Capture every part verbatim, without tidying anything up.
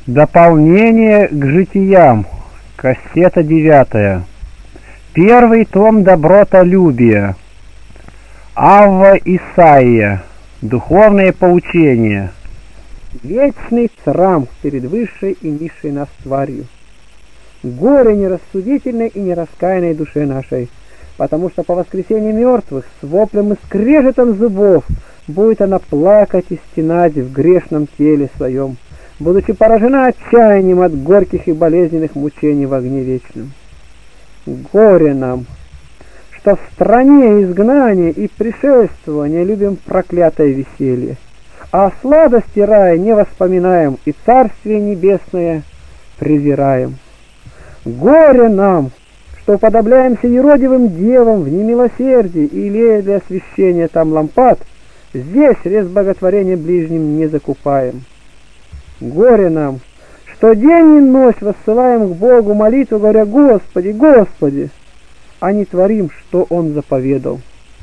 Дополнение к житиям. Кассета девятая. Первый том добротолюбия. Авва Исаия. Духовные поучения. Вечный срам перед высшей и низшей нас тварью. Горе нерассудительной и нераскаянной душе нашей, потому что по воскресении мертвых с воплем и скрежетом зубов будет она плакать и стенать в грешном теле своем, будучи поражена отчаянием от горьких и болезненных мучений в огне вечном. Горе нам, что в стране изгнания и пришествования любим проклятое веселье, а о сладости рая не воспоминаем и Царствие Небесное презираем. Горе нам, что уподобляемся юродивым девам в немилосердии и, лея для освящения там лампад, здесь средств боготворения ближним не закупаем. Горе нам, что день и ночь воссылаем к Богу молитву, говоря: «Господи, Господи!», а не творим, что Он заповедал.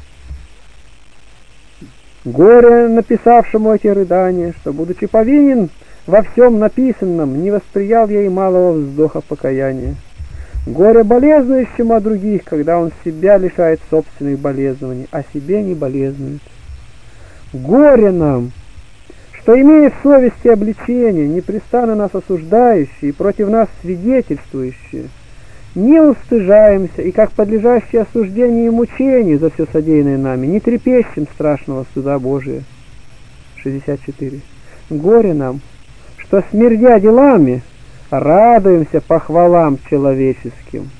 Горе написавшему эти рыдания, что, будучи повинен во всем написанном, не восприял я и малого вздоха покаяния. Горе болезнующему о других, когда он себя лишает собственных болезнований, а себе не болезнует. Горе нам, что, имея в совести обличение, непрестанно нас осуждающие и против нас свидетельствующие, не устыжаемся и, как подлежащие осуждению и мучению за все содеянное нами, не трепещем страшного суда Божия. шестьдесят четыре. Горе нам, что, смердя делами, радуемся похвалам человеческим.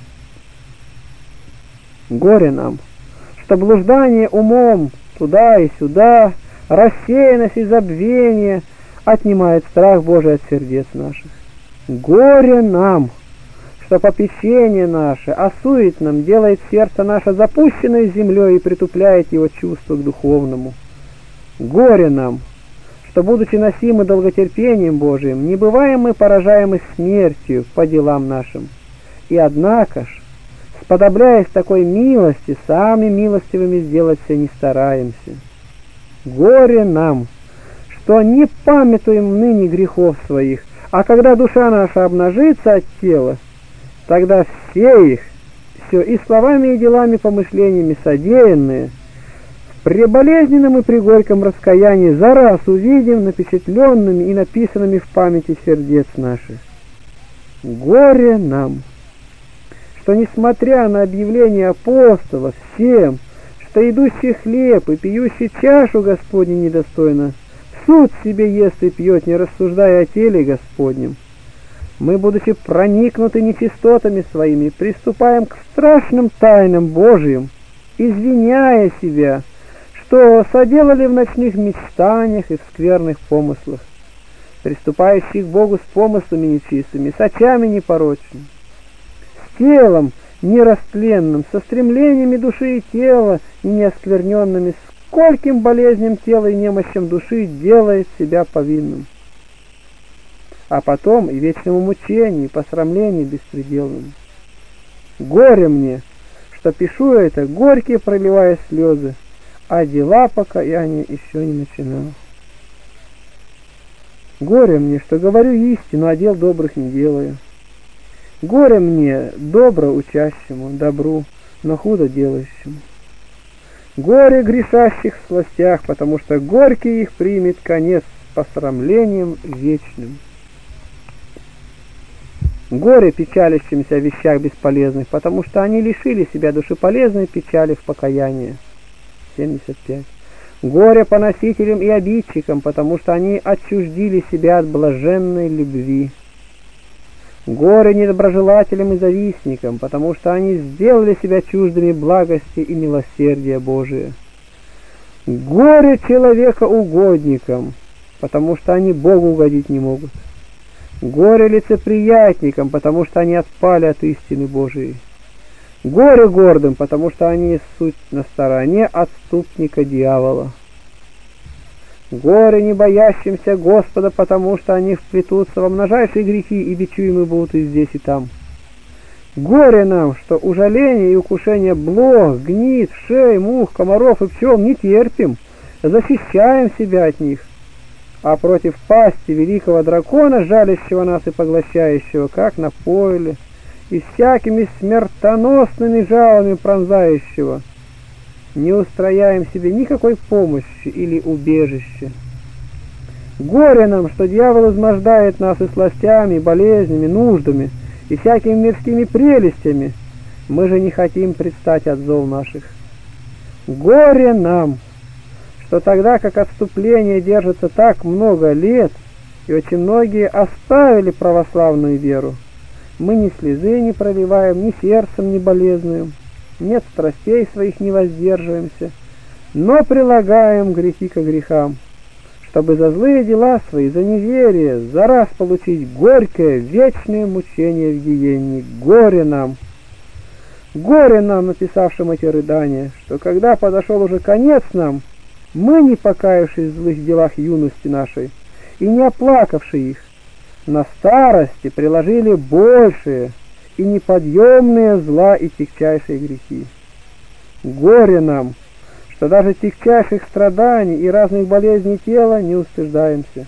Горе нам, что блуждание умом туда и сюда, рассеянность и забвение отнимает страх Божий от сердец наших. Горе нам, что попечение наше о суетном делает сердце наше запущенное землей и притупляет его чувство к духовному. Горе нам, что, будучи носимы долготерпением Божиим, не бываем мы поражаемы смертью по делам нашим, и однако ж, сподобляясь такой милости, сами милостивыми сделаться не стараемся. Горе нам, что не памятуем ныне грехов своих, а когда душа наша обнажится от тела, тогда все их, все и словами, и делами, помышлениями содеянные, при болезненном и при горьком раскаянии за раз увидим напечатленными и написанными в памяти сердец наших. Горе нам, что, несмотря на объявление апостолов всем, что идущий хлеб и пьющий чашу Господню недостойно, суд себе ест и пьет, не рассуждая о теле Господнем, мы, будучи проникнуты нечистотами своими, приступаем к страшным тайнам Божьим, извиняя себя, что соделали в ночных мечтаниях и в скверных помыслах, приступающих к Богу с помыслами нечистыми, с очами непорочными, с телом нерастленным, со стремлениями души и тела и неоскверненными, скольким болезням тела и немощам души делает себя повинным, а потом и вечному мучению, и посрамлению беспределному. Горе мне, что пишу это, горькие проливая слезы, а дела покаяния еще не начинал. Горе мне, что говорю истину, а дел добрых не делаю. Горе мне, добро учащему, добру, но худо делающему. Горе грешащих в сластях, потому что горький их примет конец с посрамлением вечным. Горе печалящимся о вещах бесполезных, потому что они лишили себя душеполезной печали в покаянии. семьдесят пять. Горе поносителям и обидчикам, потому что они отчуждили себя от блаженной любви. Горе недоброжелателям и завистникам, потому что они сделали себя чуждыми благости и милосердия Божия. Горе человекоугодникам, потому что они Богу угодить не могут. Горе лицеприятникам, потому что они отпали от истины Божией. Горе гордым, потому что они суть на стороне отступника дьявола. Горе не боящимся Господа, потому что они вплетутся во множайшие грехи и бичуемы будут и здесь, и там. Горе нам, что ужаление и укушение блох, гнид, вшей, мух, комаров и пчел не терпим, защищаем себя от них. а против пасти великого дракона, жалящего нас и поглощающего, как на пойле, и всякими смертоносными жалами пронзающего, не устрояем себе никакой помощи или убежища. Горе нам, что дьявол измождает нас и сластями, и болезнями, нуждами, и всякими мирскими прелестями. Мы же не хотим предстать от зол наших. Горе нам, что тогда как отступление держится так много лет, и очень многие оставили православную веру, мы ни слезы не проливаем, ни сердцем не болезнуем, нет страстей своих не воздерживаемся, но прилагаем грехи ко грехам, чтобы за злые дела свои, за неверие, за раз получить горькое, вечное мучение в гиенне. Горе нам! Горе нам, написавшим эти рыдания, что когда подошел уже конец нам, мы, не покаявшись в злых делах юности нашей и не оплакавши их, на старости приложили большие и неподъемные зла и тягчайшие грехи. Горе нам, что даже тягчайших страданий и разных болезней тела не устыждаемся,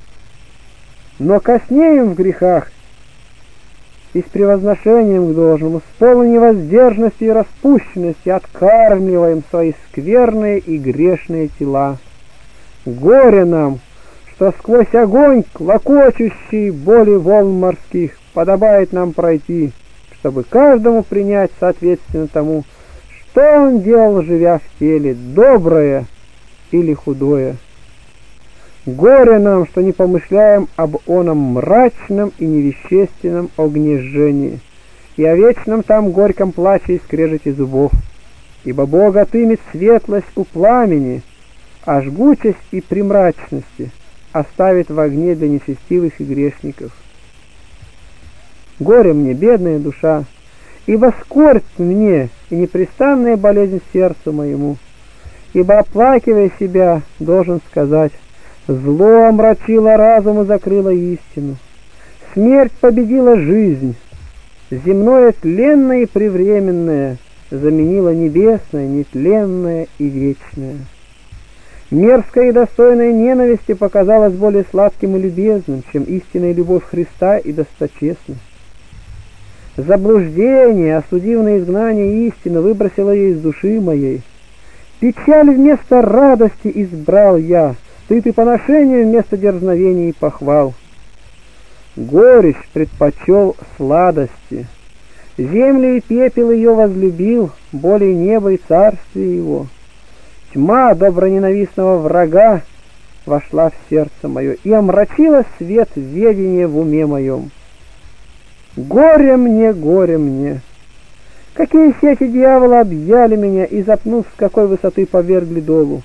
но коснеем в грехах и с превозношением к должному, с полной невоздержанностью и распущенностью откармливаем свои скверные и грешные тела. Горе нам, что сквозь огонь, клокочущий боли волн морских, подобает нам пройти, чтобы каждому принять соответственно тому, что он делал, живя в теле, доброе или худое. Горе нам, что не помышляем об оном мрачном и невещественном огнежении, и о вечном там горьком плаче и скрежете зубов, ибо Бог отымет светлость у пламени, а жгучесть и примрачности оставит в огне для нечестивых и грешников. Горе мне, бедная душа, ибо скорбь мне и непрестанная болезнь сердцу моему, ибо, оплакивая себя, должен сказать: зло омрачило разум и закрыло истину, смерть победила жизнь, земное тленное и превременное заменило небесное, нетленное и вечное. Мерзкое и достойное ненависти показалось более сладким и любезным, чем истинная любовь Христа и досточестность. Заблуждение, осудив на изгнание истину, выбросило ее из души моей. Печаль вместо радости избрал я, стыд и поношение вместо дерзновения и похвал. Горечь предпочел сладости, землю и пепел ее возлюбил, более неба и царствие его. Тьма доброненавистного врага вошла в сердце мое и омрачила свет ведения в уме моем. Горе мне, горе мне! Какие сети дьявола объяли меня и, запнув, с какой высоты повергли долу.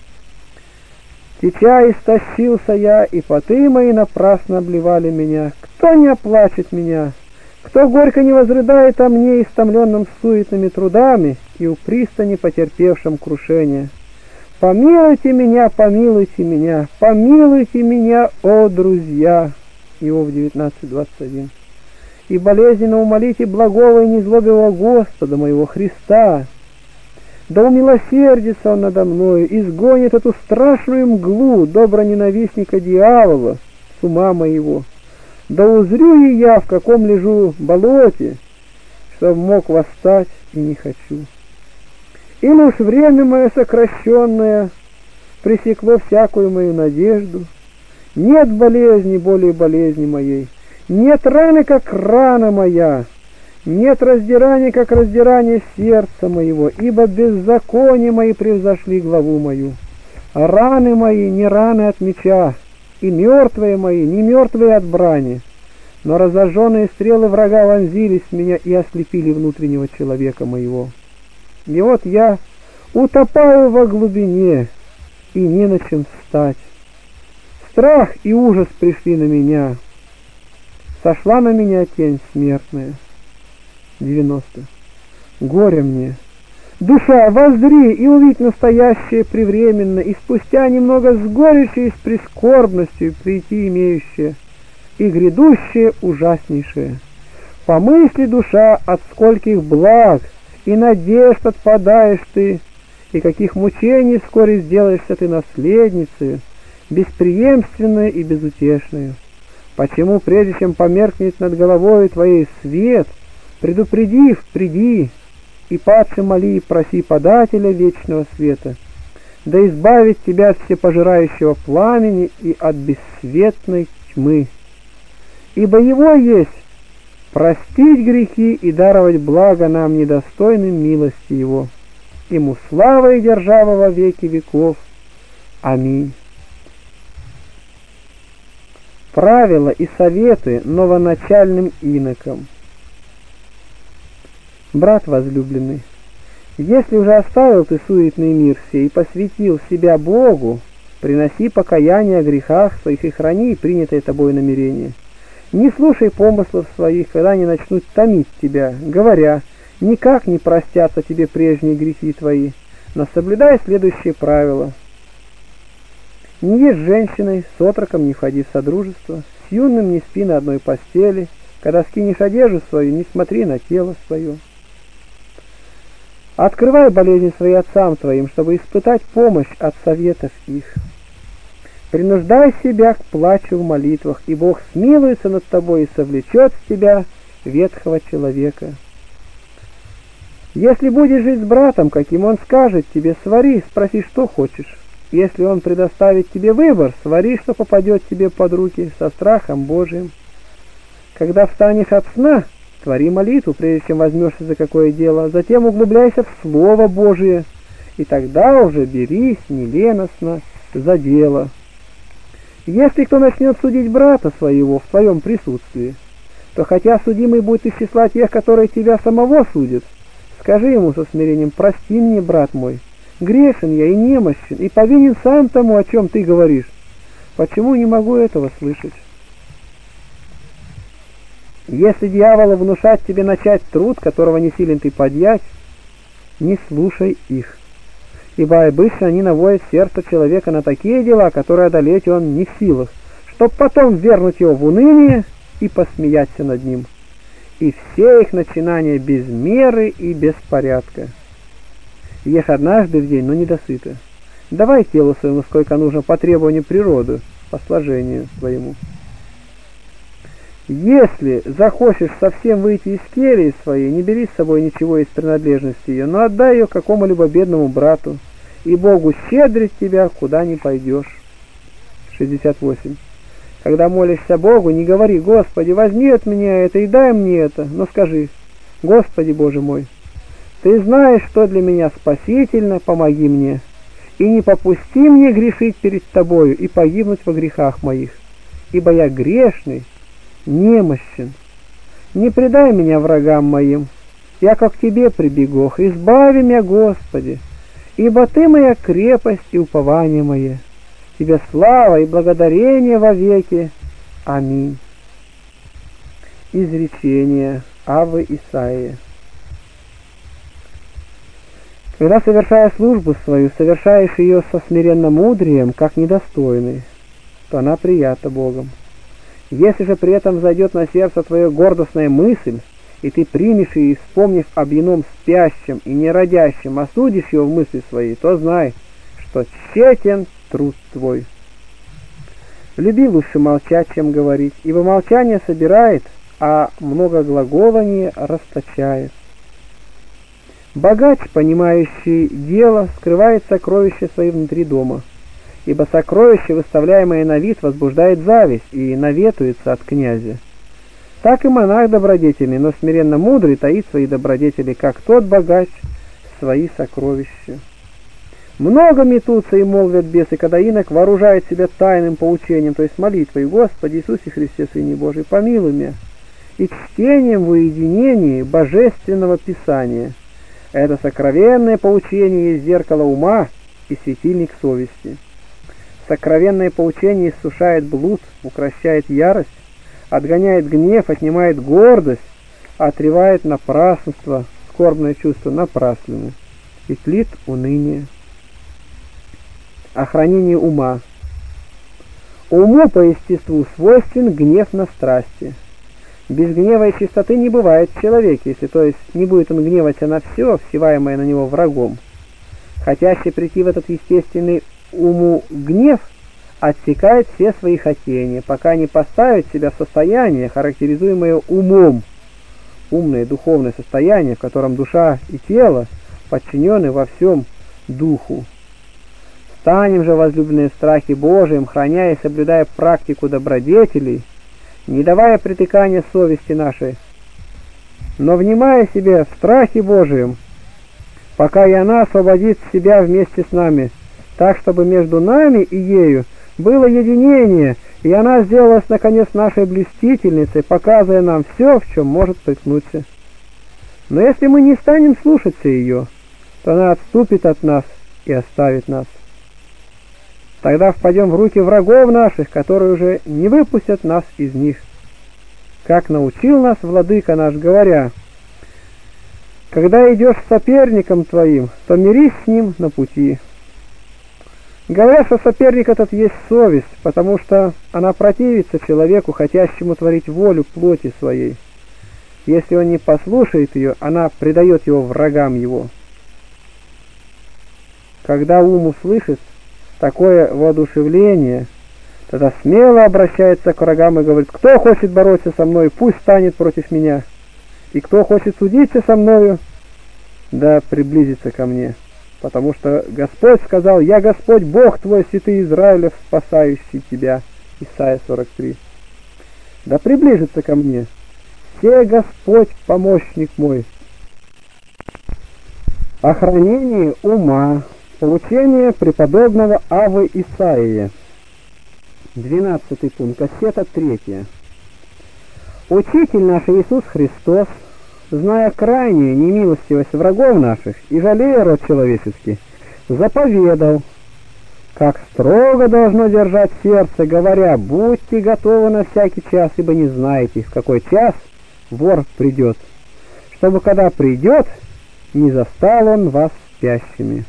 Теча истощился я, и поты мои напрасно обливали меня. Кто не оплачет меня? Кто горько не возрыдает о мне, истомленном суетными трудами и у пристани потерпевшем крушение? Помилуйте меня, помилуйте меня, помилуйте меня, о друзья! Иов девятнадцать двадцать один. И болезненно умолите благого и незлобивого Господа моего Христа. Да умилосердится Он надо мною, изгонит эту страшную мглу доброненавистника дьявола с ума моего. Да узрю и я, в каком лежу болоте, чтоб мог восстать, и не хочу. Или уж время мое сокращенное пресекло всякую мою надежду. Нет болезни более болезни моей, нет раны, как рана моя, нет раздирания, как раздирание сердца моего, ибо беззакония мои превзошли главу мою. Раны мои не раны от меча, и мертвые мои не мертвые от брани, но разожженные стрелы врага вонзились в меня и ослепили внутреннего человека моего. И вот я утопаю во глубине, и не на чем встать. Страх и ужас пришли на меня. Сошла на меня тень смертная. девяносто. Горе мне! Душа, воззри и увидь настоящее превременно, и спустя немного с горечью и с прискорбностью прийти имеющее, и грядущее ужаснейшее. Помысли, душа, от скольких благ и надежд отпадаешь ты, и каких мучений вскоре сделаешься ты наследницей, беспреемственную и безутешную. Почему, прежде чем померкнет над головой твоей свет, предупредив, приди, и падше моли и проси подателя вечного света, да избавит тебя от всепожирающего пламени и от бессветной тьмы. Ибо его есть простить грехи и даровать благо нам, недостойным милости его. Ему слава и держава во веки веков. Аминь. Правила и советы новоначальным инокам. Брат возлюбленный, если уже оставил ты суетный мир сей и посвятил себя Богу, приноси покаяние о грехах своих и храни принятое тобой намерение. Не слушай помыслов своих, когда они начнут томить тебя, говоря, никак не простятся тебе прежние грехи твои, но соблюдай следующие правила. Не ешь с женщиной, с отроком не входи в содружество, с юным не спи на одной постели, когда скинешь одежду свою, не смотри на тело свое. Открывай болезни свои отцам твоим, чтобы испытать помощь от советов их. Принуждай себя к плачу в молитвах, и Бог смилуется над тобой и совлечет с тебя ветхого человека. Если будешь жить с братом, каким он скажет тебе, свари, спроси, что хочешь. Если он предоставит тебе выбор, свари, что попадет тебе под руки, со страхом Божиим. Когда встанешь от сна, твори молитву, прежде чем возьмешься за какое дело, затем углубляйся в Слово Божие, и тогда уже берись неленостно за дело. Если кто начнет судить брата своего в твоем присутствии, то хотя судимый будет из числа тех, которые тебя самого судят, скажи ему со смирением: прости мне, брат мой, грешен я и немощен, и повинен сам тому, о чем ты говоришь. Почему не могу этого слышать? Если дьяволы внушат тебе начать труд, которого не силен ты поднять, не слушай их, ибо обычно они наводят сердце человека на такие дела, которые одолеть он не в силах, чтоб потом вернуть его в уныние и посмеяться над ним. И все их начинания без меры и без порядка. Ешь однажды в день, но не досыта. Давай телу своему сколько нужно по требованию природы, по сложению своему. Если захочешь совсем выйти из кельи своей, не бери с собой ничего из принадлежности ее, но отдай ее какому-либо бедному брату, и Богу щедрит тебя, куда ни пойдешь. шестьдесят восемь. Когда молишься Богу, не говори: Господи, возьми от меня это и дай мне это, но скажи: Господи Боже мой, Ты знаешь, что для меня спасительно, помоги мне, и не попусти мне грешить перед Тобою и погибнуть во грехах моих, ибо я грешный, немощен. Не предай меня врагам моим, я как к Тебе прибегу, избави меня, Господи, ибо Ты моя крепость и упование мое. Тебе слава и благодарение во веки. Аминь. Изречение Аввы Исаия. Когда, совершая службу свою, совершаешь ее со смиренно-мудрием, как недостойный, то она приятна Богом. Если же при этом зайдет на сердце твое гордостная мысль, и ты примешь ее, вспомнив об ином спящем и неродящем, осудишь его в мысли своей, то знай, что тщетен труд твой. Люби лучше молчать, чем говорить, ибо молчание собирает, а многоглаголание расточает. Богач, понимающий дело, скрывает сокровища свои внутри дома, ибо сокровище, выставляемое на вид, возбуждает зависть и наветуется от князя. Так и монах добродетельный, но смиренно мудрый, таит свои добродетели, как тот богач свои сокровища. Много метутся и молвят бесы, когда инок вооружает себя тайным поучением, то есть молитвой: Господи Иисусе Христе, Сыне Божий, помилуй меня, и чтением в уединении божественного Писания. Это сокровенное поучение есть зеркало ума и светильник совести. Сокровенное поучение иссушает блуд, укрощает ярость, отгоняет гнев, отнимает гордость, отрывает напрасленство, скорбное чувство напрасленно, и тлит уныние. Охранение ума. Уму по естеству свойствен гнев на страсти. Без гнева и чистоты не бывает в человеке, если то есть не будет он гневаться на все, всеваемое на него врагом. Хотящий прийти в этот естественный уму гнев отсекает все свои хотения, пока не поставит себя в состояние, характеризуемое умом, умное духовное состояние, в котором душа и тело подчинены во всем духу. Станем же, возлюбленные, в страхе Божием, храня и соблюдая практику добродетелей, не давая притыкания совести нашей, но внимая себе в страхе Божием, пока и она освободит себя вместе с нами, так, чтобы между нами и ею было единение, и она сделалась, наконец, нашей блюстительницей, показывая нам все, в чем может приткнуться. Но если мы не станем слушаться ее, то она отступит от нас и оставит нас. Тогда впадем в руки врагов наших, которые уже не выпустят нас из них. Как научил нас Владыка наш, говоря: когда идешь с соперником твоим, то мирись с ним на пути. Говорят, что соперник этот есть совесть, потому что она противится человеку, хотящему творить волю плоти своей. Если он не послушает ее, она предает его врагам его. Когда ум услышит такое воодушевление, тогда смело обращается к врагам и говорит: кто хочет бороться со мной, пусть станет против меня, и кто хочет судиться со мною, да приблизится ко мне, потому что Господь сказал: я Господь Бог твой, святый Израилев, спасающий тебя. Исайя сорок три. Да приближится ко мне, се Господь помощник мой. Охранение ума. Получение преподобного Аввы Исаия. Двенадцатый пункт. Кассета третья. Учитель наш Иисус Христос, зная крайнюю немилостивость врагов наших и жалея род человеческий, заповедал, как строго должно держать сердце, говоря: будьте готовы на всякий час, ибо не знаете, в какой час вор придет, чтобы, когда придет, не застал он вас спящими.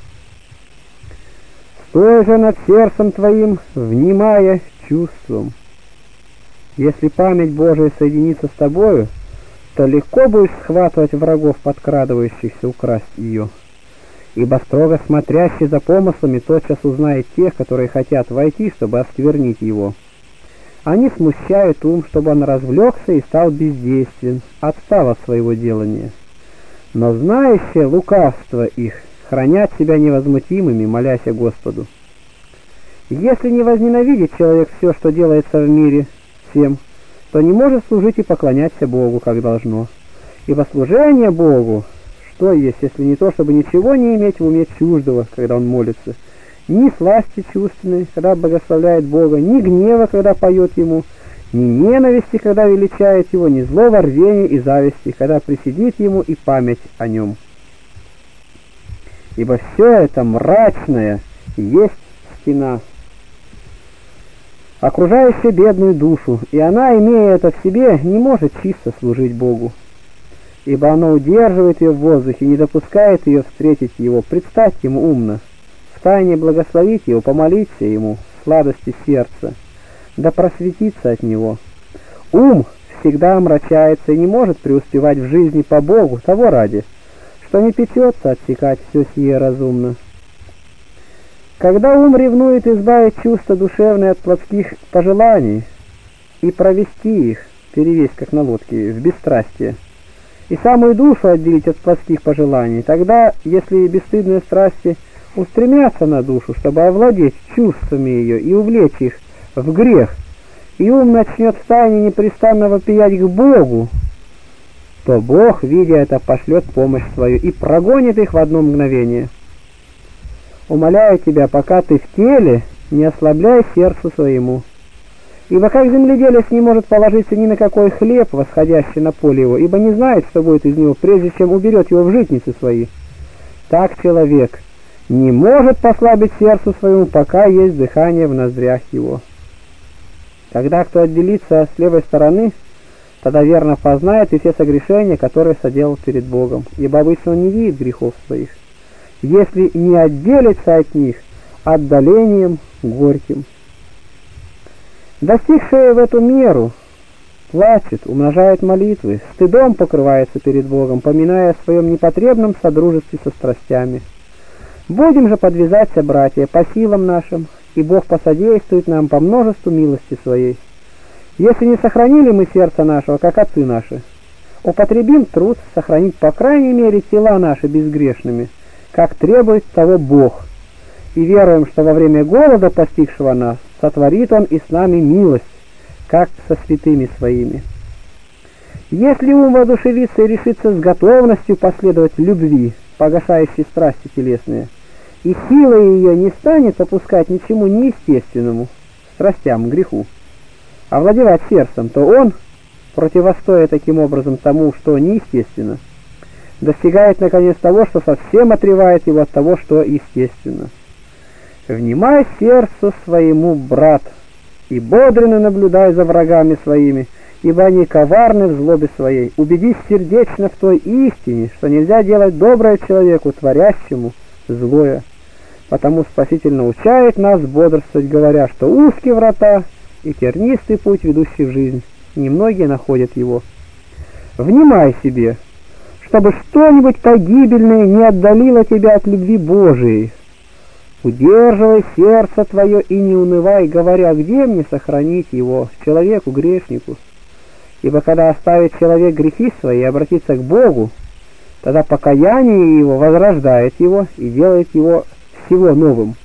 Стой же над сердцем твоим, внимая чувством. Если память Божия соединится с тобою, то легко будешь схватывать врагов, подкрадывающихся украсть ее. Ибо строго смотрящий за помыслами тотчас узнает тех, которые хотят войти, чтобы осквернить его. Они смущают ум, чтобы он развлекся и стал бездействен, отстал от своего делания. Но знающие лукавство их хранят себя невозмутимыми, молясь Господу. Если не возненавидит человек все, что делается в мире всем, то не может служить и поклоняться Богу, как должно. Ибо служение Богу, что есть, если не то, чтобы ничего не иметь в уме чуждого, когда он молится, ни сласти чувственной, когда благословляет Бога, ни гнева, когда поет Ему, ни ненависти, когда величает Его, ни злого рвения и зависти, когда присидит Ему и память о Нем. Ибо все это мрачное есть стена, окружающая бедную душу, и она, имея это в себе, не может чисто служить Богу. Ибо оно удерживает ее в воздухе, не допускает ее встретить Его, предстать Ему умно, втайне благословить Его, помолиться Ему в сладости сердца, да просветиться от Него. Ум всегда омрачается и не может преуспевать в жизни по Богу, того ради, что не печется отсекать все сие разумно. Когда ум ревнует избавить чувства душевные от плотских пожеланий и провести их, перевесь как на лодке, в бесстрастие, и самую душу отделить от плотских пожеланий, тогда, если бесстыдные страсти устремятся на душу, чтобы овладеть чувствами ее и увлечь их в грех, и ум начнет втайне непрестанно вопиять к Богу, то Бог, видя это, пошлет помощь свою и прогонит их в одно мгновение. Умоляю тебя, пока ты в теле, не ослабляй сердцу своему. Ибо как земледелец не может положиться ни на какой хлеб, восходящий на поле его, ибо не знает, что будет из него, прежде чем уберет его в житницы свои, так человек не может послабить сердцу своему, пока есть дыхание в ноздрях его. Когда кто отделится с левой стороны, тогда верно познает и все согрешения, которые соделал перед Богом, ибо обычно он не видит грехов своих, если не отделится от них отдалением горьким. Достигшие в эту меру плачет, умножает молитвы, стыдом покрывается перед Богом, поминая о своем непотребном содружестве со страстями. Будем же подвязаться, братья, по силам нашим, и Бог посодействует нам по множеству милости Своей. Если не сохранили мы сердце нашего, как отцы наши, употребим труд сохранить по крайней мере тела наши безгрешными, как требует того Бог, и веруем, что во время голода, постигшего нас, сотворит Он и с нами милость, как со святыми Своими. Если ум воодушевится и решится с готовностью последовать любви, погашающей страсти телесные, и силой ее не станет опускать ничему неестественному, страстям, греху, овладевать сердцем, то он, противостоя таким образом тому, что неестественно, достигает наконец того, что совсем отрывает его от того, что естественно. «Внимай сердцу своему, брат, и бодренно наблюдай за врагами своими, ибо они коварны в злобе своей. Убедись сердечно в той истине, что нельзя делать доброе человеку, творящему злое. Потому Спаситель научает нас бодрствовать, говоря, что узкие врата и тернистый путь, ведущий в жизнь, немногие находят его. Внимай себе, чтобы что-нибудь погибельное не отдалило тебя от любви Божией. Удерживай сердце твое и не унывай, говоря, где мне сохранить его, человеку, грешнику. Ибо когда оставит человек грехи свои и обратится к Богу, тогда покаяние его возрождает его и делает его всего новым».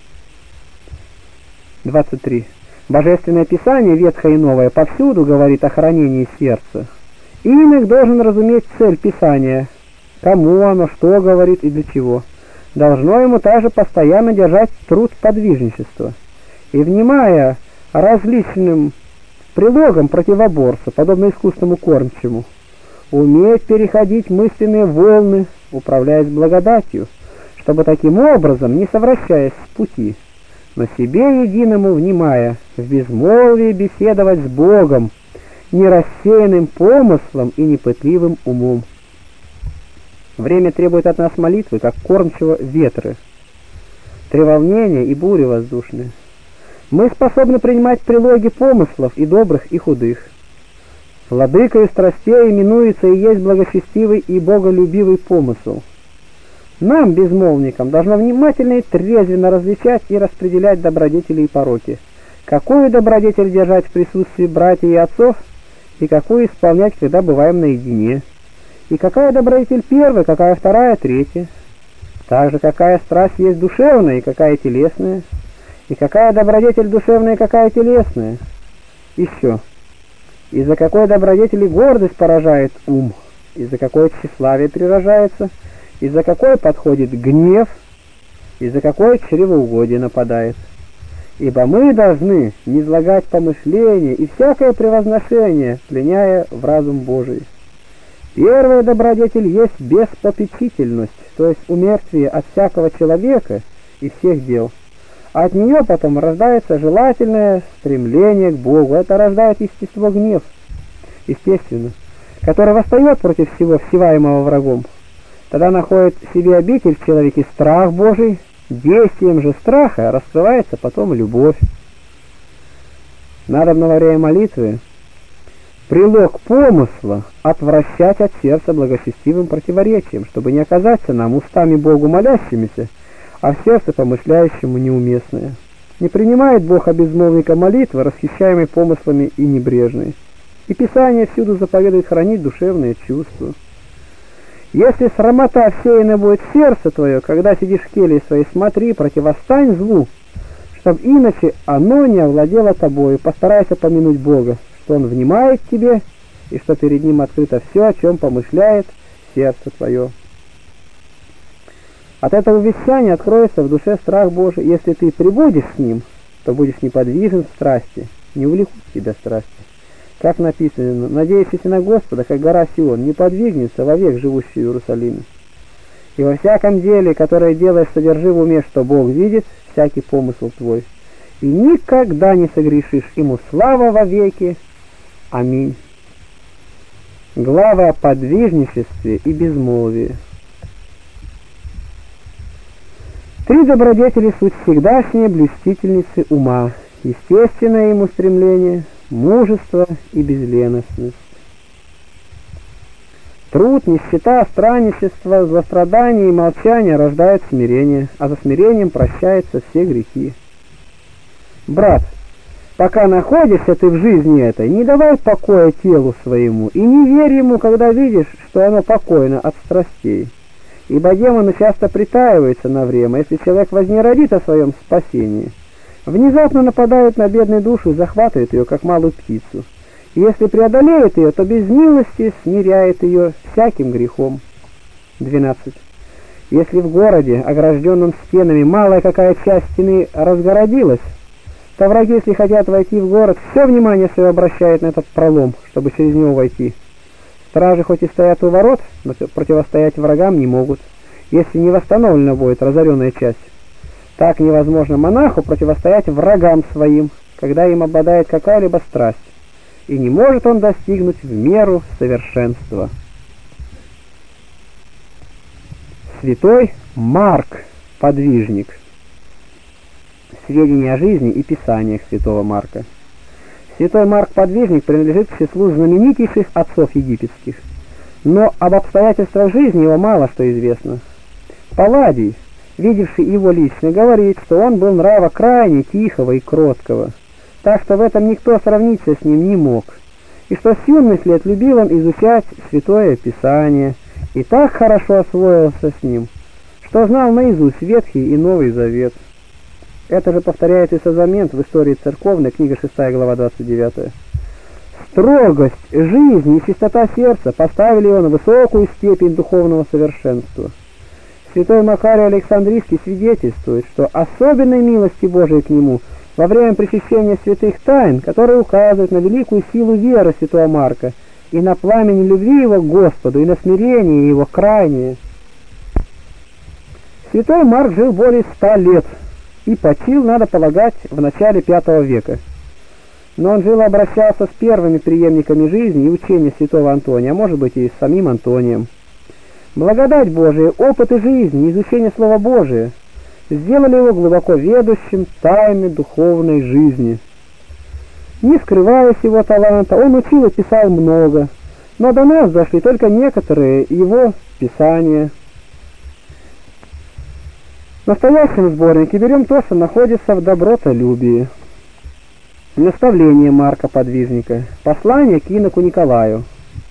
двадцать три. Божественное Писание, Ветхое и Новое, повсюду говорит о хранении сердца. Иных должен разуметь цель Писания, кому оно, что говорит и для чего. Должно ему также постоянно держать труд подвижничества. И, внимая различным прилогам противоборства, подобно искусному кормчему, уметь переходить мысленные волны, управляясь благодатью, чтобы таким образом, не совращаясь с пути, но себе единому внимая, в безмолвии беседовать с Богом, не рассеянным помыслом и непытливым умом. Время требует от нас молитвы, как кормчего ветры, треволнения и бури воздушные. Мы способны принимать прилоги помыслов и добрых, и худых. Владыкою страстей именуется и есть благочестивый и боголюбивый помысл. Нам, безмолвникам, должно внимательно и трезвенно различать и распределять добродетели и пороки, какую добродетель держать в присутствии братьев и отцов, и какую исполнять, когда бываем наедине, и какая добродетель первая, какая вторая, третья, также какая страсть есть душевная и какая телесная, и какая добродетель душевная и какая телесная. Еще, из-за какой добродетели гордость поражает ум, из-за какой тщеславие прирожается, из-за какой подходит гнев, из-за какой чревоугодие нападает. Ибо мы должны низлагать помышления и всякое превозношение, пленяя в разум Божий. Первая добродетель есть беспопечительность, то есть умертвие от всякого человека и всех дел. От нее потом рождается желательное стремление к Богу. Это рождает естество гнев, естественно, который восстает против всего всеваемого врагом. Тогда находит в себе обитель в человеке страх Божий, действием же страха раскрывается потом любовь. Надобно во время молитвы прилог помысла отвращать от сердца благочестивым противоречием, чтобы не оказаться нам устами Богу молящимися, а в сердце помышляющему неуместное. Не принимает Бог обезмолвника молитвы, расхищаемой помыслами и небрежной. И Писание всюду заповедует хранить душевные чувства. Если срамота всеяна будет в сердце твое, когда сидишь в келье своей, смотри, противостань злу, чтобы иначе оно не овладело тобою. Постарайся помянуть Бога, что Он внимает тебе, и что перед Ним открыто все, о чем помышляет сердце твое. От этого вещания откроется в душе страх Божий. Если ты пребудешь с Ним, то будешь неподвижен в страсти, не увлекут тебя страсти. Как написано, надеющийся на Господа, как гора Сион, не подвигнется вовек живущий в Иерусалиме. И во всяком деле, которое делаешь, содержи в уме, что Бог видит всякий помысл твой, и никогда не согрешишь. Ему слава во веки. Аминь. Глава о подвижничестве и безмолвии. Три добродетели суть всегдашние блюстительницы ума, естественное ему стремление, мужество и безленостность. Труд, нищета, странничество, злострадание и молчание рождают смирение, а за смирением прощаются все грехи. Брат, пока находишься ты в жизни этой, не давай покоя телу своему, и не верь ему, когда видишь, что оно покойно от страстей. Ибо демоны часто притаиваются на время, если человек вознеродит о своем спасении. Внезапно нападают на бедную душу и захватывают ее, как малую птицу. И если преодолеет ее, то без милости смиряет ее всяким грехом. двенадцать. Если в городе, огражденном стенами, малая какая часть стены разгородилась, то враги, если хотят войти в город, все внимание свое обращают на этот пролом, чтобы через него войти. Стражи хоть и стоят у ворот, но противостоять врагам не могут, если не восстановлена будет разоренная часть. Так невозможно монаху противостоять врагам своим, когда им обладает какая-либо страсть, и не может он достигнуть в меру совершенства. Святой Марк, подвижник. Сведения о жизни и писаниях святого Марка. Святой Марк, подвижник, принадлежит к числу знаменитейших отцов египетских, но об обстоятельствах жизни его мало что известно. Палладий, видевший его лично, говорит, что он был нрава крайне тихого и кроткого, так что в этом никто сравниться с ним не мог, и что с юных лет любил он изучать Святое Писание, и так хорошо освоился с ним, что знал наизусть Ветхий и Новый Завет. Это же повторяет Исазамент в истории церковной, книга шестая, глава двадцать девятая. Строгость жизни и чистота сердца поставили его на высокую степень духовного совершенства. Святой Макарий Александрийский свидетельствует, что особенной милости Божией к нему во время причащения святых тайн, которые указывают на великую силу веры святого Марка и на пламени любви его к Господу и на смирение его крайнее. Святой Марк жил более ста лет и почил, надо полагать, в начале пятого века. Но он жил и обращался с первыми преемниками жизни и учения святого Антония, а может быть и с самим Антонием. Благодать Божия, опыты жизни, изучение Слова Божия сделали его глубоко ведущим тайны духовной жизни. Не скрывая его таланта, он учил и писал много, но до нас дошли только некоторые его писания. В настоящем сборнике берем то, что находится в добротолюбии. Наставление Марка Подвижника. Послание к иноку Николаю.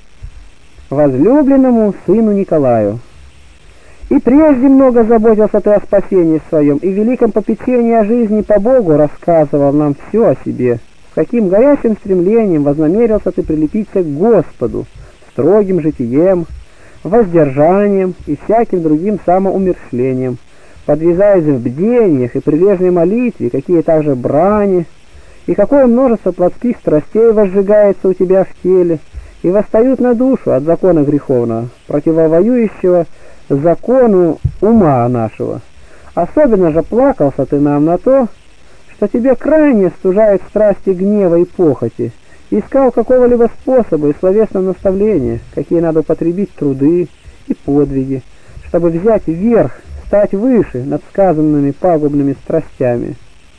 Возлюбленному сыну Николаю. И прежде много заботился ты о спасении своем, и в великом попечении о жизни по Богу рассказывал нам все о себе. С каким горячим стремлением вознамерился ты прилепиться к Господу, строгим житием, воздержанием и всяким другим самоумершлением, подвязаясь в бдениях и прилежной молитве, какие также брани, и какое множество плотских страстей возжигается у тебя в теле, и восстают на душу от закона греховного, противовоюющего закону ума нашего. Особенно же плакался ты нам на то, что тебе крайне стужают страсти гнева и похоти, искал какого-либо способа и словесного наставления, какие надо употребить труды и подвиги, чтобы взять верх, стать выше над сказанными пагубными страстями.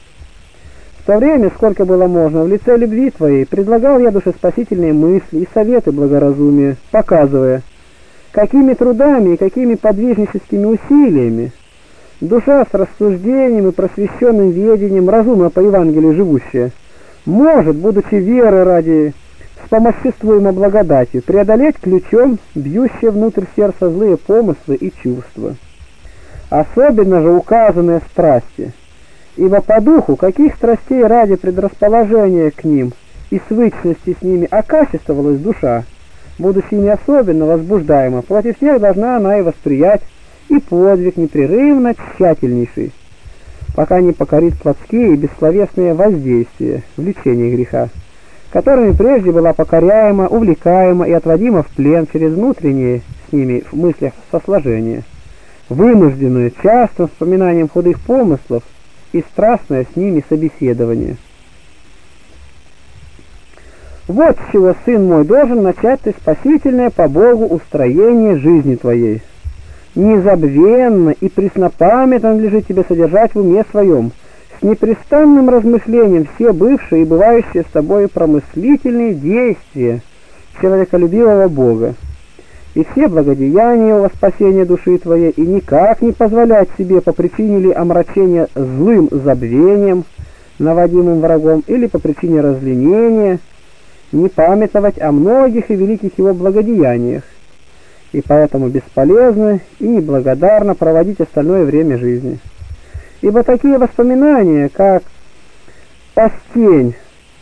В то время, сколько было можно, в лице любви твоей предлагал я душеспасительные мысли и советы благоразумия, показывая, какими трудами и какими подвижническими усилиями душа с рассуждением и просвещенным ведением, разумно по Евангелию живущая, может, будучи верой ради вспомоществуемой благодатью, преодолеть ключом бьющие внутрь сердца злые помыслы и чувства. Особенно же указанные страсти, ибо по духу каких страстей ради предрасположения к ним и свычности с ними окачествовалась душа, будучи ими особенно возбуждаема, против всех должна она и восприять и подвиг непрерывно тщательнейший, пока не покорит плотские и бессловесные воздействия, влечения греха, которыми прежде была покоряема, увлекаема и отводима в плен через внутренние с ними в мыслях сосложения, вынужденную частым вспоминанием худых помыслов и страстное с ними собеседование. Вот с чего, сын мой, должен начать ты спасительное по Богу устроение жизни твоей. Незабвенно и преснопамятно надлежит тебе содержать в уме своем, с непрестанным размышлением все бывшие и бывающие с тобой промыслительные действия человеколюбивого Бога, и все благодеяния его во спасение души твоей, и никак не позволять себе по причине ли омрачения злым забвением наводимым врагом, или по причине разленения, не памятовать о многих и великих его благодеяниях, и поэтому бесполезно и неблагодарно проводить остальное время жизни. Ибо такие воспоминания, как постень,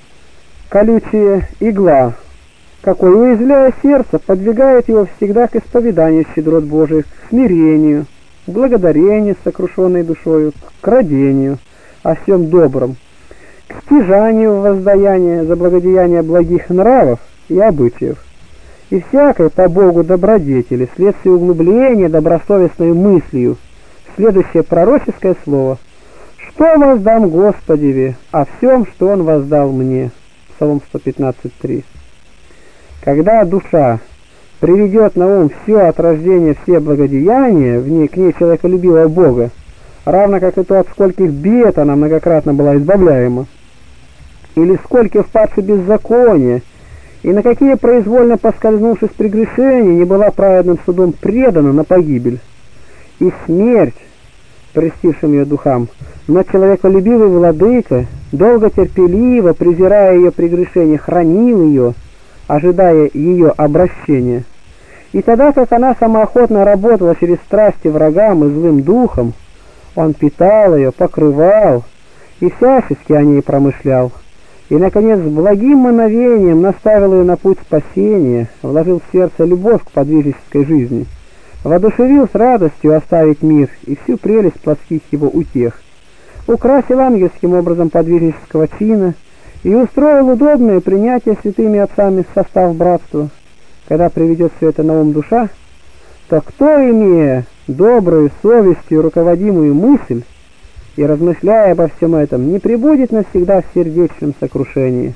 колючая игла, какой, уязвляя сердце, подвигает его всегда к исповеданию щедрот Божиих, к смирению, к благодарению с сокрушенной душою, к родению о всем добром, к стяжанию воздаяния за благодеяние благих нравов и обычаев, и всякой по Богу добродетели, вследствие углубления добросовестной мыслью, следующее пророческое слово: «Что воздам Господеве о всем, что Он воздал мне?» Псалом сто пятнадцать три. Когда душа приведет на ум все от рождения, все благодеяния в ней, к ней человеколюбивого Бога, равно как и то, от скольких бед она многократно была избавляема, или сколько впадши беззакония, и на какие произвольно поскользнувшись прегрешения не была праведным судом предана на погибель, и смерть, прельстившим ее духам, но человеколюбивый владыка, долго терпеливо, презирая ее прегрешения, хранил ее, ожидая ее обращения. И тогда, как она самоохотно работала через страсти врагам и злым духом, он питал ее, покрывал и всячески о ней промышлял. И, наконец, с благим мановением наставил ее на путь спасения, вложил в сердце любовь к подвижнической жизни, воодушевил с радостью оставить мир и всю прелесть плотских его утех, украсил ангельским образом подвижнического чина и устроил удобное принятие святыми отцами в состав братства. Когда приведет все это на ум душа, то кто, имея добрую совестью руководимую мысль и размышляя обо всем этом, не пребудет навсегда в сердечном сокрушении?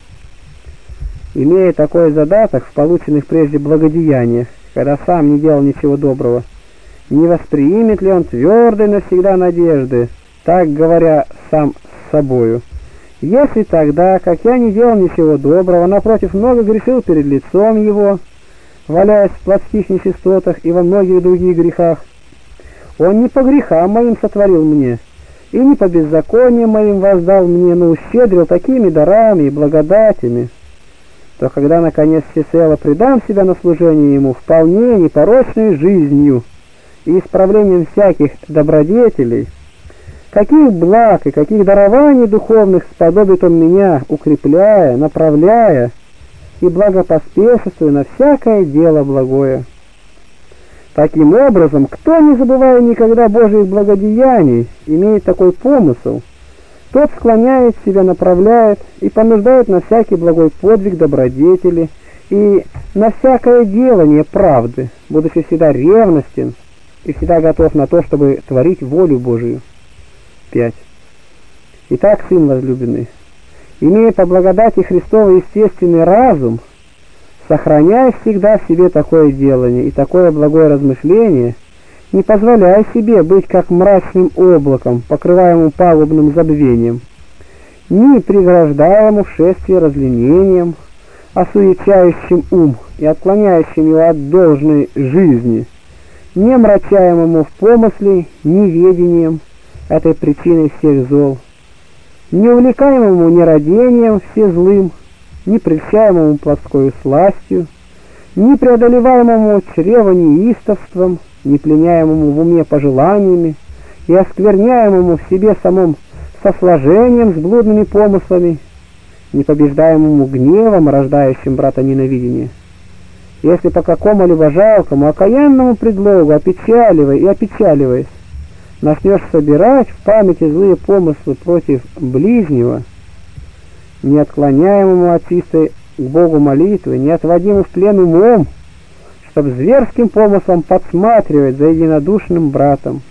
Имея такой задаток в полученных прежде благодеяниях, когда сам не делал ничего доброго, не воспримет ли он твердой навсегда надежды, так говоря сам с собою: если тогда, как я не делал ничего доброго, напротив, много грешил перед лицом его, валяясь в плотских нечистотах и во многих других грехах, он не по грехам моим сотворил мне, и не по беззакониям моим воздал мне, но ущедрил такими дарами и благодатями, то когда, наконец, всецело предам себя на служение ему вполне непорочной жизнью и исправлением всяких добродетелей, каких благ и каких дарований духовных сподобит он меня, укрепляя, направляя и благопоспешествуя на всякое дело благое. Таким образом, кто, не забывая никогда Божьих благодеяний, имеет такой помысл, тот склоняет себя, направляет и понуждает на всякий благой подвиг добродетели и на всякое делание правды, будучи всегда ревностен и всегда готов на то, чтобы творить волю Божию. пять. Итак, сын возлюбленный, имея по благодати Христова естественный разум, сохраняй всегда в себе такое делание и такое благое размышление, не позволяй себе быть как мрачным облаком, покрываемым пагубным забвением, не преграждаемым в шествии разленением, осуечающим ум и отклоняющим его от должной жизни, не омрачаемому в помысле неведением этой причиной всех зол, не увлекаемому нерадением все злым, не прельщаемому плотскою сластью, не преодолеваемому чрево неистовством, не пленяемому в уме пожеланиями и оскверняемому в себе самом сосложением с блудными помыслами, не побеждаемому гневом, рождающим братоненавидение. Если по какому-либо жалкому, окаянному предлогу, опечаливая и опечаливаясь, начнешь собирать в памяти злые помыслы против ближнего, не отклоняемому от чистой к Богу молитвы, не отводимому в плен умом, чтобы зверским помыслом подсматривать за единодушным братом.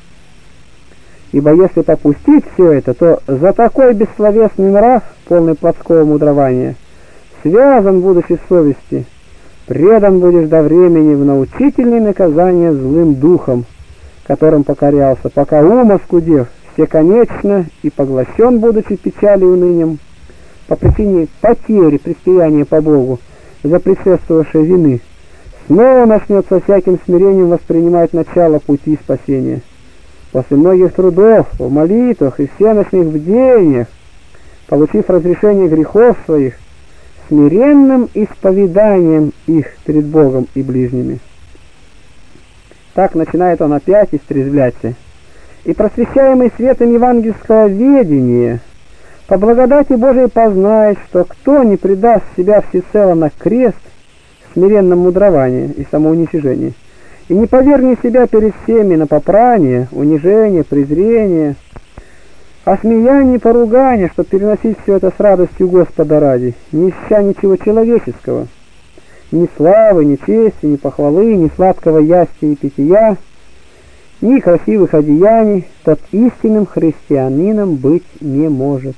Ибо если попустить все это, то за такой бессловесный нрав, полный плотского мудрования, связан будучи совести, предан будешь до времени в научительное наказание злым духом, которым покорялся, пока ум оскудев, всеконечно и поглощен, будучи печали и унынием, по причине потери престояния по Богу за предшествовавшей вины, снова начнет со всяким смирением воспринимать начало пути спасения. После многих трудов, в молитвах и всеночных бдениях получив разрешение грехов своих, смиренным исповеданием их перед Богом и ближними. Так начинает он опять истрезвляться. И просвещаемый светом евангельского ведения, по благодати Божией познает, что кто не предаст себя всецело на крест, смиренном мудровании и самоуничижении, и не повергнет себя перед всеми на попрание, унижение, презрение, осмеяние, поругание, чтобы переносить все это с радостью Господа ради, не ища ничего человеческого, ни славы, ни чести, ни похвалы, ни сладкого ястия и питья, ни красивых одеяний, тот истинным христианином быть не может.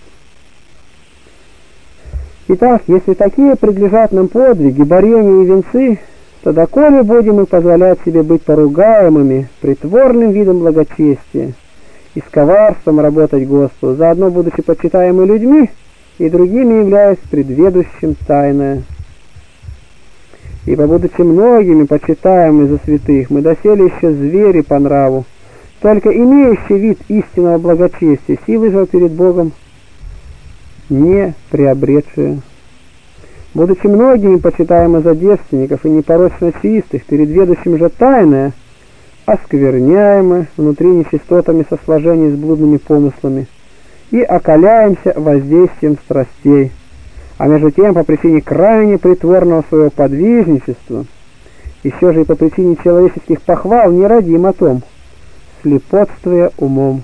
Итак, если такие принадлежат нам подвиги, борения и венцы, то доколе будем мы позволять себе быть поругаемыми притворным видом благочестия и с коварством работать Господу, заодно будучи почитаемы людьми и другими являясь предведущим тайное. Ибо, будучи многими почитаемыми за святых, мы доселе еще звери по нраву, только имеющие вид истинного благочестия, силы же перед Богом не приобретшие. Будучи многими почитаемы за девственников и непорочно чистых, перед ведущим же тайное, оскверняемы внутри нечистотами со сложений с блудными помыслами и окаляемся воздействием страстей. А между тем, по причине крайне притворного своего подвижничества, еще же и по причине человеческих похвал, не родим о том, слепотствуя умом.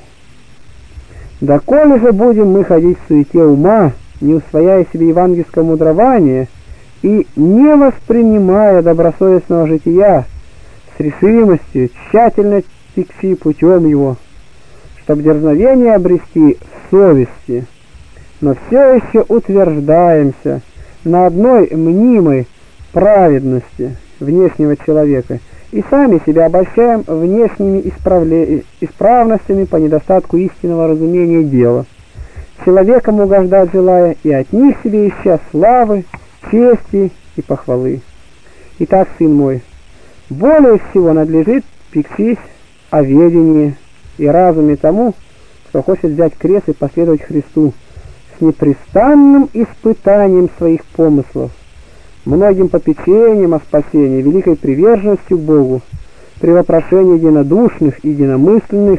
Доколе же будем мы ходить в суете ума, не усвояя себе евангельского мудрования и не воспринимая добросовестного жития с решимостью тщательно текти путем его, чтобы дерзновение обрести в совести, но все еще утверждаемся на одной мнимой праведности внешнего человека и сами себя обольщаем внешними исправле... исправностями по недостатку истинного разумения дела, человеком угождать желая и от них себе ища славы, чести и похвалы. Итак, сын мой, более всего надлежит пектись о ведении и разуме тому, кто хочет взять крест и последовать Христу, с непрестанным испытанием своих помыслов, многим попечением о спасении, великой приверженностью к Богу, при вопрошении единодушных и единомысленных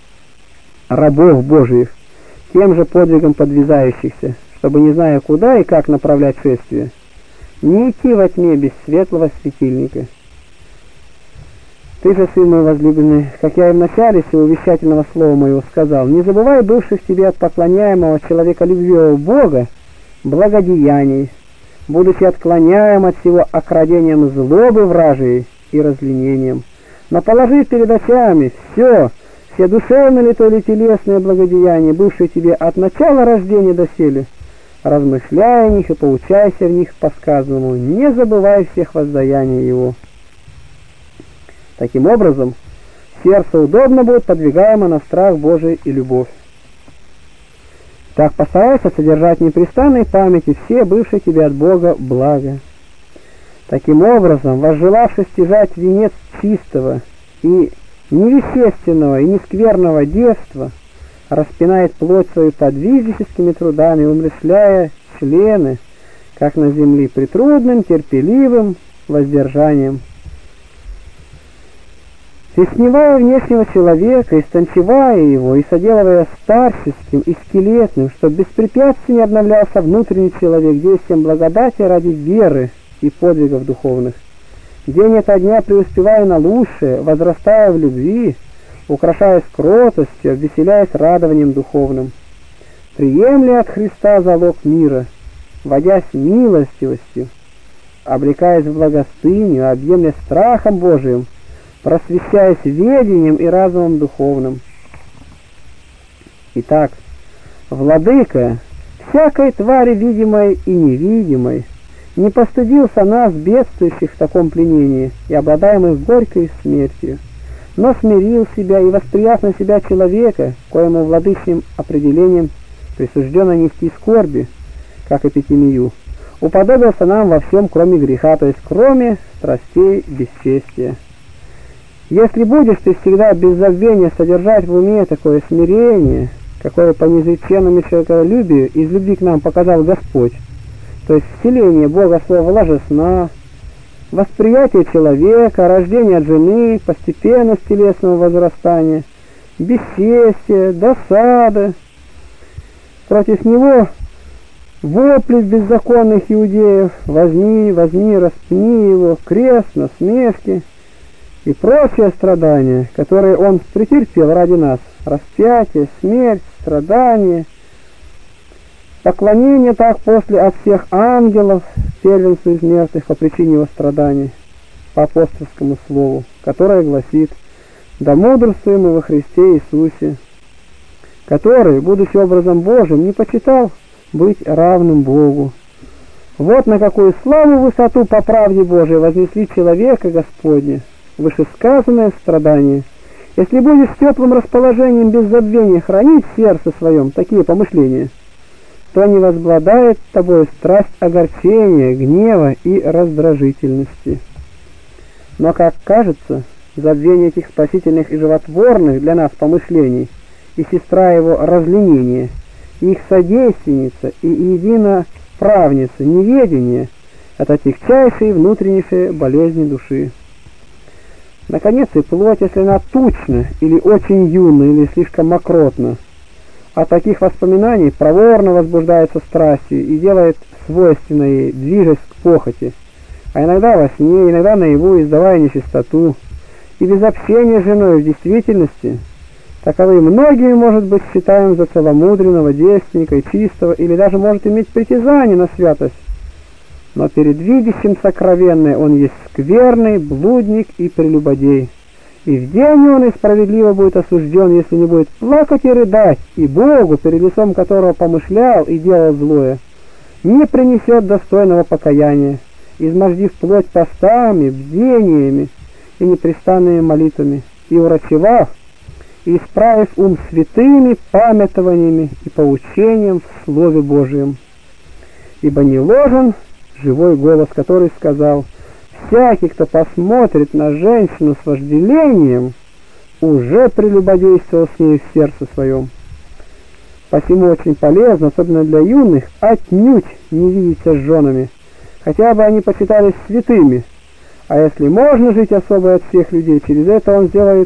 рабов Божиих, тем же подвигом подвязающихся, чтобы, не зная куда и как направлять шествие, не идти во тьме без светлого светильника. Ты же, сын мой возлюбленный, как я и в начале сего вещательного слова моего сказал, не забывай бывших тебе от поклоняемого человеколюбивого Бога благодеяний, будучи отклоняем от всего окрадением злобы вражией и разленением, но положи перед очами все, все душевные ли то ли телесные благодеяния, бывшие тебе от начала рождения доселе, размышляй о них и поучайся в них по сказанному, не забывай всех воздаяний его. Таким образом, сердце удобно будет подвигаемо на страх Божий и любовь. Так постарайся содержать в непрестанной памяти все бывшие тебе от Бога блага. Таким образом, возжелавши стяжать венец чистого и невещественного и нескверного девства, распинает плоть свою подвижническими трудами, умерщвляя члены, как на земле, притрудным, терпеливым воздержанием. Тесневая внешнего человека, истончевая его и соделывая старческим и скелетным, чтобы без препятствий не обновлялся внутренний человек, действием благодати ради веры и подвигов духовных. День ото дня преуспевая на лучшее, возрастая в любви, украшаясь кротостью, обвеселяясь радованием духовным. Приемля от Христа залог мира, водясь милостивостью, облекаясь в благостыню, объемля страхом Божиим, просвещаясь ведением и разумом духовным. Итак, Владыка всякой твари видимой и невидимой не постыдился нас, бедствующих в таком пленении и обладаемых горькой смертью, но смирил себя и, восприяв на себя человека, коему владычным определением присуждено нести скорби, как эпитемию, уподобился нам во всем, кроме греха, то есть кроме страстей бесчестия. Если будешь ты всегда без забвения содержать в уме такое смирение, какое по неизреченному человеколюбию из любви к нам показал Господь, то есть вселение Бога Слова ложа сна, восприятие человека, рождение от жены, постепенность телесного возрастания, бесчестие, досада. Против него вопли беззаконных иудеев: возьми, возьми, распни его, крест, насмешки и прочие страдания, которые он претерпел ради нас: распятие, смерть, страдания, поклонение так после от всех ангелов, первенцу из мертвых по причине его страданий, по апостольскому слову, которое гласит: да мудрствуем мы во Христе Иисусе, который, будучи образом Божиим, не почитал быть равным Богу. Вот на какую славу высоту по правде Божией вознесли человека Господня, вышесказанное страдание. Если будешь с теплым расположением без забвения хранить в сердце своем такие помышления, то не возбладает тобой страсть огорчения, гнева и раздражительности. Но, как кажется, забвение этих спасительных и животворных для нас помышлений и сестра его разленения, и их содейственница и единоправница неведение — это тягчайшие и внутреннейшие болезни души. Наконец, и плоть, если она тучна, или очень юна, или слишком мокротна, от таких воспоминаний проворно возбуждается страстью и делает свойственно ей, движась к похоти, а иногда во сне, иногда наяву, издавая нечистоту, и без общения с женой в действительности, таковы многие, может быть, считаем за целомудренного, девственника и чистого, или даже может иметь притязание на святость, но перед видящим сокровенное он есть скверный, блудник и прелюбодей. И в день он и справедливо будет осужден, если не будет плакать и рыдать, и Богу, перед лицом которого помышлял и делал злое, не принесет достойного покаяния, измождив плоть постами, бдениями и непрестанными молитвами, и урачевав, и исправив ум святыми памятованиями и поучением в Слове Божием. Ибо не ложен живой голос, который сказал: всякий, кто посмотрит на женщину с вожделением, уже прелюбодействовал с ней в сердце своем. Посему очень полезно, особенно для юных, отнюдь не видеться с женами, хотя бы они почитались святыми, а если можно жить особо от всех людей, через это он сделает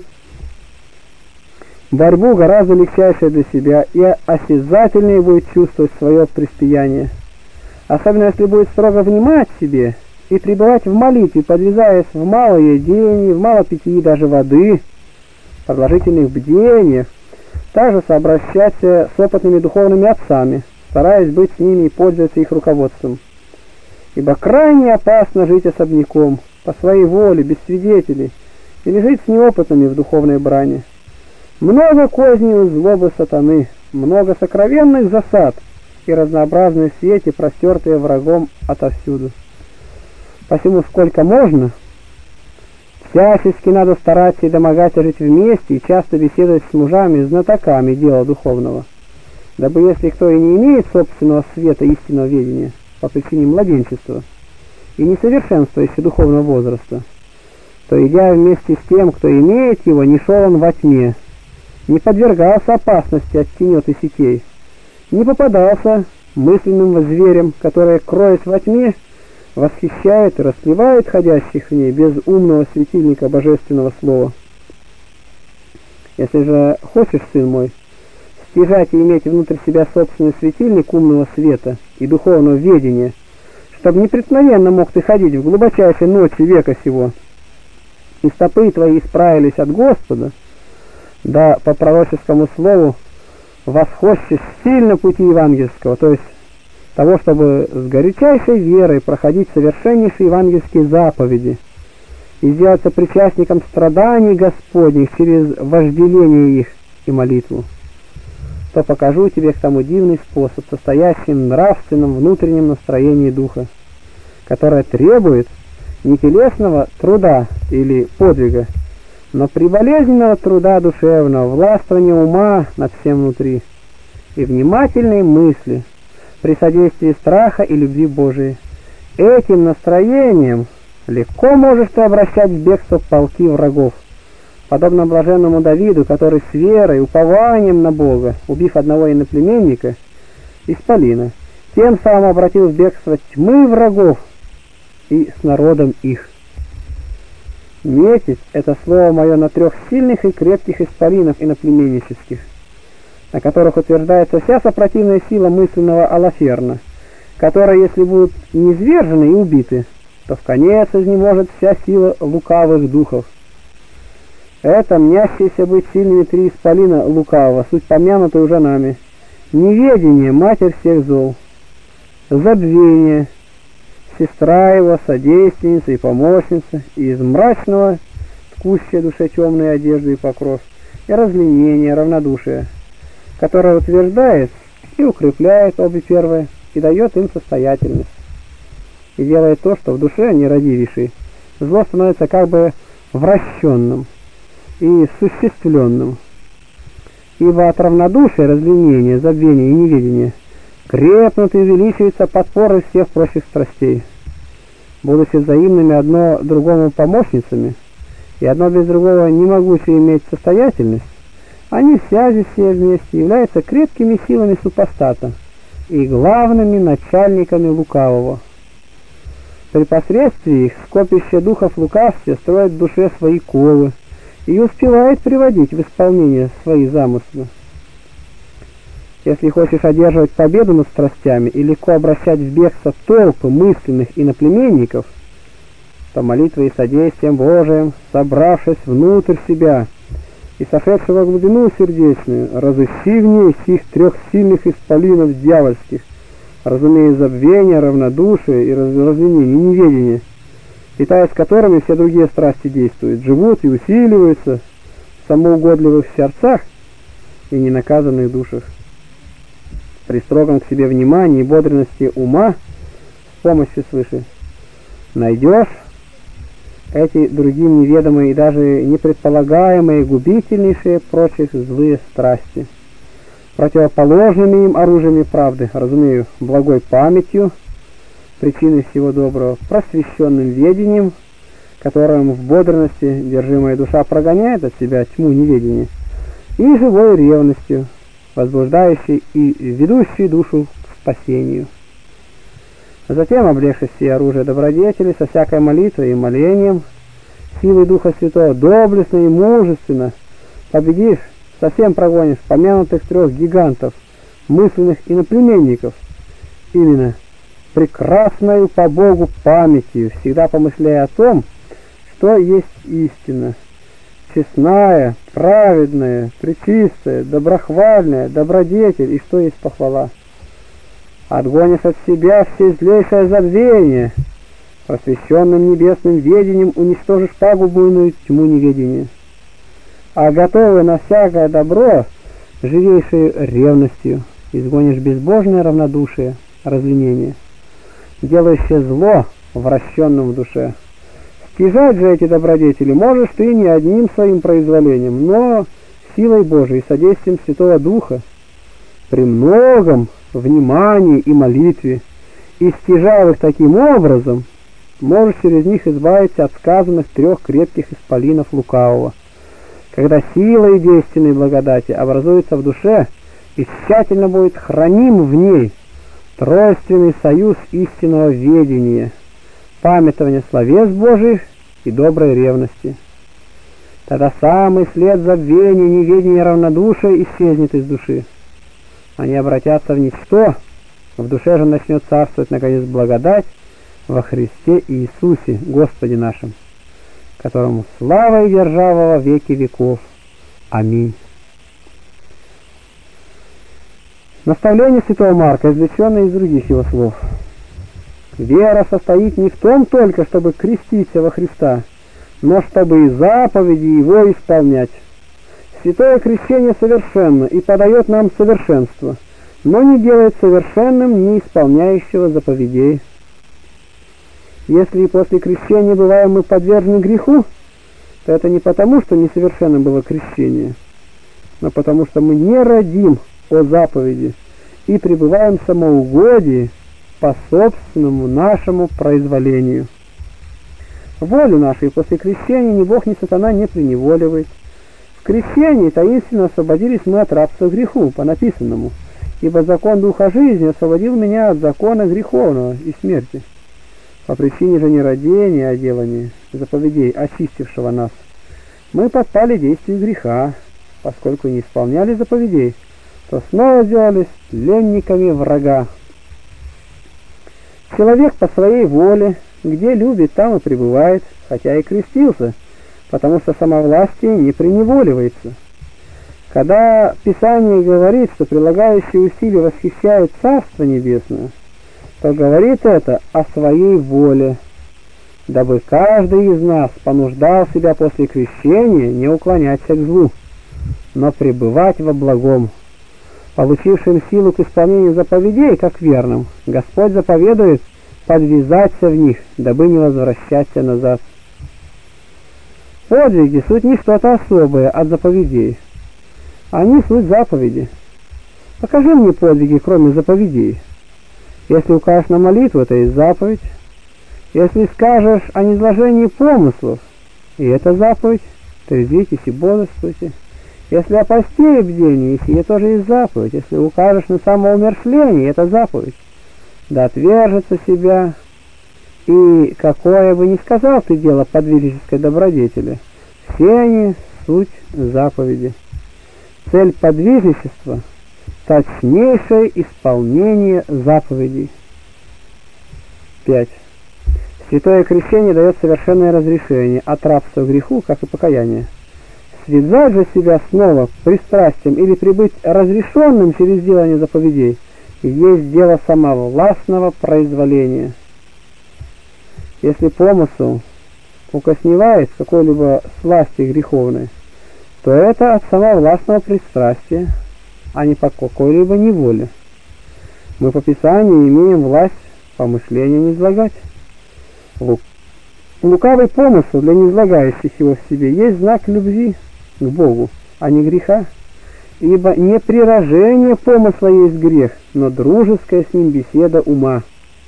борьбу гораздо легчайшей для себя и осязательнее будет чувствовать свое престояние. Особенно если будет строго внимать себе и пребывать в молитве, подвязаясь в малоедении, в малопитии даже воды, в продолжительных бдениях, также сообращаться с опытными духовными отцами, стараясь быть с ними и пользоваться их руководством. Ибо крайне опасно жить особняком, по своей воле, без свидетелей, или жить с неопытными в духовной брани. Много козней у злобы сатаны, много сокровенных засад и разнообразные сети, простертые врагом отовсюду. Посему сколько можно, всячески надо стараться и домогаться жить вместе и часто беседовать с мужами, знатоками дела духовного, дабы если кто и не имеет собственного света истинного ведения по причине младенчества и несовершенства еще духовного возраста, то, идя вместе с тем, кто имеет его, не шел он во тьме, не подвергался опасности от тенет и сетей, не попадался мысленным зверем, который, кроясь во тьме, восхищает и расливает ходящих в ней без умного светильника божественного слова. Если же хочешь, сын мой, стяжать и иметь внутрь себя собственный светильник умного света и духовного ведения, чтобы непреткновенно мог ты ходить в глубочайшей ночи века сего, и стопы твои исправились от Господа, да по пророческому слову восхочешь сильно пути евангельского, то есть того, чтобы с горячайшей верой проходить совершеннейшие евангельские заповеди и сделаться причастником страданий Господних через вожделение их и молитву, то покажу тебе к тому дивный способ, состоящий в нравственном внутреннем настроении духа, которое требует не телесного труда или подвига, но приболезненного труда душевного, властвования ума над всем внутри и внимательной мысли при содействии страха и любви Божией. Этим настроением легко можешь ты обращать в бегство полки врагов, подобно блаженному Давиду, который с верой, упованием на Бога, убив одного иноплеменника, исполина, тем самым обратил в бегство тьмы врагов и с народом их. Метить — это слово мое на трех сильных и крепких исполинов иноплеменнических, на которых утверждается вся сопротивная сила мысленного Алаферна, которые, если будут низвержены и убиты, то в конец изнеможет вся сила лукавых духов. Это мнящиеся быть сильными три исполина лукавого, суть помянутой уже нами: неведение — матерь всех зол, забвение — сестра его, содейственница и помощница, и из мрачного ткущая душе темные одежды и покров, и разленение, равнодушие, которое утверждает и укрепляет обе первые, и дает им состоятельность, и делает то, что в душе нерадивейшей зло становится как бы вращенным и существленным, ибо от равнодушия, разленения, забвения и неведения крепнут и увеличиваются подпоры всех прочих страстей, будучи взаимными одно другому помощницами, и одно без другого не могущие иметь состоятельность, они в связи все вместе являются крепкими силами супостата и главными начальниками лукавого. При посредстве их скопище духов лукавствия строит в душе свои ковы и успевает приводить в исполнение свои замыслы. Если хочешь одерживать победу над страстями и легко обращать в бегство толпы мысленных иноплеменников, то молитвой и содействием Божиим, собравшись внутрь себя и сошедшего в глубину сердечную, разыщи в ней сих трех сильных исполинов дьявольских, разумея забвение, равнодушие и разленение, и неведение, питаясь которыми все другие страсти действуют, живут и усиливаются в самоугодливых сердцах и ненаказанных душах. При строгом к себе внимании и бодренности ума с помощью свыше найдешь эти другим неведомые и даже непредполагаемые губительнейшие прочих злые страсти, противоположными им оружиями правды, разумею, благой памятью, причиной всего доброго, просвещенным ведением, которым в бодрности держимая душа прогоняет от себя тьму неведения, и живой ревностью, возбуждающий и ведущий душу к спасению. Затем, облегшись все оружие добродетели, со всякой молитвой и молением, силой Духа Святого, доблестно и мужественно победишь, совсем прогонишь помянутых трех гигантов, мысленных иноплеменников, именно прекрасною по Богу памятью, всегда помышляя о том, что есть истина, честная, праведная, пречистая, доброхвальная, добродетель и что есть похвала. Отгонишь от себя все злейшее забвение, просвещенным небесным ведением уничтожишь пагубную тьму неведения, а готовый на всякое добро живейшей ревностью изгонишь безбожное равнодушие, разленение, делающее зло вращенным в душе. Стяжать же эти добродетели можешь ты не одним своим произволением, но силой Божией и содействием Святого Духа, при многом внимании и молитве, и стяжав их таким образом, можешь через них избавиться от сказанных трех крепких исполинов лукавого, когда сила и действенной благодати образуется в душе и тщательно будет храним в ней тройственный союз истинного ведения, памятование словес Божьих и доброй ревности. Тогда самый след забвения, неведения и равнодушия исчезнет из души. Они обратятся в ничто, в душе же начнет царствовать наконец благодать во Христе Иисусе, Господе нашим, которому слава и держава во веки веков. Аминь. Наставление святого Марка, извлеченное из других его слов. Вера состоит не в том только, чтобы креститься во Христа, но чтобы и заповеди его исполнять. Святое крещение совершенно и подает нам совершенство, но не делает совершенным не исполняющего заповедей. Если и после крещения бываем мы подвержены греху, то это не потому, что несовершенным было крещение, но потому что мы не родим о заповеди и пребываем в самоугодии по собственному нашему произволению. Волю нашу после крещения ни Бог, ни сатана не преневоливает. В крещении таинственно освободились мы от рабства греху, по написанному, ибо закон Духа жизни освободил меня от закона греховного и смерти. По причине же нерадения о делании заповедей, очистившего нас, мы подпали действию греха, поскольку не исполняли заповедей, то снова сделались пленниками врага. Человек по своей воле, где любит, там и пребывает, хотя и крестился, потому что самовластие не преневоливается. Когда Писание говорит, что прилагающие усилия восхищают Царство Небесное, то говорит это о своей воле, дабы каждый из нас понуждал себя после крещения не уклоняться к злу, но пребывать во благом. Получившим силу к исполнению заповедей, как верным, Господь заповедует подвязаться в них, дабы не возвращаться назад. Подвиги — суть не что-то особое от заповедей. Они — суть заповеди. Покажи мне подвиги, кроме заповедей. Если укажешь на молитву, это и заповедь. Если скажешь о низложении помыслов, и это заповедь, трезвитесь и бодрствуйте. Если о посте и бдении, сие тоже и заповедь. Если укажешь на самоумершление, это заповедь. Да отвержется себя, и какое бы ни сказал ты дело подвижнической добродетели, все они суть заповеди. Цель подвижничества — точнейшее исполнение заповедей. пять. Святое крещение дает совершенное разрешение от рабства к греху, как и покаяние. Связать же себя снова пристрастием или прибыть разрешенным через делание заповедей есть дело самовластного произволения. Если помысл укосневает какой-либо сласти греховной, то это от самовластного пристрастия, а не по какой-либо неволе. Мы по Писанию имеем власть помышления не излагать. Лукавый помысл для неизлагающих его в себе есть знак любви к Богу, а не греха. Ибо не приражение помысла есть грех, но дружеская с ним беседа ума.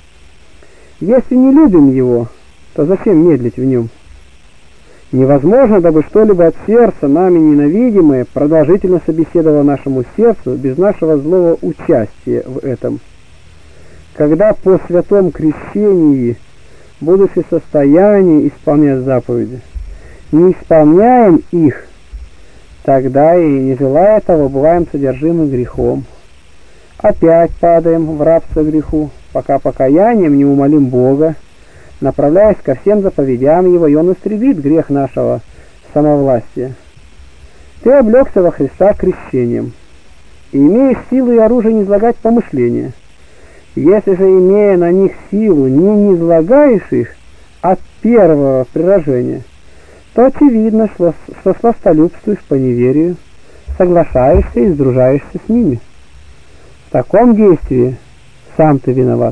Если не любим его, то зачем медлить в нем? Невозможно, дабы что-либо от сердца, нами ненавидимое, продолжительно собеседовало нашему сердцу без нашего злого участия в этом. Когда по святом крещении, будучи в состоянии исполнять заповеди, не исполняем их, тогда и, не желая того, бываем содержимы грехом. Опять падаем в рабство греху, пока покаянием не умолим Бога, направляясь ко всем заповедям Его, и Он истребит грех нашего самовластия. Ты облегся во Христа крещением, и имеешь силу и оружие низлагать помышления. Если же, имея на них силу, не низлагаешь их от первого приражения, то очевидно, что, что сластолюбствуешь по неверию, соглашаешься и сдружаешься с ними. В таком действии сам ты виноват.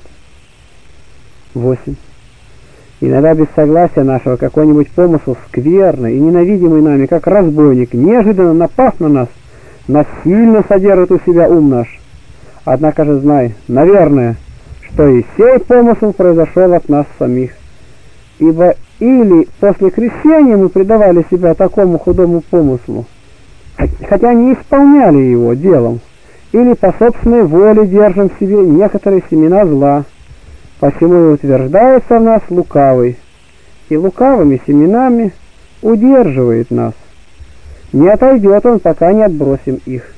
восемь. Иногда без согласия нашего какой-нибудь помысл скверный и ненавидимый нами, как разбойник, неожиданно напав на нас, насильно содержит у себя ум наш. Однако же знай, наверное, что и сей помысл произошел от нас самих. Ибо или после крещения мы предавали себя такому худому помыслу, хотя не исполняли его делом, или по собственной воле держим в себе некоторые семена зла, посему и утверждается в нас лукавый, и лукавыми семенами удерживает нас. Не отойдет он, пока не отбросим их.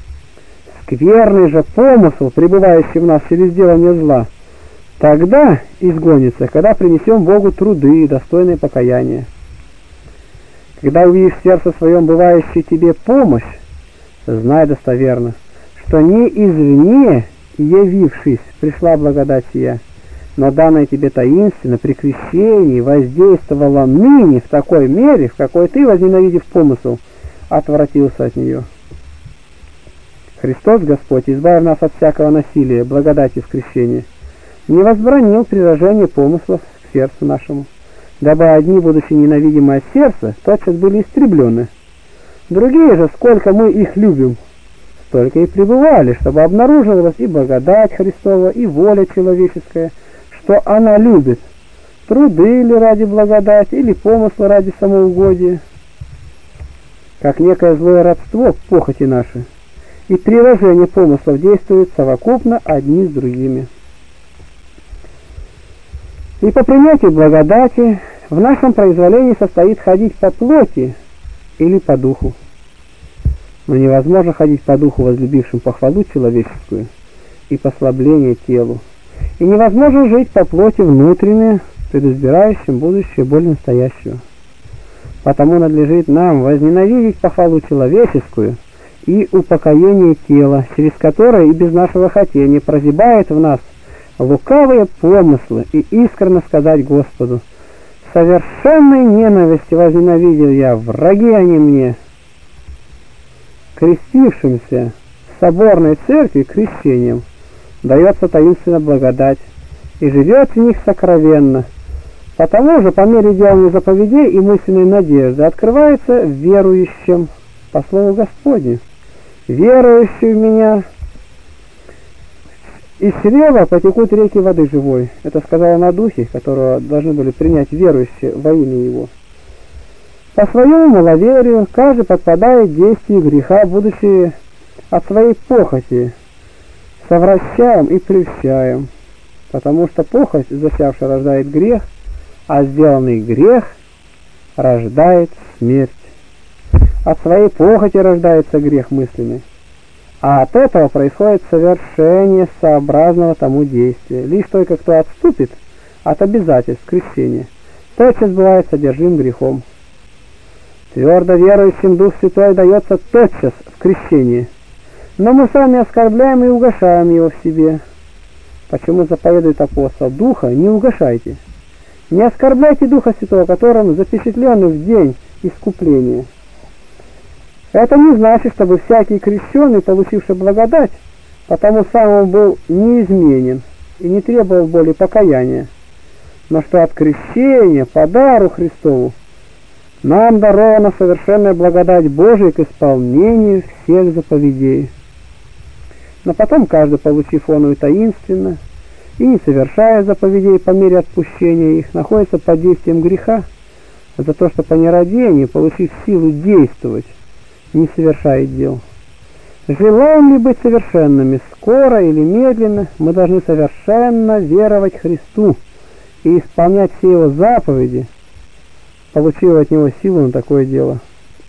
Скверный же помысл, пребывающий в нас через делание зла, тогда изгонится, когда принесем Богу труды, достойные покаяния. Когда увидишь в сердце своем бывающую тебе помощь, знай достоверно, что не извне, явившись, пришла благодать сия, но данная тебе таинственно при крещении воздействовала ныне в такой мере, в какой ты, возненавидев помысл, отвратился от нее. Христос Господь, избавив нас от всякого насилия, благодати в крещении, не возбранил приражение помыслов к сердцу нашему, дабы одни, будучи ненавидимы от сердца, тотчас были истреблены. Другие же, сколько мы их любим, столько и пребывали, чтобы обнаруживалась и благодать Христова, и воля человеческая, что она любит, труды ли ради благодати, или помыслы ради самоугодия, как некое злое родство к похоти нашей, и приложение помыслов действует совокупно одни с другими. И по принятию благодати в нашем произволении состоит ходить по плоти или по духу. Но невозможно ходить по духу, возлюбившим похвалу человеческую и послабление телу. И невозможно жить по плоти внутренне, предизбирающим будущее более настоящего. Потому надлежит нам возненавидеть похвалу человеческую и упокоение тела, через которое и без нашего хотения прозябает в нас лукавые помыслы, и искренне сказать Господу: совершенной ненависти возненавидел я, враги они мне. Крестившимся в соборной церкви крещением дается таинственная благодать, и живет в них сокровенно. Потому же, по мере делания заповедей и мысленной надежды, открывается верующим по слову Господню: верующий в меня, из чрева потекут реки воды живой. Это сказала на духе, которого должны были принять верующие во имя его. По своему маловерию каждый подпадает действию греха, будучи от своей похоти совращаем и прельщаем, потому что похоть зачавшая рождает грех, а сделанный грех рождает смерть. От своей похоти рождается грех мысленный, а от этого происходит совершение сообразного тому действия. Лишь только кто отступит от обязательств крещения, тотчас бывает содержим грехом. Твердо верующим Дух Святой дается тотчас в крещении, но мы сами оскорбляем и угошаем его в себе. Почему заповедует апостол: Духа не угошайте. Не оскорбляйте Духа Святого, которым запечатлены в день искупления. Это не значит, чтобы всякий крещенный, получивший благодать, потому самому был неизменен и не требовал более покаяния, но что от крещения по дару Христову нам дарована совершенная благодать Божия к исполнению всех заповедей. Но потом каждый, получив оную таинственно и не совершая заповедей по мере отпущения их, находится под действием греха за то, что по нерадении, получив силу действовать, не совершает дел. Желаем ли быть совершенными, скоро или медленно, мы должны совершенно веровать Христу и исполнять все Его заповеди, получив от Него силу на такое дело.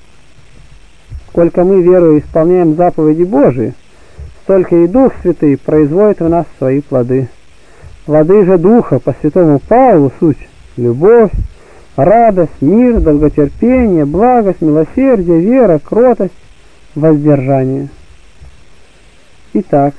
Сколько мы, веруя, исполняем заповеди Божии, столько и Дух Святый производит в нас свои плоды. Плоды же Духа по святому Павлу суть: любовь, радость, мир, долготерпение, благость, милосердие, вера, кротость, воздержание. Итак,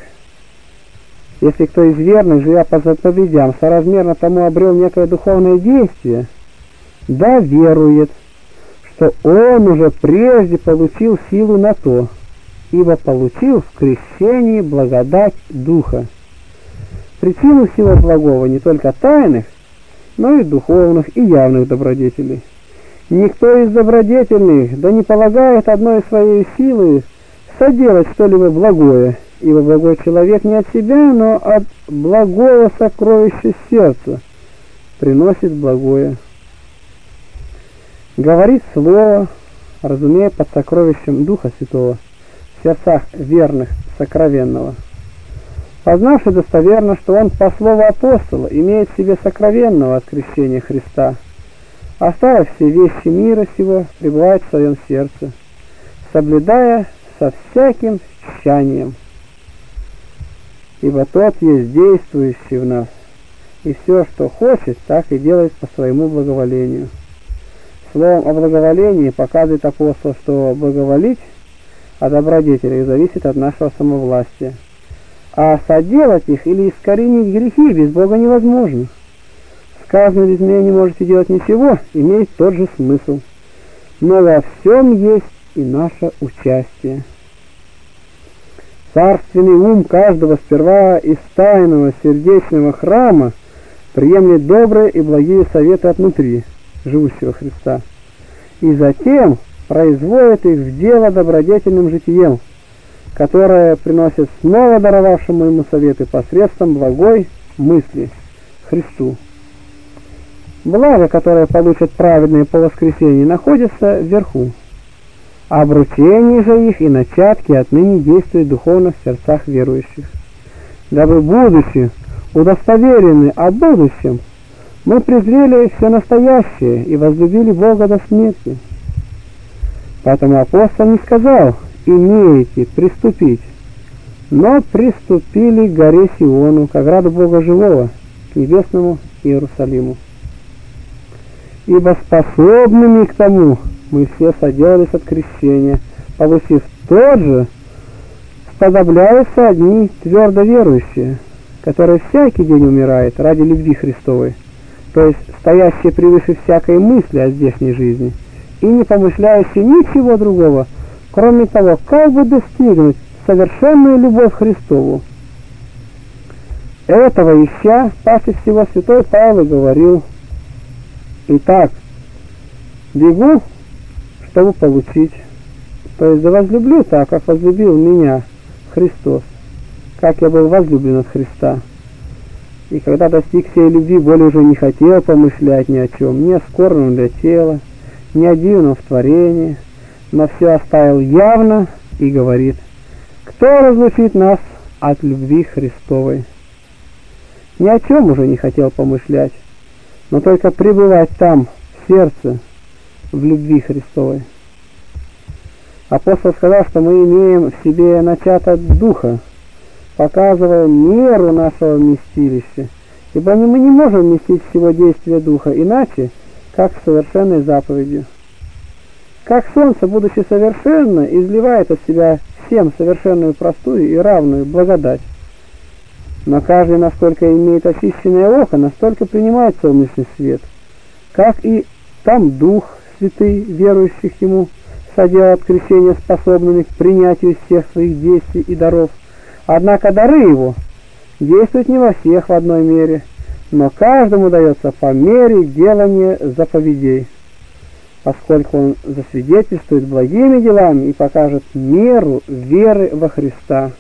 если кто из верных, живя по заповедям, соразмерно тому обрел некое духовное действие, да верует, что он уже прежде получил силу на то, ибо получил в крещении благодать Духа. Причину всего благого не только тайных, но и духовных и явных добродетелей. Никто из добродетельных да не полагает одной своей силы соделать что-либо благое, ибо благой человек не от себя, но от благого сокровища сердца приносит благое. Говорит слово, разумея под сокровищем Духа Святого, в сердцах верных сокровенного, познавши достоверно, что он по слову апостола имеет в себе сокровенного от крещения Христа, оставив все вещи мира сего, пребывает в своем сердце, соблюдая со всяким тщанием. Ибо тот есть действующий в нас, и все, что хочет, так и делает по своему благоволению. Словом о благоволении показывает апостол, что благоволить о добродетелях зависит от нашего самовластия, а соделать их или искоренить грехи без Бога невозможно. Сказано: без меня не можете делать ничего, имеет тот же смысл, но во всем есть и наше участие. Царственный ум каждого сперва из тайного сердечного храма приемлет добрые и благие советы от внутри живущего Христа, и затем производит их в дело добродетельным житием, которое приносит снова даровавшему ему советы посредством благой мысли Христу. Благо, которое получат праведные по воскресенье, находится вверху. А обручение же их и начатки отныне действуют духовно в сердцах верующих. Дабы, будучи удостоверены о будущем, мы презрели все настоящее и возлюбили Бога до смерти. Поэтому апостол не сказал: «Имеете приступить», но приступили к горе Сиону, к ограду Бога живого, к небесному Иерусалиму. Ибо способными к тому мы все соделались от крещения, получив тот же, сподобляются одни твердо верующие, которые всякий день умирают ради любви Христовой, то есть стоящие превыше всякой мысли о здешней жизни, и не помышляющие ничего другого, кроме того, как бы достигнуть совершенную любовь Христову. Этого ища, паче всего, святой Павел говорил: «Итак, бегу, чтобы получить, то есть да возлюблю так, как возлюбил меня Христос, как я был возлюблен от Христа». И когда достиг сей любви, более уже не хотел помышлять ни о чем, ни о скорбном для тела, ни о дивном в творении, но все оставил явно и говорит: «Кто разлучит нас от любви Христовой?» Ни о чем уже не хотел помышлять, но только пребывать там, в сердце, в любви Христовой. Апостол сказал, что мы имеем в себе начаток Духа, показывая меру нашего вместилища, ибо мы не можем вместить всего действия Духа иначе, как совершенной заповедью. Как солнце, будучи совершенно, изливает от себя всем совершенную, простую и равную благодать. Но каждый, насколько имеет очищенное око, настолько принимает солнечный свет, как и там Дух Святый, верующих Ему, соделал от крещения способными к принятию всех своих действий и даров. Однако дары Его действуют не во всех в одной мере, но каждому дается по мере делания заповедей, поскольку Он засвидетельствует благими делами и покажет меру веры во Христа.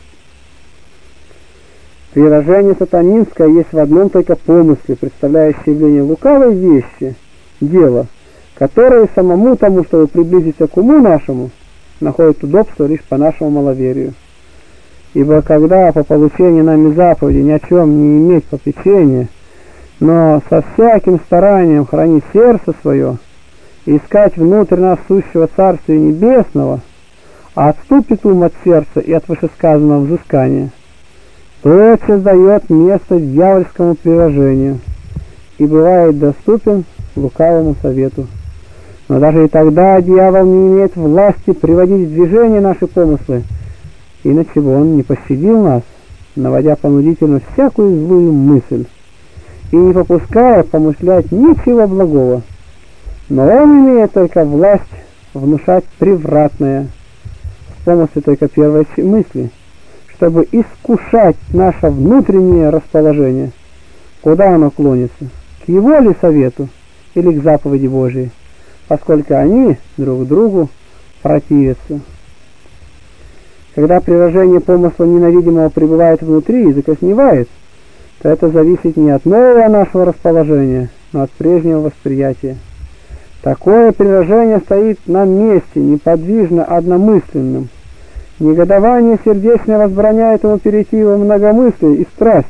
Приложение сатанинское есть в одном только помысле, представляющее явление лукавой вещи, дело, которое самому тому, чтобы приблизиться к уму нашему, находит удобство лишь по нашему маловерию. Ибо когда по получении нами заповеди ни о чем не иметь попечения, но со всяким старанием хранить сердце свое и искать внутрь нас сущего Царствия Небесного, а отступит ум от сердца и от вышесказанного взыскания, тотчас дает место дьявольскому приложению и бывает доступен лукавому совету. Но даже и тогда дьявол не имеет власти приводить в движение наши помыслы, иначе бы он не пощадил нас, наводя понудительно всякую злую мысль и не попуская помышлять ничего благого. Но он имеет только власть внушать превратное с помощью только первой мысли, чтобы искушать наше внутреннее расположение, куда оно клонится, к его ли совету или к заповеди Божией, поскольку они друг другу противятся. Когда приложение помысла ненавидимого пребывает внутри и закосневает, то это зависит не от нового нашего расположения, но от прежнего восприятия. Такое приложение стоит на месте, неподвижно одномысленным. Негодование сердечное возбраняет ему перейти во многомыслие и страсть.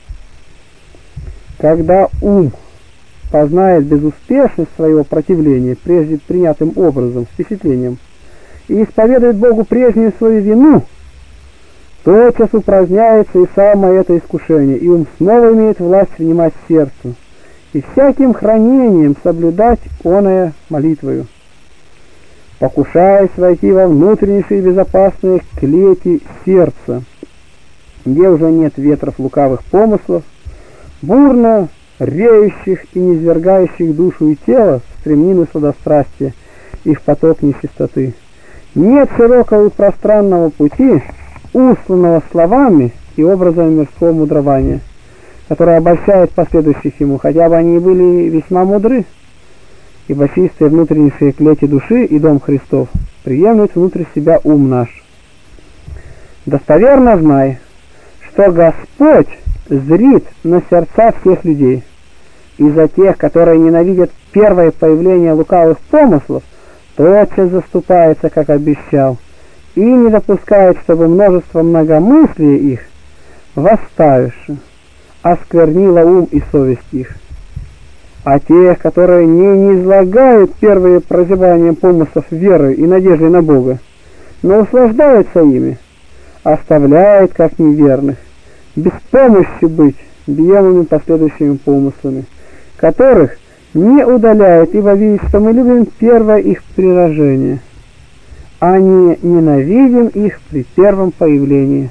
Когда ум познает безуспешность своего противления прежде принятым образом, впечатлением, и исповедует Богу прежнюю свою вину, тотчас упраздняется и самое это искушение, и ум снова имеет власть внимать сердцу, и всяким хранением соблюдать оное молитвою, покушаясь войти во внутреннейшие безопасные клети сердца, где уже нет ветров лукавых помыслов, бурно реющих и низвергающих душу и тело в стремнину сладострастия и в поток нечистоты. Нет широкого и пространного пути, усланного словами и образами мирского мудрования, которое обольщает последующих ему, хотя бы они и были весьма мудры, ибо чистые внутреннейшие клети души и дом Христов приемлют внутрь себя ум наш. Достоверно знай, что Господь зрит на сердца всех людей, И за тех, которые ненавидят первое появление лукавых помыслов, тотчас заступается, как обещал, и не допускает, чтобы множество многомыслия их, восставивши, осквернило ум и совесть их. А тех, которые не низлагают первые прозябания помыслов верой и надеждой на Бога, но услаждаются ими, оставляет как неверных, без помощи быть бьемыми последующими помыслами, которых не удаляет, ибо видит, что мы любим первое их приражение, а не ненавидим их при первом появлении.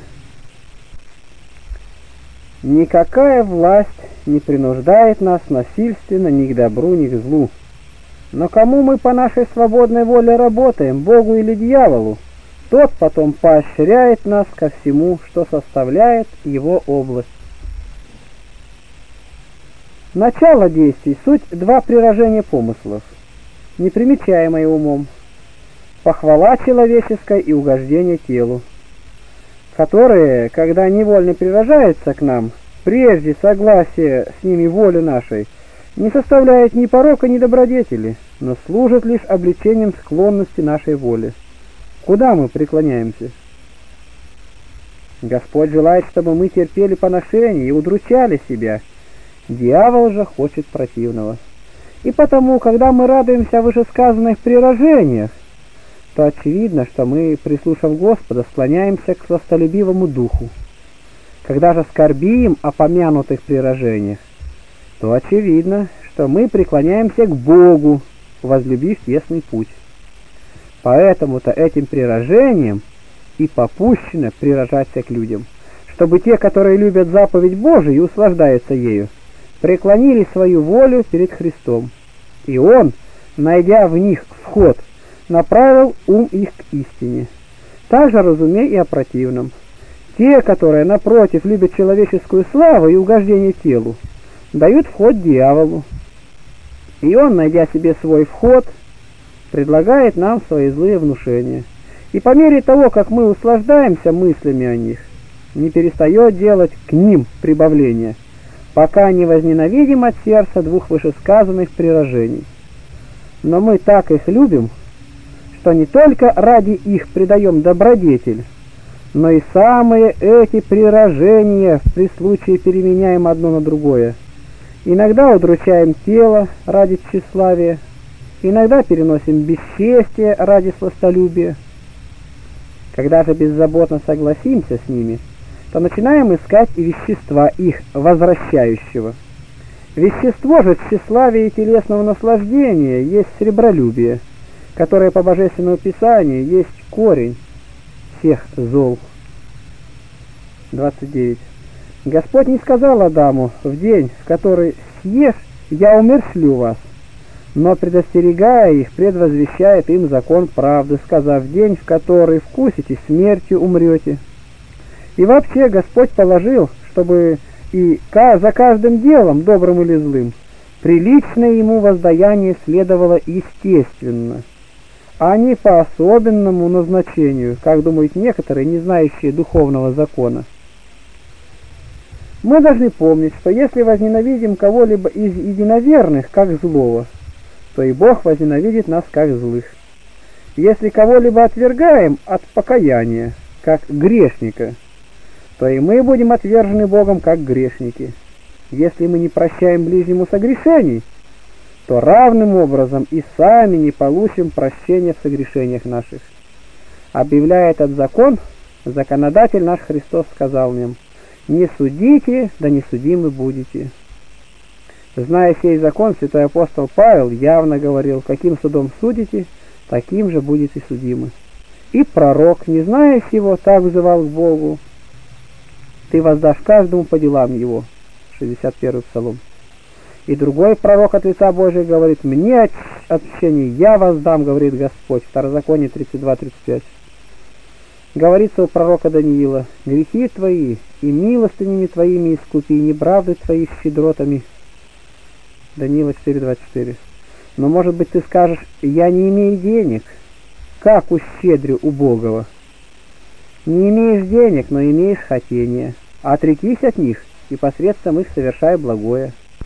Никакая власть не принуждает нас насильственно ни к добру, ни к злу. Но кому мы по нашей свободной воле работаем, Богу или дьяволу, тот потом поощряет нас ко всему, что составляет его область. Начало действий — суть два приражения помыслов, непримечаемые умом, похвала человеческая и угождение телу, которые, когда невольно приражаются к нам, прежде согласия с ними воли нашей, не составляют ни порока, ни добродетели, но служат лишь обличением склонности нашей воли. Куда мы преклоняемся? Господь желает, чтобы мы терпели поношение и удручали себя. Дьявол же хочет противного. И потому, когда мы радуемся о вышесказанных приражениях, то очевидно, что мы, прислушав Господа, склоняемся к сластолюбивому духу. Когда же скорбим о помянутых приражениях, то очевидно, что мы преклоняемся к Богу, возлюбив тесный путь. Поэтому-то этим приражением и попущено приражаться к людям, чтобы те, которые любят заповедь Божию и услаждаются ею, преклонили свою волю перед Христом, и Он, найдя в них вход, направил ум их к истине. Также разумей и о противном. Те, которые, напротив, любят человеческую славу и угождение телу, дают вход дьяволу, и он, найдя себе свой вход, предлагает нам свои злые внушения. И по мере того, как мы услаждаемся мыслями о них, не перестает делать к ним прибавления, пока не возненавидим от сердца двух вышесказанных приражений. Но мы так их любим, что не только ради их предаем добродетель, но и самые эти приражения при случае переменяем одно на другое. Иногда удручаем тело ради тщеславия, иногда переносим бесчестие ради сластолюбия. Когда же беззаботно согласимся с ними, то начинаем искать и вещества их возвращающего. Вещество же тщеславия и телесного наслаждения есть сребролюбие, которое по Божественному Писанию есть корень всех зол. двадцать девять. Господь не сказал Адаму в день, в который съешь, я умерщвлю вас, но, предостерегая их, предвозвещает им закон правды, сказав: день, в который вкусите, смертью умрете. И вообще Господь положил, чтобы и за каждым делом, добрым или злым, приличное ему воздаяние следовало естественно, а не по особенному назначению, как думают некоторые, не знающие духовного закона. Мы должны помнить, что если возненавидим кого-либо из единоверных как злого, то и Бог возненавидит нас как злых. Если кого-либо отвергаем от покаяния, как грешника, то и мы будем отвержены Богом как грешники. Если мы не прощаем ближнему согрешений, то равным образом и сами не получим прощения в согрешениях наших. Объявляя этот закон, законодатель наш Христос сказал нам: «Не судите, да не судимы будете». Зная сей закон, святой апостол Павел явно говорил: каким судом судите, таким же будете судимы. И пророк, не зная сего, так взывал к Богу: «Ты воздашь каждому по делам его». шестьдесят первый Псалом. И другой пророк от лица Божия говорит: «Мне отпущение я воздам, говорит Господь». Второзаконие тридцать два тридцать пять. Говорится у пророка Даниила: «Грехи твои и милостынями твоими искупи, и неправды твои щедротами». Даниила четыре двадцать четыре. Но, может быть, ты скажешь: «Я не имею денег, как ущедрю убогого?» Не имеешь денег, но имеешь хотение. Отрекись от них, и посредством их совершай благое.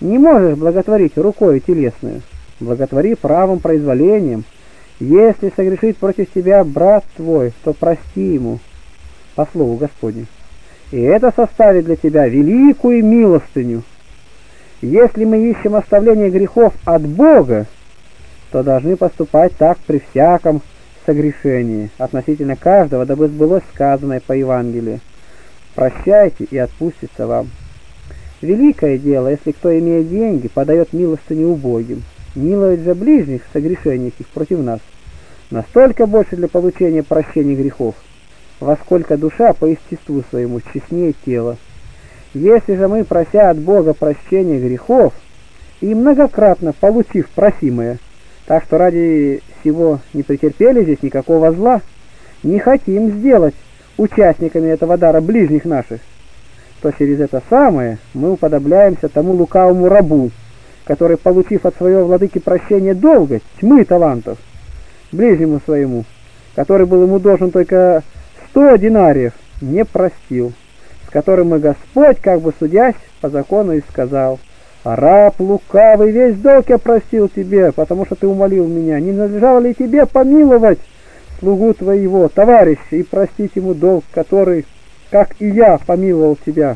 Не можешь благотворить рукой телесную, благотвори правым произволением. Если согрешит против тебя брат твой, то прости ему, по слову Господню. И это составит для тебя великую милостыню. Если мы ищем оставление грехов от Бога, то должны поступать так при всяком согрешении относительно каждого, дабы сбылось сказанное по Евангелию: прощайте, и отпустится вам. Великое дело, если кто, имея деньги, подает милостыню убогим. Миловать же ближних в согрешениях их против нас настолько больше для получения прощения грехов, во сколько душа по естеству своему честнее тела. Если же мы, прося от Бога прощения грехов, и многократно получив просимое, так что ради сего не претерпели здесь никакого зла, не хотим сделать участниками этого дара ближних наших, то через это самое мы уподобляемся тому лукавому рабу, который, получив от своего владыки прощение долга, тьмы талантов, ближнему своему, который был ему должен только сто динариев, не простил, с которым и Господь, как бы судясь, по закону и сказал: «Раб лукавый, весь долг я простил тебе, потому что ты умолил меня. Не надлежало ли тебе помиловать слугу твоего, товарища, и простить ему долг, который, как и я, помиловал тебя?»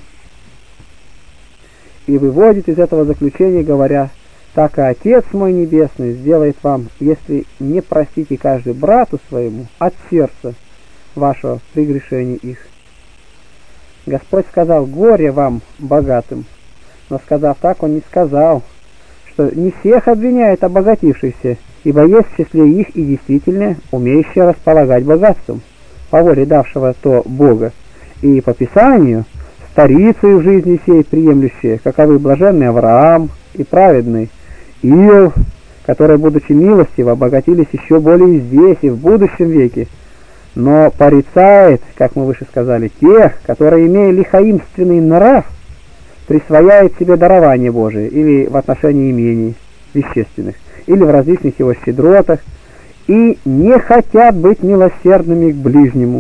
И выводит из этого заключения, говоря: «Так и Отец мой Небесный сделает вам, если не простите каждый брату своему от сердца вашего прегрешения их». Господь сказал: «Горе вам, богатым». Но, сказав так, Он не сказал, что не всех обвиняет обогатившихся, ибо есть в числе их и действительно умеющие располагать богатством, по воле давшего то Бога, и по Писанию старицей в жизни сей приемлющие, каковы блаженный Авраам и праведный Иов, которые, будучи милостивы, обогатились еще более и здесь, и в будущем веке, но порицает, как мы выше сказали, тех, которые, имея лихаимственный нрав, присвояет себе дарование Божие или в отношении имений вещественных, или в различных его щедротах, и не хотят быть милосердными к ближнему.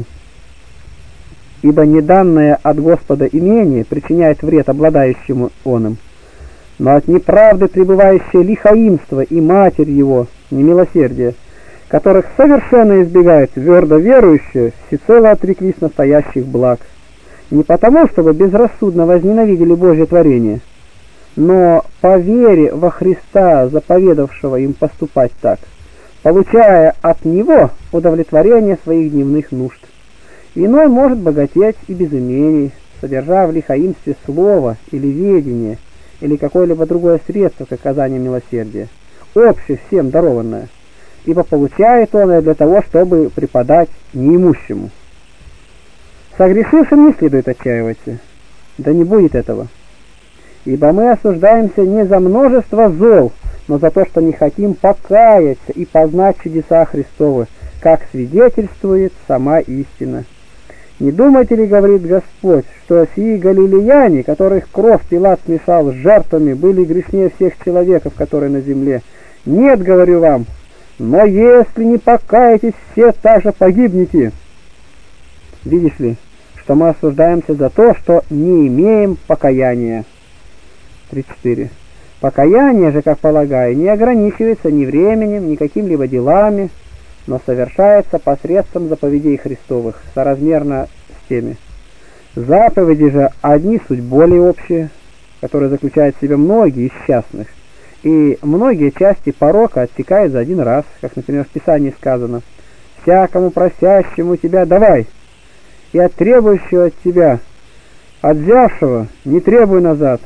Ибо неданное от Господа имение причиняет вред обладающему оным, но от неправды пребывающее лихаимство и матерь его, немилосердие, которых совершенно избегают твердо верующие, всецело отреклись настоящих благ. Не потому, чтобы безрассудно возненавидели Божье творение, но по вере во Христа, заповедавшего им поступать так, получая от Него удовлетворение своих дневных нужд. Иной может богатеть и без имений, содержа в лихаимстве слово или ведение, или какое-либо другое средство к оказанию милосердия, общее всем дарованное, ибо получает он это для того, чтобы преподать неимущему. Согрешившим не следует отчаиваться, да не будет этого, ибо мы осуждаемся не за множество зол, но за то, что не хотим покаяться и познать чудеса Христовы, как свидетельствует сама истина. Не думаете ли, говорит Господь, что сии галилеяне, которых кровь Пилат смешал с жертвами, были грешнее всех человеков, которые на земле? Нет, говорю вам, но если не покаетесь, все также погибнете. Видишь ли, что мы осуждаемся за то, что не имеем покаяния. тридцать четыре. Покаяние же, как полагаю, не ограничивается ни временем, ни какими-либо делами, но совершается посредством заповедей Христовых, соразмерно с теми. Заповеди же одни суть более общие, которые заключают в себе многие из частных, и многие части порока отсекают за один раз, как, например, в Писании сказано: «Всякому просящему тебя давай, и от требующего от тебя, от взявшего не требуй назад».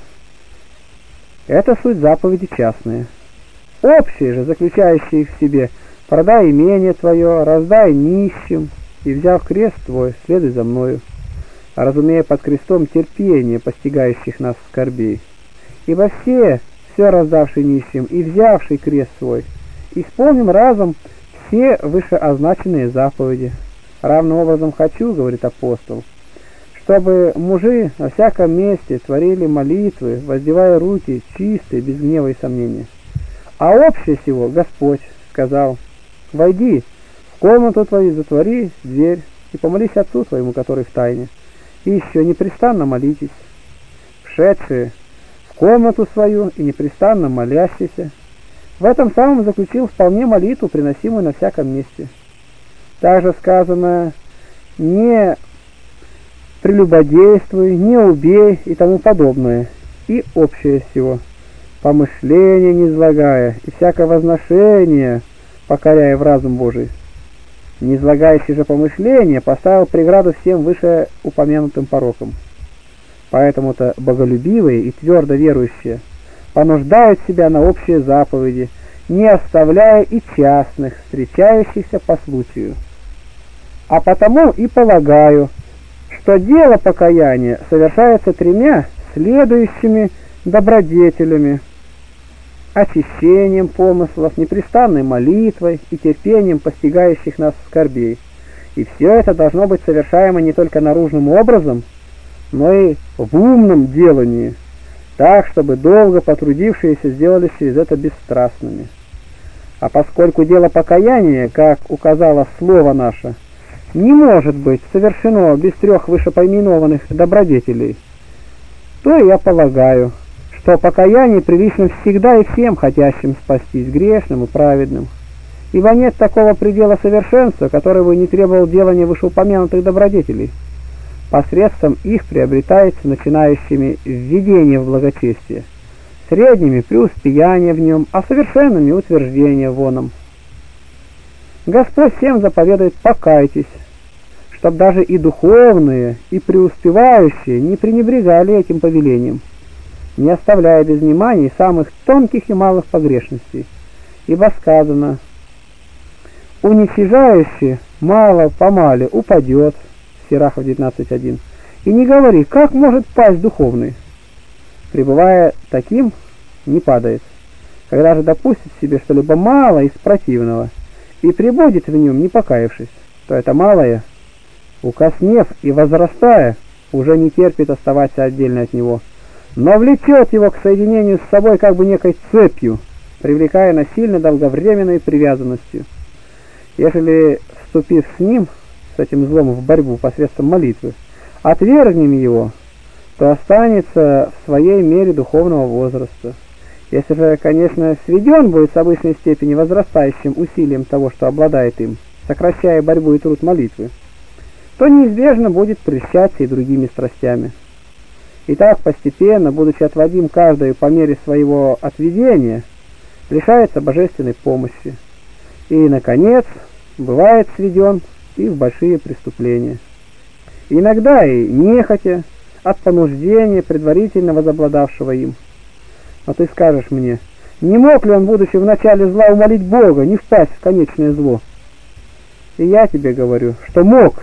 Это суть заповеди частные. Общие же, заключающие их в себе: «Продай имение твое, раздай нищим, и, взяв крест твой, следуй за мною», разумея под крестом терпение постигающих нас скорбей. Ибо все, все раздавший нищим и взявший крест свой, исполним разом все вышеозначенные заповеди. Равным образом хочу, говорит апостол, чтобы мужи на всяком месте творили молитвы, воздевая руки чистые, без гнева и сомнения. А общее всего Господь сказал: «Войди в комнату твою, затвори дверь и помолись Отцу твоему, который в тайне, и еще непрестанно молитесь». Вшедшие в комнату свою и непрестанно молящийся. В этом самом заключил вполне молитву, приносимую на всяком месте. Также сказано: не прелюбодействуй, не убей и тому подобное, и общее всего. Помышление не излагая, и всякое возношение покоряя в разум Божий. Не излагающий же помышление поставил преграду всем вышеупомянутым порокам. Поэтому-то боголюбивые и твердо верующие понуждают себя на общие заповеди, не оставляя и частных, встречающихся по случаю. А потому и полагаю, что дело покаяния совершается тремя следующими добродетелями: очищением помыслов, непрестанной молитвой и терпением постигающих нас скорбей. И все это должно быть совершаемо не только наружным образом, но и в умном делании, так, чтобы долго потрудившиеся сделали через это бесстрастными. А поскольку дело покаяния, как указало слово наше, не может быть совершено без трех вышепоименованных добродетелей, то я полагаю, что покаяние прилично всегда и всем хотящим спастись, грешным и праведным, ибо нет такого предела совершенства, который бы не требовал делания вышеупомянутых добродетелей. Посредством их приобретается начинающими введение в благочестие, средними преуспеяние в нем, а совершенными утверждение воном. Господь всем заповедует: покайтесь, чтоб даже и духовные, и преуспевающие не пренебрегали этим повелением, не оставляя без внимания самых тонких и малых погрешностей. Ибо сказано: уничижающий мало-помале упадет, Сирахов девятнадцать один, и не говори, как может пасть духовный. Пребывая таким, не падает. Когда же допустит себе что-либо мало из противного и пребудет в нем, не покаявшись, то это малое, укоснев и возрастая, уже не терпит оставаться отдельно от него, но влечет его к соединению с собой как бы некой цепью, привлекая насильно долговременной привязанностью. Ежели, вступив с ним, с этим злом в борьбу посредством молитвы, отвергнем его, то останется в своей мере духовного возраста. Если же, конечно, сведен будет с обычной степени возрастающим усилием того, что обладает им, сокращая борьбу и труд молитвы, то неизбежно будет прельщаться и другими страстями. И так постепенно, будучи отводим каждую по мере своего отведения, лишается божественной помощи. И, наконец, бывает сведен и в большие преступления. И иногда и нехотя, от понуждения предварительно возобладавшего им. Но ты скажешь мне, не мог ли он, будучи в начале зла, умолить Бога не впасть в конечное зло? И я тебе говорю, что мог,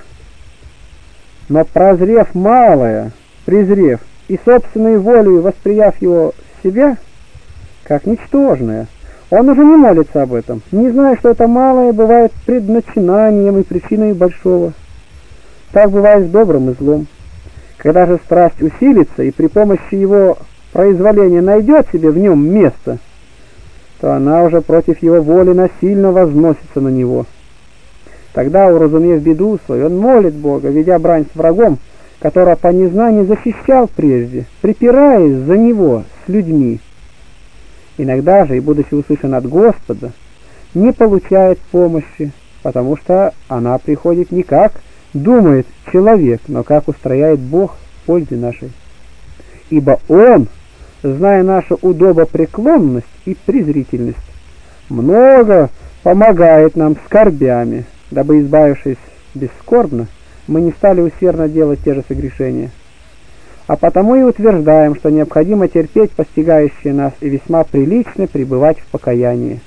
но прозрев малое, презрев и собственной волей восприяв его в себя, как ничтожное, он уже не молится об этом, не зная, что это малое бывает предначинанием и причиной большого. Так бывает с добрым и злом. Когда же страсть усилится и при помощи его произволения найдет себе в нем место, то она уже против его воли насильно возносится на него. Тогда, уразумев беду свою, он молит Бога, ведя брань с врагом, которого по незнанию защищал прежде, припираясь за него с людьми. Иногда же, и будучи услышан от Господа, не получает помощи, потому что она приходит не как думает человек, но как устрояет Бог в пользе нашей. Ибо Он, зная нашу удобопреклонность и презрительность, много помогает нам скорбями, дабы, избавившись бескорбно, мы не стали усердно делать те же согрешения. А потому и утверждаем, что необходимо терпеть постигающие нас и весьма прилично пребывать в покаянии.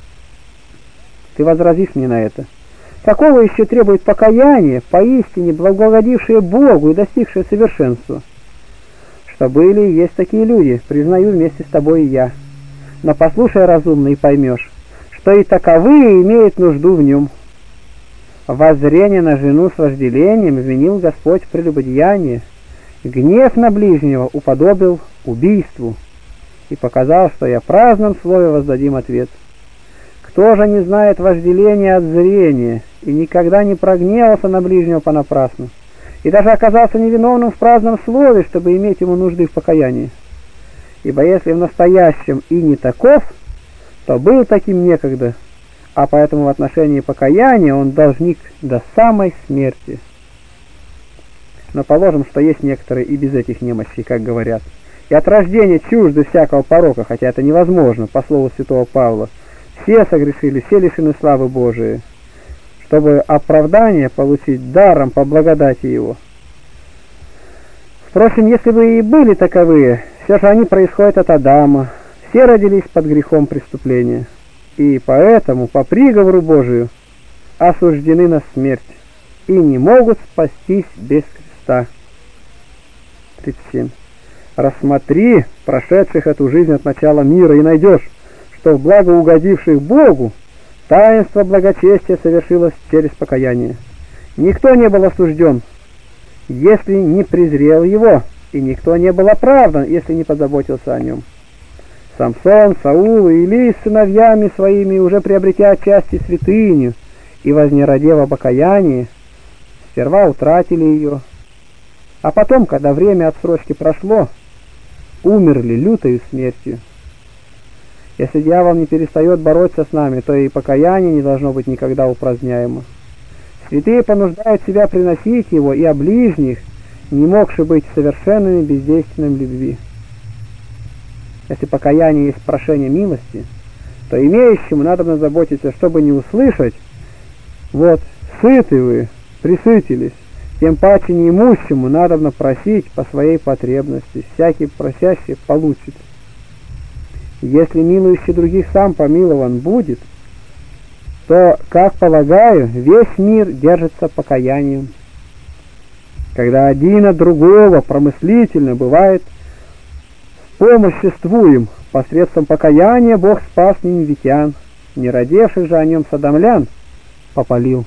Ты возразишь мне на это: какого еще требует покаяние, поистине благогодившее Богу и достигшее совершенства? Что были и есть такие люди, признаю вместе с тобой и я. Но послушай разумно и поймешь, что и таковые имеют нужду в нем. Воззрение на жену с вожделением винил Господь в прелюбодеянии, гнев на ближнего уподобил убийству и показал, что я праздном слове воздадим ответ. Кто же не знает вожделения от зрения и никогда не прогневался на ближнего понапрасну, и даже оказался невиновным в праздном слове, чтобы иметь ему нужды в покаянии? Ибо если в настоящем и не таков, то был таким некогда, а поэтому в отношении покаяния он должник до самой смерти. Но положим, что есть некоторые и без этих немощей, как говорят, и от рождения чужды всякого порока, хотя это невозможно, по слову святого Павла. Все согрешили, все лишены славы Божией, чтобы оправдание получить даром по благодати Его. Впрочем, если бы и были таковые, все же они происходят от Адама, все родились под грехом преступления, и поэтому по приговору Божию осуждены на смерть и не могут спастись без креста. тридцать семь. Рассмотри прошедших эту жизнь от начала мира и найдешь, что в благо угодивших Богу таинство благочестия совершилось через покаяние. Никто не был осужден, если не презрел его, и никто не был оправдан, если не позаботился о нем. Самсон, Саул и Илий с сыновьями своими, уже приобретя отчасти святыню и вознеродев о покаянии, сперва утратили ее, а потом, когда время отсрочки прошло, умерли лютою смертью. Если дьявол не перестает бороться с нами, то и покаяние не должно быть никогда упраздняемо. Святые понуждают себя приносить его и о ближних, не могши быть совершенными бездейственным любви. Если покаяние есть прошение милости, то имеющему надо заботиться, чтобы не услышать: вот, сыты вы, присытились, тем паче неимущему надобно просить по своей потребности, всякий просящий получит. Если милующий других сам помилован будет, то, как полагаю, весь мир держится покаянием. Когда один от другого промыслительно бывает помоществуем, посредством покаяния Бог спас ниневитян, не родевших же о нем содомлян попалил.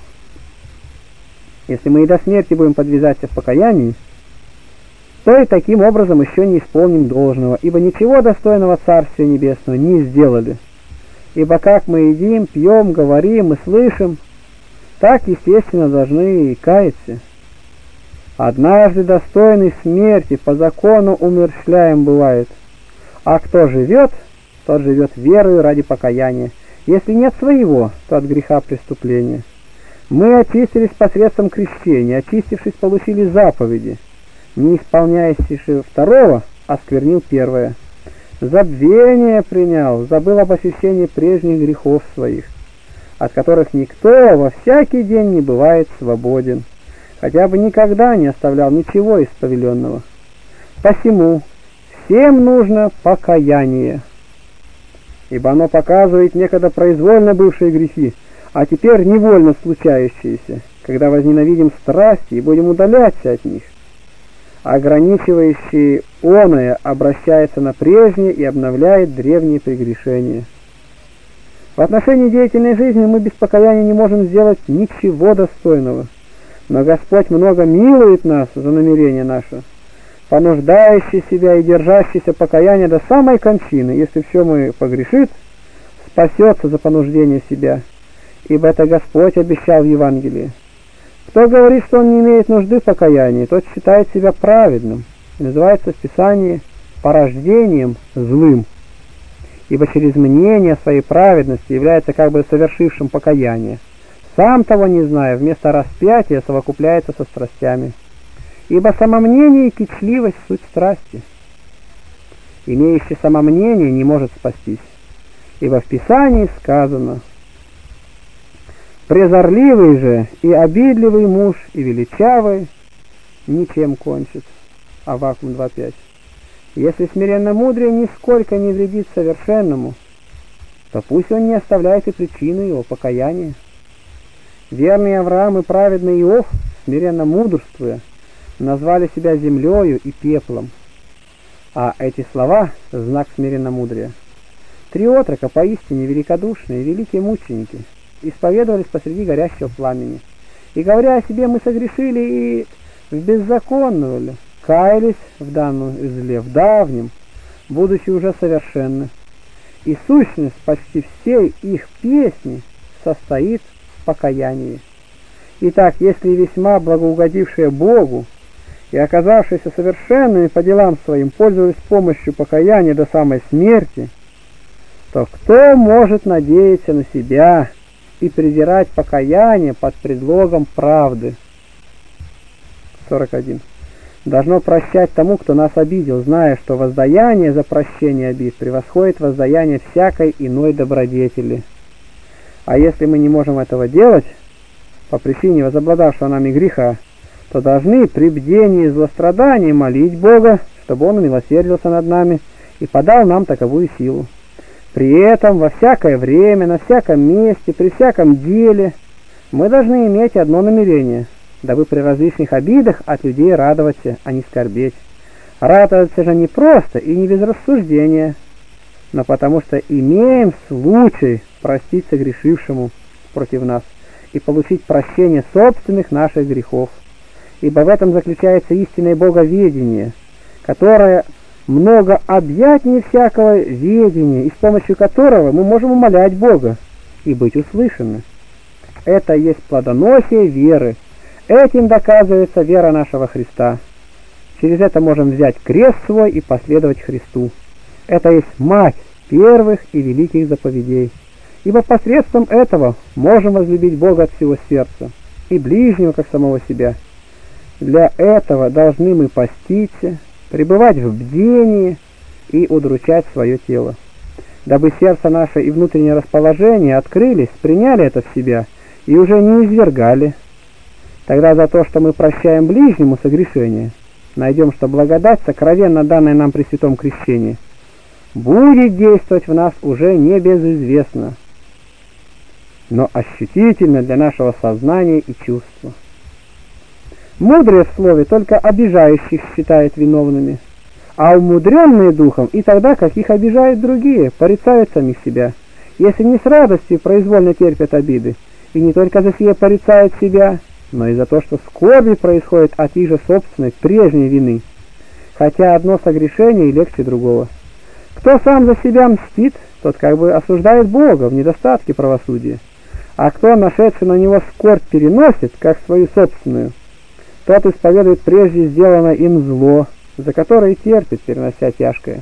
Если мы и до смерти будем подвязаться в покаянии, то и таким образом еще не исполним должного, ибо ничего достойного Царствия Небесного не сделали. Ибо как мы едим, пьем, говорим и слышим, так, естественно, должны и каяться. Однажды достойный смерти по закону умерщвляем бывает, а кто живет, тот живет верою ради покаяния. Если нет своего, то от греха преступления. Мы очистились посредством крещения, очистившись, получили заповеди. Не исполняя второго, осквернил первое. Забвение принял, забыл об освящении прежних грехов своих, от которых никто во всякий день не бывает свободен, хотя бы никогда не оставлял ничего из повеленного. Посему всем нужно покаяние, ибо оно показывает некогда произвольно бывшие грехи, а теперь невольно случающиеся, когда возненавидим страсти и будем удаляться от них. Ограничивающий оное обращается на прежнее и обновляет древние прегрешения. В отношении деятельной жизни мы без покаяния не можем сделать ничего достойного, но Господь много милует нас за намерение наше, понуждающий себя и держащийся покаяния до самой кончины. Если все мы погрешит, спасется за понуждение себя, ибо это Господь обещал в Евангелии. Кто говорит, что он не имеет нужды в покаянии, тот считает себя праведным и называется в Писании порождением злым, ибо через мнение своей праведности является как бы совершившим покаяние. Сам того не зная, вместо распятия совокупляется со страстями, ибо самомнение и кичливость — суть страсти. Имеющий самомнение не может спастись, ибо в Писании сказано: презорливый же и обидливый муж и величавый ничем кончит. Аввакум два пять. Если смиренно мудрый нисколько не вредит совершенному, то пусть он не оставляет и причину его покаяния. Верный Авраам и праведный Иов, смиренно мудрствуя, назвали себя землею и пеплом. А эти слова — знак смиренномудрия. Три отрока поистине великодушные и великие мученики исповедовались посреди горящего пламени, и, говоря о себе, мы согрешили и в беззаконную, каялись в данном зле, в давнем, будучи уже совершенны. И сущность почти всей их песни состоит в покаянии. Итак, если весьма благоугодившие Богу и оказавшиеся совершенными по делам своим пользовались помощью покаяния до самой смерти, то кто может надеяться на себя и презирать покаяние под предлогом правды? сорок один. Должно прощать тому, кто нас обидел, зная, что воздаяние за прощение обид превосходит воздаяние всякой иной добродетели. А если мы не можем этого делать, по причине возобладавшего нами греха, то должны при бдении и злострадании молить Бога, чтобы Он умилосердился над нами и подал нам таковую силу. При этом во всякое время, на всяком месте, при всяком деле мы должны иметь одно намерение, дабы при различных обидах от людей радоваться, а не скорбеть. Радоваться же не просто и не без рассуждения, но потому что имеем случай простить согрешившему против нас и получить прощение собственных наших грехов. Ибо в этом заключается истинное боговедение, которое много объятнее всякого ведения, и с помощью которого мы можем умолять Бога и быть услышаны. Это есть плодоносие веры. Этим доказывается вера нашего Христа. Через это можем взять крест свой и последовать Христу. Это есть мать первых и великих заповедей. Ибо посредством этого можем возлюбить Бога от всего сердца и ближнего, как самого себя. Для этого должны мы поститься, пребывать в бдении и удручать свое тело, дабы сердце наше и внутреннее расположение открылись, приняли это в себя и уже не извергали. Тогда за то, что мы прощаем ближнему согрешение, найдем, что благодать, сокровенно данная нам при святом крещении, будет действовать в нас уже не безызвестно, но ощутительно для нашего сознания и чувства. Мудрые в слове только обижающих считают виновными, а умудренные духом и тогда, как их обижают другие, порицают самих себя, если не с радостью произвольно терпят обиды, и не только за сие порицают себя, но и за то, что скорби происходит от их же собственной прежней вины, хотя одно согрешение и легче другого. Кто сам за себя мстит, тот как бы осуждает Бога в недостатке правосудия, а кто, нашедший на него скорбь, переносит, как свою собственную, тот исповедует прежде сделанное им зло, за которое терпит, перенося тяжкое.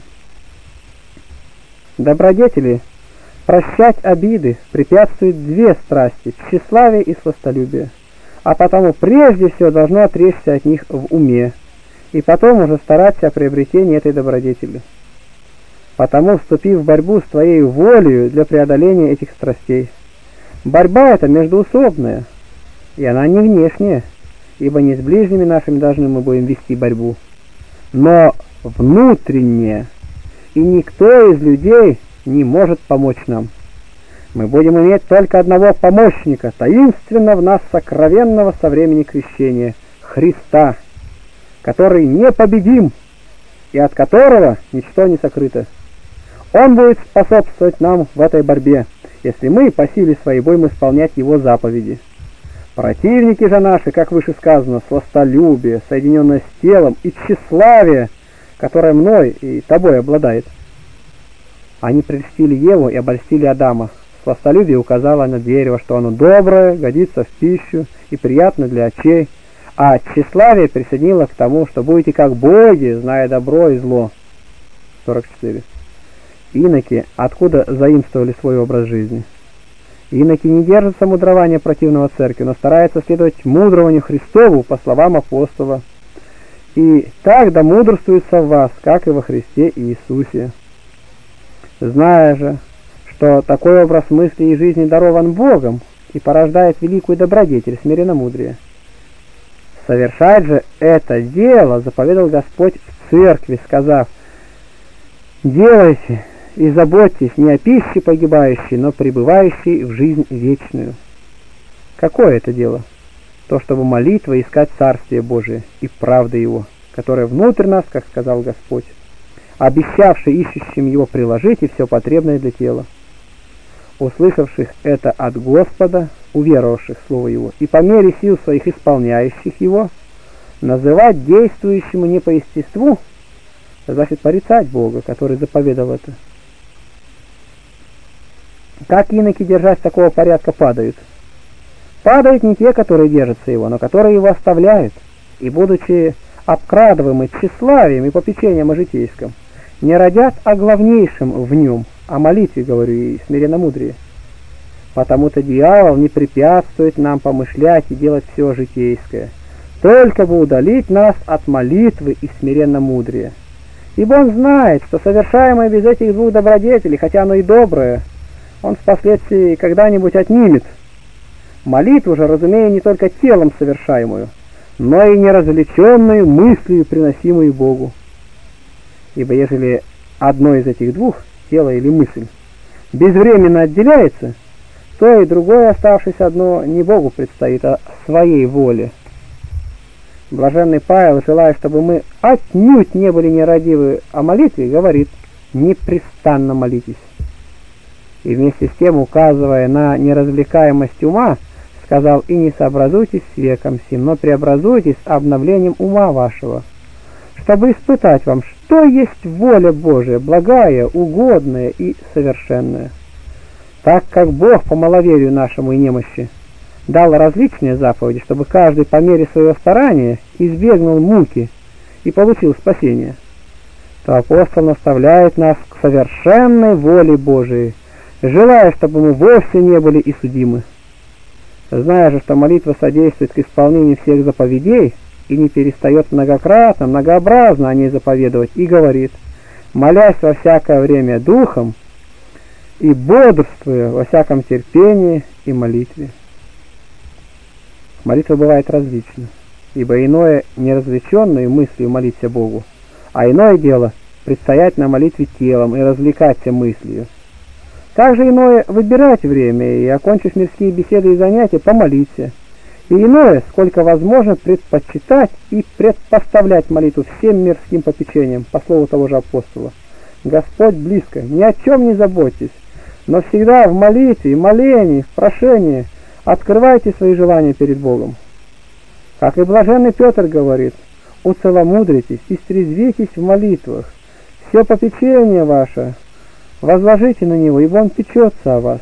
Добродетели прощать обиды препятствуют две страсти – тщеславие и сластолюбие, а потому прежде всего должно отречься от них в уме, и потом уже стараться о приобретении этой добродетели. Потому, вступив в борьбу с твоей волею для преодоления этих страстей, борьба эта междоусобная, и она не внешняя, ибо не с ближними нашими должны мы будем вести борьбу, но внутренняя, и никто из людей не может помочь нам. Мы будем иметь только одного помощника, таинственно в нас сокровенного со времени крещения, Христа, который непобедим и от которого ничто не сокрыто. Он будет способствовать нам в этой борьбе, если мы по силе своей будем исполнять Его заповеди. Противники же наши, как выше сказано, сластолюбие, соединенное с телом, и тщеславие, которое мной и тобой обладает. Они прельстили Еву и обольстили Адама. Сластолюбие указало на дерево, что оно доброе, годится в пищу и приятно для очей, а тщеславие присоединило к тому, что будете как боги, зная добро и зло. сорок четыре. Иноки откуда заимствовали свой образ жизни? Иноки не держатся мудрования противного церкви, но стараются следовать мудрованию Христову по словам апостола. И так да мудрствуется в вас, как и во Христе Иисусе. Зная же, что такой образ мысли и жизни дарован Богом и порождает великую добродетель, смиренномудрие. Совершать же это дело заповедал Господь в церкви, сказав: «Делайте и заботьтесь не о пище погибающей, но пребывающей в жизнь вечную». Какое это дело? То, чтобы молитвой искать Царствие Божие и правды Его, которое внутрь нас, как сказал Господь, обещавший ищущим Его приложить и все потребное для тела. Услышавших это от Господа, уверовавших в Слово Его, и по мере сил своих исполняющих Его, называть действующему не по естеству, значит порицать Бога, который заповедал это. Как иноки, держась такого порядка, падают? Падают не те, которые держатся его, но которые его оставляют, и, будучи обкрадываемые тщеславием и попечением о житейском, не родят о главнейшем в нем, о молитве, говорю, и смиренномудрии. Потому-то дьявол не препятствует нам помышлять и делать все житейское, только бы удалить нас от молитвы и смиренномудрия. Ибо он знает, что совершаемое без этих двух добродетелей, хотя оно и доброе, он впоследствии когда-нибудь отнимет. Молитву же, разумея, не только телом совершаемую, но и неразвлеченную мыслью, приносимую Богу. Ибо ежели одно из этих двух, тело или мысль, безвременно отделяется, то и другое, оставшееся одно, не Богу предстоит, а своей воле. Блаженный Павел, желая, чтобы мы отнюдь не были нерадивы о молитве, говорит: непрестанно молитесь. И вместе с тем, указывая на неразвлекаемость ума, сказал: и не сообразуйтесь с веком сим, но преобразуйтесь обновлением ума вашего, чтобы испытать вам, что есть воля Божия, благая, угодная и совершенная. Так как Бог по маловерию нашему и немощи дал различные заповеди, чтобы каждый по мере своего старания избегнул муки и получил спасение, то апостол наставляет нас к совершенной воле Божией, желая, чтобы мы вовсе не были и судимы. Зная же, что молитва содействует к исполнению всех заповедей и не перестает многократно, многообразно о ней заповедовать, и говорит: молясь во всякое время духом и бодрствуя во всяком терпении и молитве. Молитва бывает различна, ибо иное неразвлеченную мыслью молиться Богу, а иное дело предстоять на молитве телом и развлекаться мыслью. Также иное выбирать время и, окончив мирские беседы и занятия, помолиться. И иное, сколько возможно, предпочитать и предпоставлять молитву всем мирским попечениям, по слову того же апостола. Господь близко, ни о чем не заботьтесь, но всегда в молитве, молении, в прошении открывайте свои желания перед Богом. Как и блаженный Петр говорит: уцеломудритесь и стрезвитесь в молитвах, все попечение ваше возложите на Него, ибо Он печется о вас.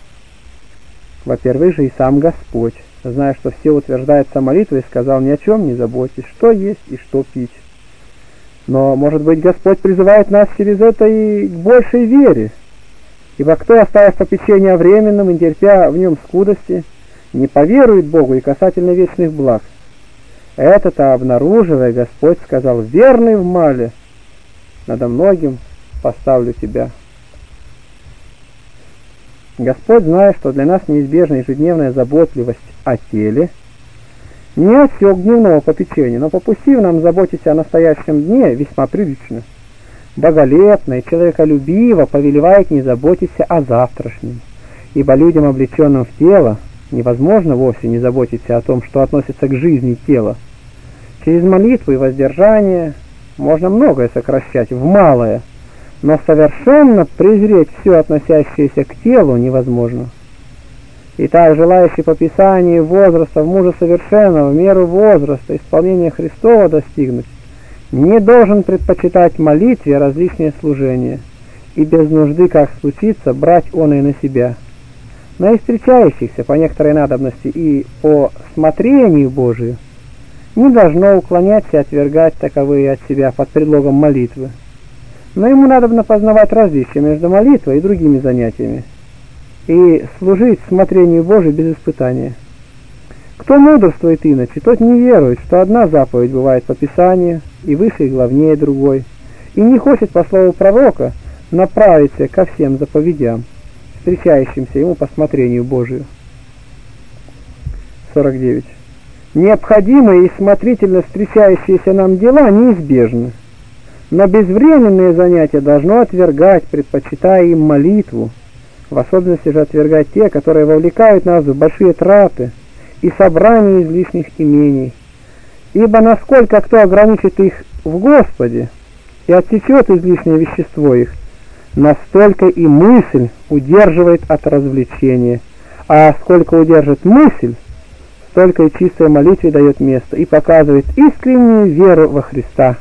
Во-первых же и сам Господь, зная, что все утверждаются молитвой, сказал: ни о чем не заботьтесь, что есть и что пить. Но, может быть, Господь призывает нас через это и к большей вере, ибо кто, оставив попечение временным и терпя в нем скудости, не поверует Богу и касательно вечных благ. Это-то обнаруживая, Господь сказал: верный в мале, надо многим поставлю тебя. Господь, зная, что для нас неизбежна ежедневная заботливость о теле, не отсек дневного попечения, но попустив нам заботиться о настоящем дне весьма прилично, боголепно и человеколюбиво повелевает не заботиться о завтрашнем, ибо людям, облеченным в тело, невозможно вовсе не заботиться о том, что относится к жизни тела. Через молитву и воздержание можно многое сокращать в малое, но совершенно презреть все, относящееся к телу, невозможно. Итак, желающий по Писанию возраста в мужа совершенного, в меру возраста, исполнения Христова достигнуть, не должен предпочитать молитве различные служения, и без нужды, как случится, брать он и на себя. Но и встречающихся по некоторой надобности и по смотрению Божию не должно уклоняться и отвергать таковые от себя под предлогом молитвы. Но ему надобно познавать различия между молитвой и другими занятиями, и служить смотрению Божию без испытания. Кто мудрствует иначе, тот не верует, что одна заповедь бывает по Писанию, и выше и главнее другой, и не хочет, по слову пророка, направиться ко всем заповедям, встречающимся ему по смотрению Божию. сорок девять. Необходимые и смотрительно встречающиеся нам дела неизбежны, но безвременные занятия должно отвергать, предпочитая им молитву, в особенности же отвергать те, которые вовлекают нас в большие траты и собрание излишних имений. Ибо насколько кто ограничит их в Господе и отсечет излишнее вещество их, настолько и мысль удерживает от развлечения, а сколько удержит мысль, столько и чистая молитве дает место и показывает искреннюю веру во Христа.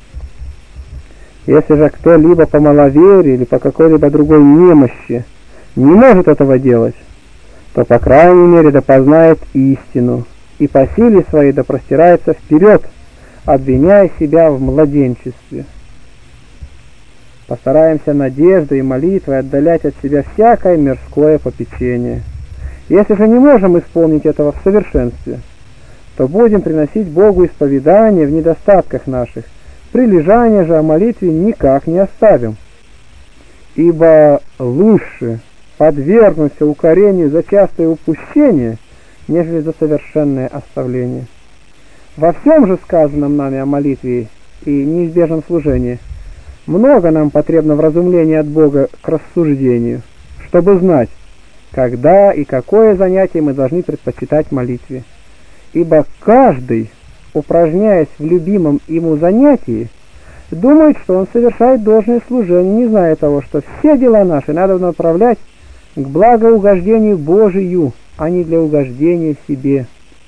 Если же кто-либо по маловерию или по какой-либо другой немощи не может этого делать, то, по крайней мере, да познает истину и по силе своей да простирается вперед, обвиняя себя в младенчестве. Постараемся надеждой и молитвой отдалять от себя всякое мирское попечение. Если же не можем исполнить этого в совершенстве, то будем приносить Богу исповедание в недостатках наших, прилежание же о молитве никак не оставим. Ибо лучше подвергнуться укорению за частое упущение, нежели за совершенное оставление. Во всем же сказанном нами о молитве и неизбежном служении много нам потребно вразумления от Бога к рассуждению, чтобы знать, когда и какое занятие мы должны предпочитать молитве. Ибо каждый, упражняясь в любимом ему занятии, думает, что он совершает должное служение, не зная того, что все дела наши надо направлять к благоугождению Божию, а не для угождения себе.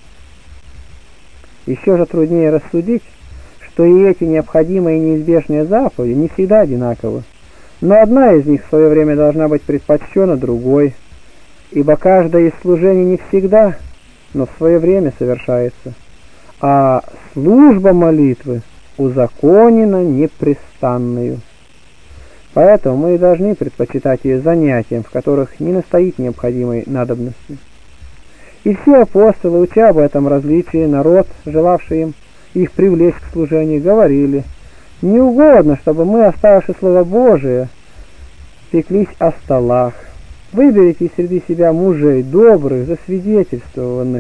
Еще же труднее рассудить, что и эти необходимые и неизбежные заповеди не всегда одинаковы, но одна из них в свое время должна быть предпочтена другой, ибо каждое из служений не всегда, но в свое время совершается, а служба молитвы узаконена непрестанную. Поэтому мы и должны предпочитать ее занятиям, в которых не настоит необходимой надобности. И все апостолы, уча об этом различии, народ, желавший им их привлечь к служению, говорили: не угодно, чтобы мы, оставивши Слово Божие, пеклись о столах. Выберите среди себя мужей добрых, засвидетельствованных.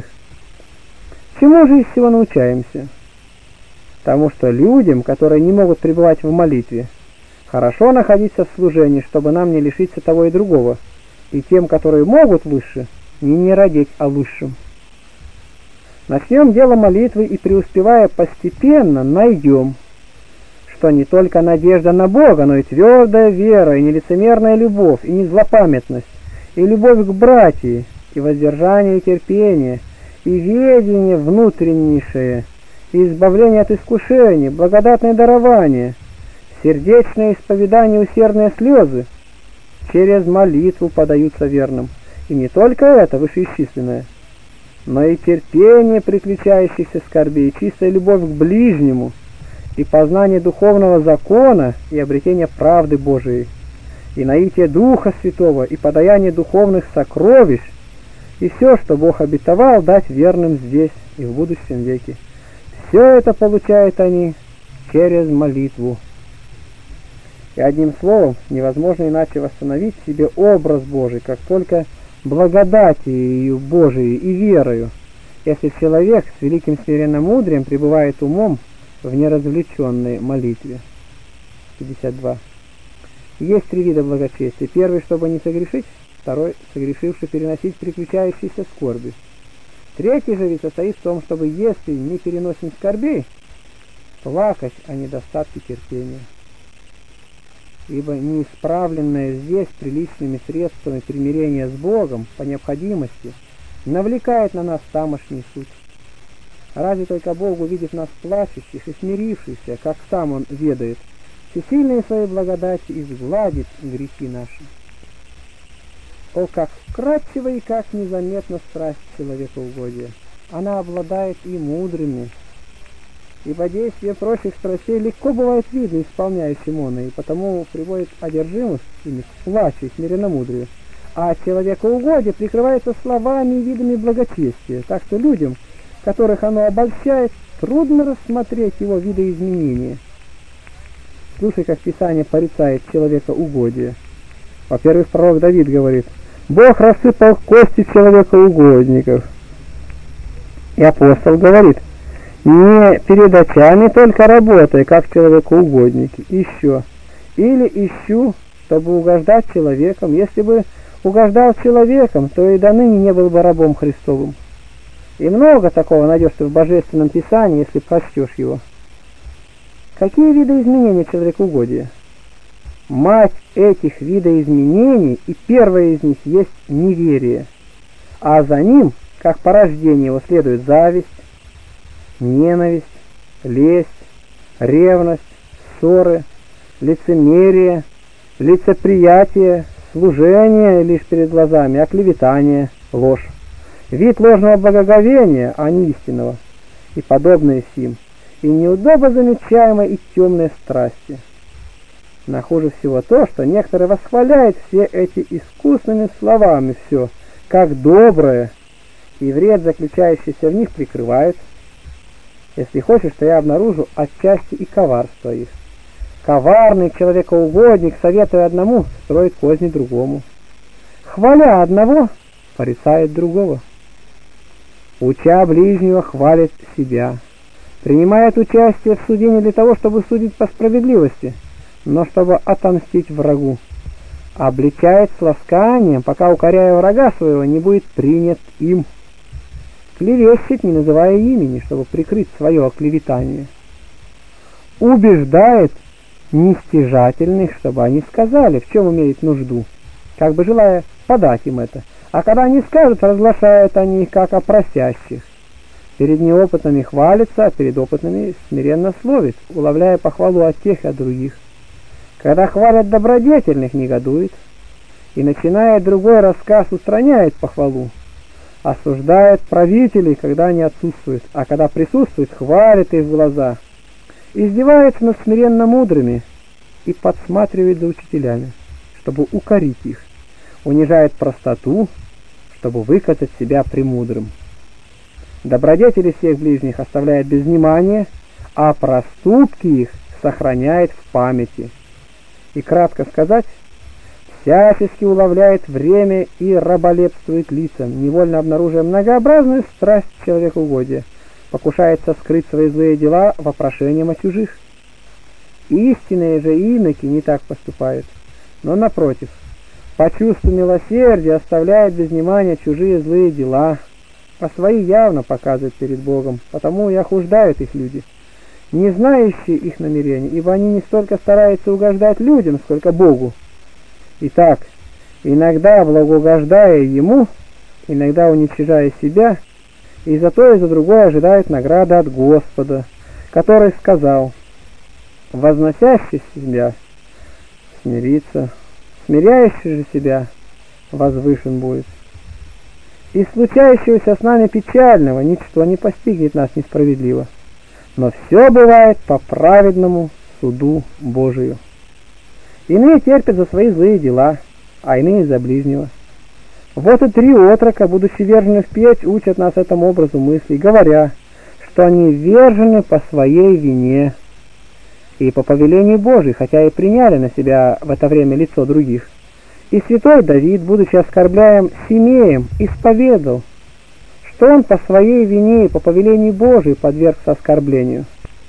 Чему же из всего научаемся? Тому, что людям, которые не могут пребывать в молитве, хорошо находиться в служении, чтобы нам не лишиться того и другого, и тем, которые могут выше, не не родить о лучшем. Начнем дело молитвы и, преуспевая постепенно, найдем, что не только надежда на Бога, но и твердая вера, и нелицемерная любовь, и незлопамятность, и любовь к братьям, и воздержание, и терпение, и ведение внутреннейшее, и избавление от искушений, благодатное дарование, сердечное исповедание, усердные слезы через молитву подаются верным. И не только это вышеисчисленное, но и терпение приключающихся скорбей, чистая любовь к ближнему, и познание духовного закона, и обретение правды Божией, и наитие Духа Святого, и подаяние духовных сокровищ, и все, что Бог обетовал дать верным здесь и в будущем веке. Все это получают они через молитву. И одним словом, невозможно иначе восстановить в себе образ Божий, как только благодатью Божией и верою, если человек с великим смиренномудрием пребывает умом в неразвлеченной молитве. пятьдесят два. Есть три вида благочестия. Первый, чтобы не согрешить; второй, согрешивший, переносить приключающиеся скорби. Третий же вид состоит в том, чтобы, если не переносим скорбей, плакать о недостатке терпения. Ибо неисправленное здесь приличными средствами примирения с Богом по необходимости навлекает на нас тамошний суд. Разве только Бог, увидев нас плачущих и смирившихся, как сам Он ведает, всесильной своей благодати изгладит грехи наши. О, как вкратчиво и как незаметна страсть человекоугодия! Она обладает и мудрыми, ибо действие прочих страстей легко бывает видно исполняющим он, и потому приводит одержимых ими к плачу и смиренномудрию. А человекоугодие прикрывается словами и видами благочестия, так что людям, которых оно обольщает, трудно рассмотреть его видоизменения. Слушай, как Писание порицает человекоугодие. Во-первых, пророк Давид говорит: Бог рассыпал кости человекоугодников. И апостол говорит: не перед очами только работай, как человекоугодники. Еще. Или ищу, чтобы угождать человеком. Если бы угождал человеком, то и до ныне не был бы рабом Христовым. И много такого найдешь ты в Божественном Писании, если прочтешь его. Какие виды изменений человекоугодия? Мать этих видоизменений, и первое из них есть неверие, а за ним, как порождение его, следует зависть, ненависть, лесть, ревность, ссоры, лицемерие, лицеприятие, служение лишь перед глазами, оклеветание, ложь, вид ложного благоговения, а не истинного, и подобное сим. и неудобно замечаемой и темной страсти. Но хуже всего то, что некоторые восхваляют все эти искусными словами все, как доброе, и вред, заключающийся в них, прикрывают. Если хочешь, то я обнаружу отчасти и коварство их. Коварный человекоугодник, советуя одному, строит козни другому. Хваля одного, порицает другого. Уча ближнего, хвалит себя. Принимает участие в суде не для того, чтобы судить по справедливости, но чтобы отомстить врагу. Обличает с ласканием, пока, укоряя врага своего, не будет принят им. Клевещет, не называя имени, чтобы прикрыть свое оклеветание. Убеждает нестяжательных, чтобы они сказали, в чем имеют нужду, как бы желая подать им это. А когда они скажут, разглашают они их как о просящих. Перед неопытными хвалится, а перед опытными смиренно словит, уловляя похвалу от тех и от других. Когда хвалят добродетельных, негодует, и, начиная другой рассказ, устраняет похвалу. Осуждает правителей, когда они отсутствуют, а когда присутствуют, хвалит их в глаза. Издевается над смиренно мудрыми и подсматривает за учителями, чтобы укорить их. Унижает простоту, чтобы выказать себя премудрым. Добродетели всех ближних оставляет без внимания, а проступки их сохраняет в памяти. И кратко сказать, всячески уловляет время и раболепствует лицам, невольно обнаруживая многообразную страсть человекоугодия, покушается скрыть свои злые дела вопрошением о чужих. Истинные же иноки не так поступают, но напротив, по чувству милосердия оставляет без внимания чужие злые дела, а свои явно показывают перед Богом, потому и охуждают их люди, не знающие их намерений, ибо они не столько стараются угождать людям, сколько Богу. Итак, иногда благоугождая Ему, иногда уничижая себя, и за то и за другое ожидают награды от Господа, который сказал: возносящий себя смирится, смиряющий же себя возвышен будет. Из случающегося с нами печального ничто не постигнет нас несправедливо, но все бывает по праведному суду Божию. Иные терпят за свои злые дела, а иные за ближнего. Вот и три отрока, будучи вержены в печь, учат нас этому образу мыслей, говоря, что они вержены по своей вине и по повелению Божию, хотя и приняли на себя в это время лицо других. И святой Давид, будучи оскорбляем Симеем, исповедал, что он по своей вине и по повелению Божию подвергся оскорблению.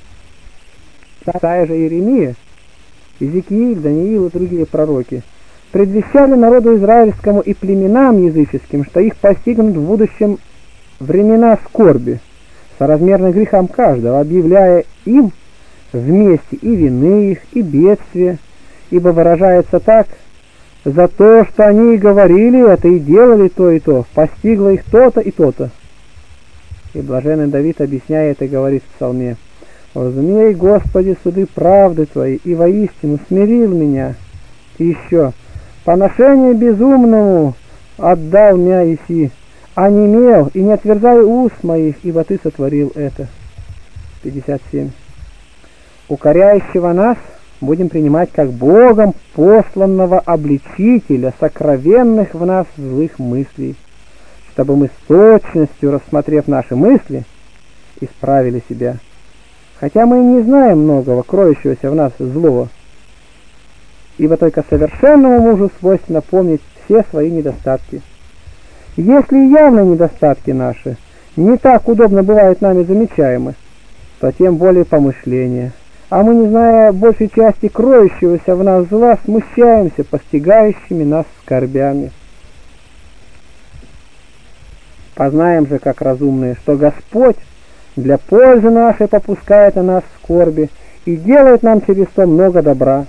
Такая же Иеремия, Иезекииль, Даниил и другие пророки предвещали народу израильскому и племенам языческим, что их постигнут в будущем времена скорби, соразмерно грехам каждого, объявляя им вместе и вины их, и бедствия, ибо выражается так: за то, что они говорили это и делали то и то, постигло их то-то и то-то. И блаженный Давид, объясняя это, говорит в псалме: «Разумей, Господи, суды правды Твои, и воистину смирил меня». И еще: «Поношение безумному отдал меня Иси, а не мел, и не отверзай уст моих, ибо Ты сотворил это». пятьдесят семь. Укоряющего нас будем принимать как Богом посланного обличителя сокровенных в нас злых мыслей, чтобы мы с точностью, рассмотрев наши мысли, исправили себя. Хотя мы и не знаем многого, кроющегося в нас злого, ибо только совершенному мужу свойственно помнить все свои недостатки. Если явно недостатки наши не так удобно бывают нами замечаемы, то тем более помышления. А мы, не зная большей части кроющегося в нас зла, смущаемся постигающими нас скорбями. Познаем же, как разумные, что Господь для пользы нашей попускает на нас скорби и делает нам через то много добра.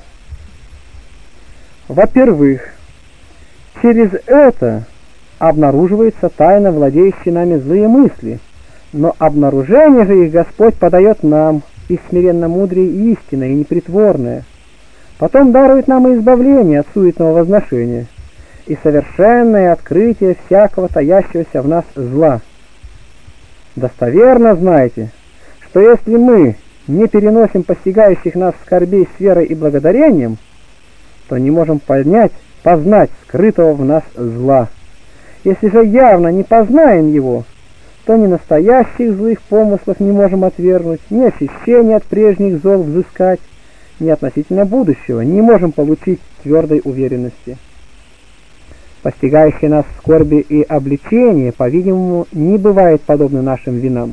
Во-первых, через это обнаруживается тайно владеющие нами злые мысли, но обнаружение же их Господь подает нам, и смиренно мудрее истинное и непритворное. Потом дарует нам и избавление от суетного возношения, и совершенное открытие всякого таящегося в нас зла. Достоверно знайте, что если мы не переносим постигающих нас скорбей с верой и благодарением, то не можем понять, познать скрытого в нас зла. Если же явно не познаем его, то ни настоящих злых помыслов не можем отвергнуть, ни очищения от прежних зол взыскать, ни относительно будущего не можем получить твердой уверенности. Постигающие нас скорби и обличения, по-видимому, не бывает подобны нашим винам,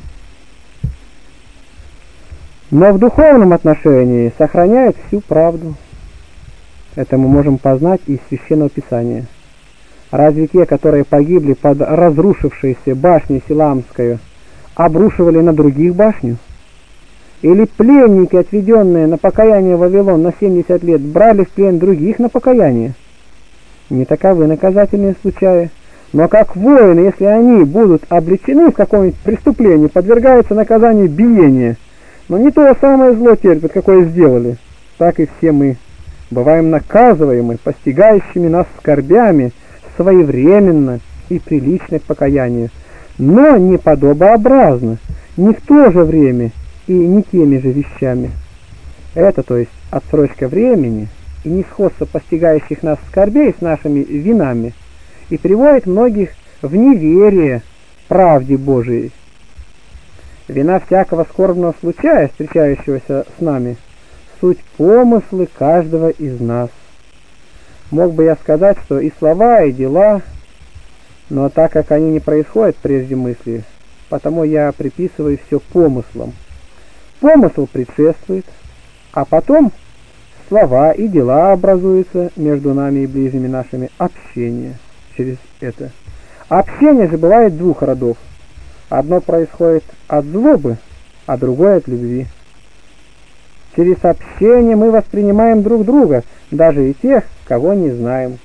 но в духовном отношении сохраняют всю правду. Это мы можем познать из Священного Писания. Разве те, которые погибли под разрушившейся башней Силамскую, обрушивали на других башню? Или пленники, отведенные на покаяние в Вавилон на семьдесят лет, брали в плен других на покаяние? Не таковы наказательные случаи. Но как воины, если они будут обличены в каком-нибудь преступлении, подвергаются наказанию биения, но не то самое зло терпят, какое сделали, так и все мы бываем наказываемы постигающими нас скорбями своевременно и прилично к покаянию, но не подобообразно, не в то же время и не теми же вещами. Это, то есть, отсрочка времени и несходство постигающих нас скорбей с нашими винами, и приводит многих в неверие правде Божией. Вина всякого скорбного случая, встречающегося с нами, суть помыслы каждого из нас. Мог бы я сказать, что и слова, и дела, но так как они не происходят прежде мысли, потому я приписываю все помыслам. Помысл предшествует, а потом слова и дела образуются между нами и ближними нашими общение через это. Общение же бывает двух родов. Одно происходит от злобы, а другое от любви. Через общение мы воспринимаем друг друга, даже и тех, кого не знаем.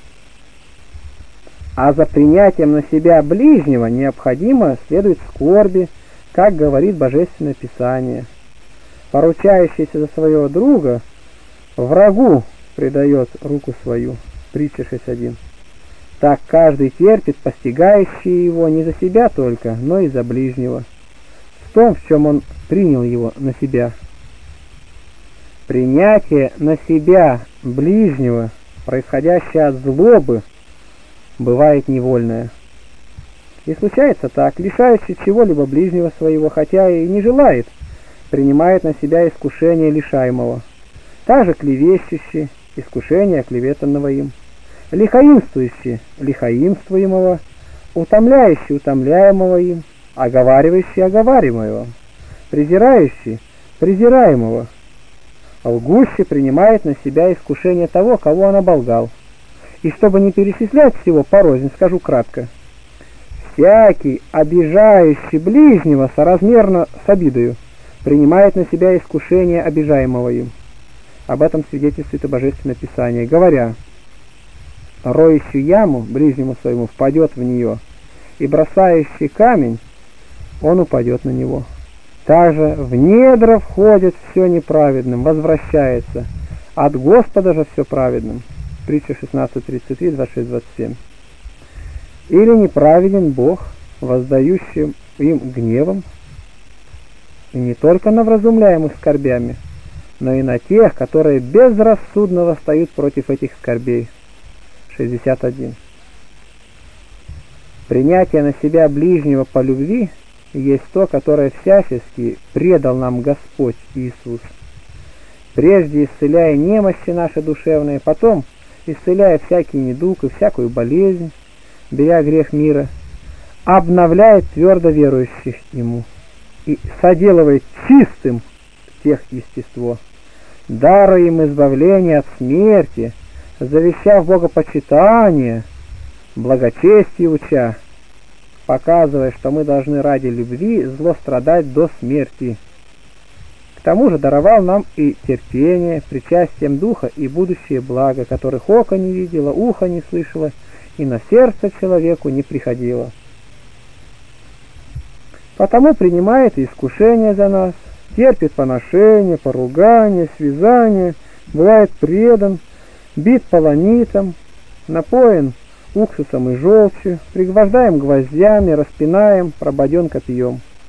А за принятием на себя ближнего необходимо следует скорби, как говорит Божественное Писание. Поручающийся за своего друга врагу предает руку свою. Притча шесть один. Так каждый терпит, постигающий его не за себя только, но и за ближнего, в том, в чем он принял его на себя. Принятие на себя ближнего, происходящее от злобы, бывает невольное. И случается так: лишающий чего-либо ближнего своего, хотя и не желает, принимает на себя искушение лишаемого. Также клевещущий — искушение оклеветанного им, лихаимствующий — лихаимствуемого, утомляющий — утомляемого им, оговаривающий — оговариваемого, презирающий — презираемого. Лгущий принимает на себя искушение того, кого он оболгал. И чтобы не перечислять всего порознь, скажу кратко: всякий, обижающий ближнего соразмерно с обидою, принимает на себя искушение обижаемого им. Об этом свидетельствует и Божественное Писание, говоря: роющий яму ближнему своему впадет в нее, и бросающий камень, он упадет на него. Также в недра входит все неправедным, возвращается, от Господа же все праведным. Притча шестнадцать тридцать три, двадцать шесть двадцать семь. Или неправеден Бог, воздающим им гневом, и не только на вразумляемых скорбями, но и на тех, которые безрассудно восстают против этих скорбей. шестьдесят один. Принятие на себя ближнего по любви есть то, которое всячески предал нам Господь Иисус, прежде исцеляя немощи наши душевные, потом исцеляя всякий недуг и всякую болезнь, беря грех мира, обновляет твердо верующих Ему и соделывает чистым тех естество, даруя им избавление от смерти, завещав богопочитание, благочестие уча, показывая, что мы должны ради любви зло страдать до смерти. К тому же даровал нам и терпение, причастием Духа и будущее благо, которых око не видело, ухо не слышало, и на сердце человеку не приходило. Потому принимает и искушение за нас, терпит поношение, поругание, связание, бывает предан, бит полонитом, напоен уксусом и желчью, пригвождаем гвоздями, распинаем, прободен копьем.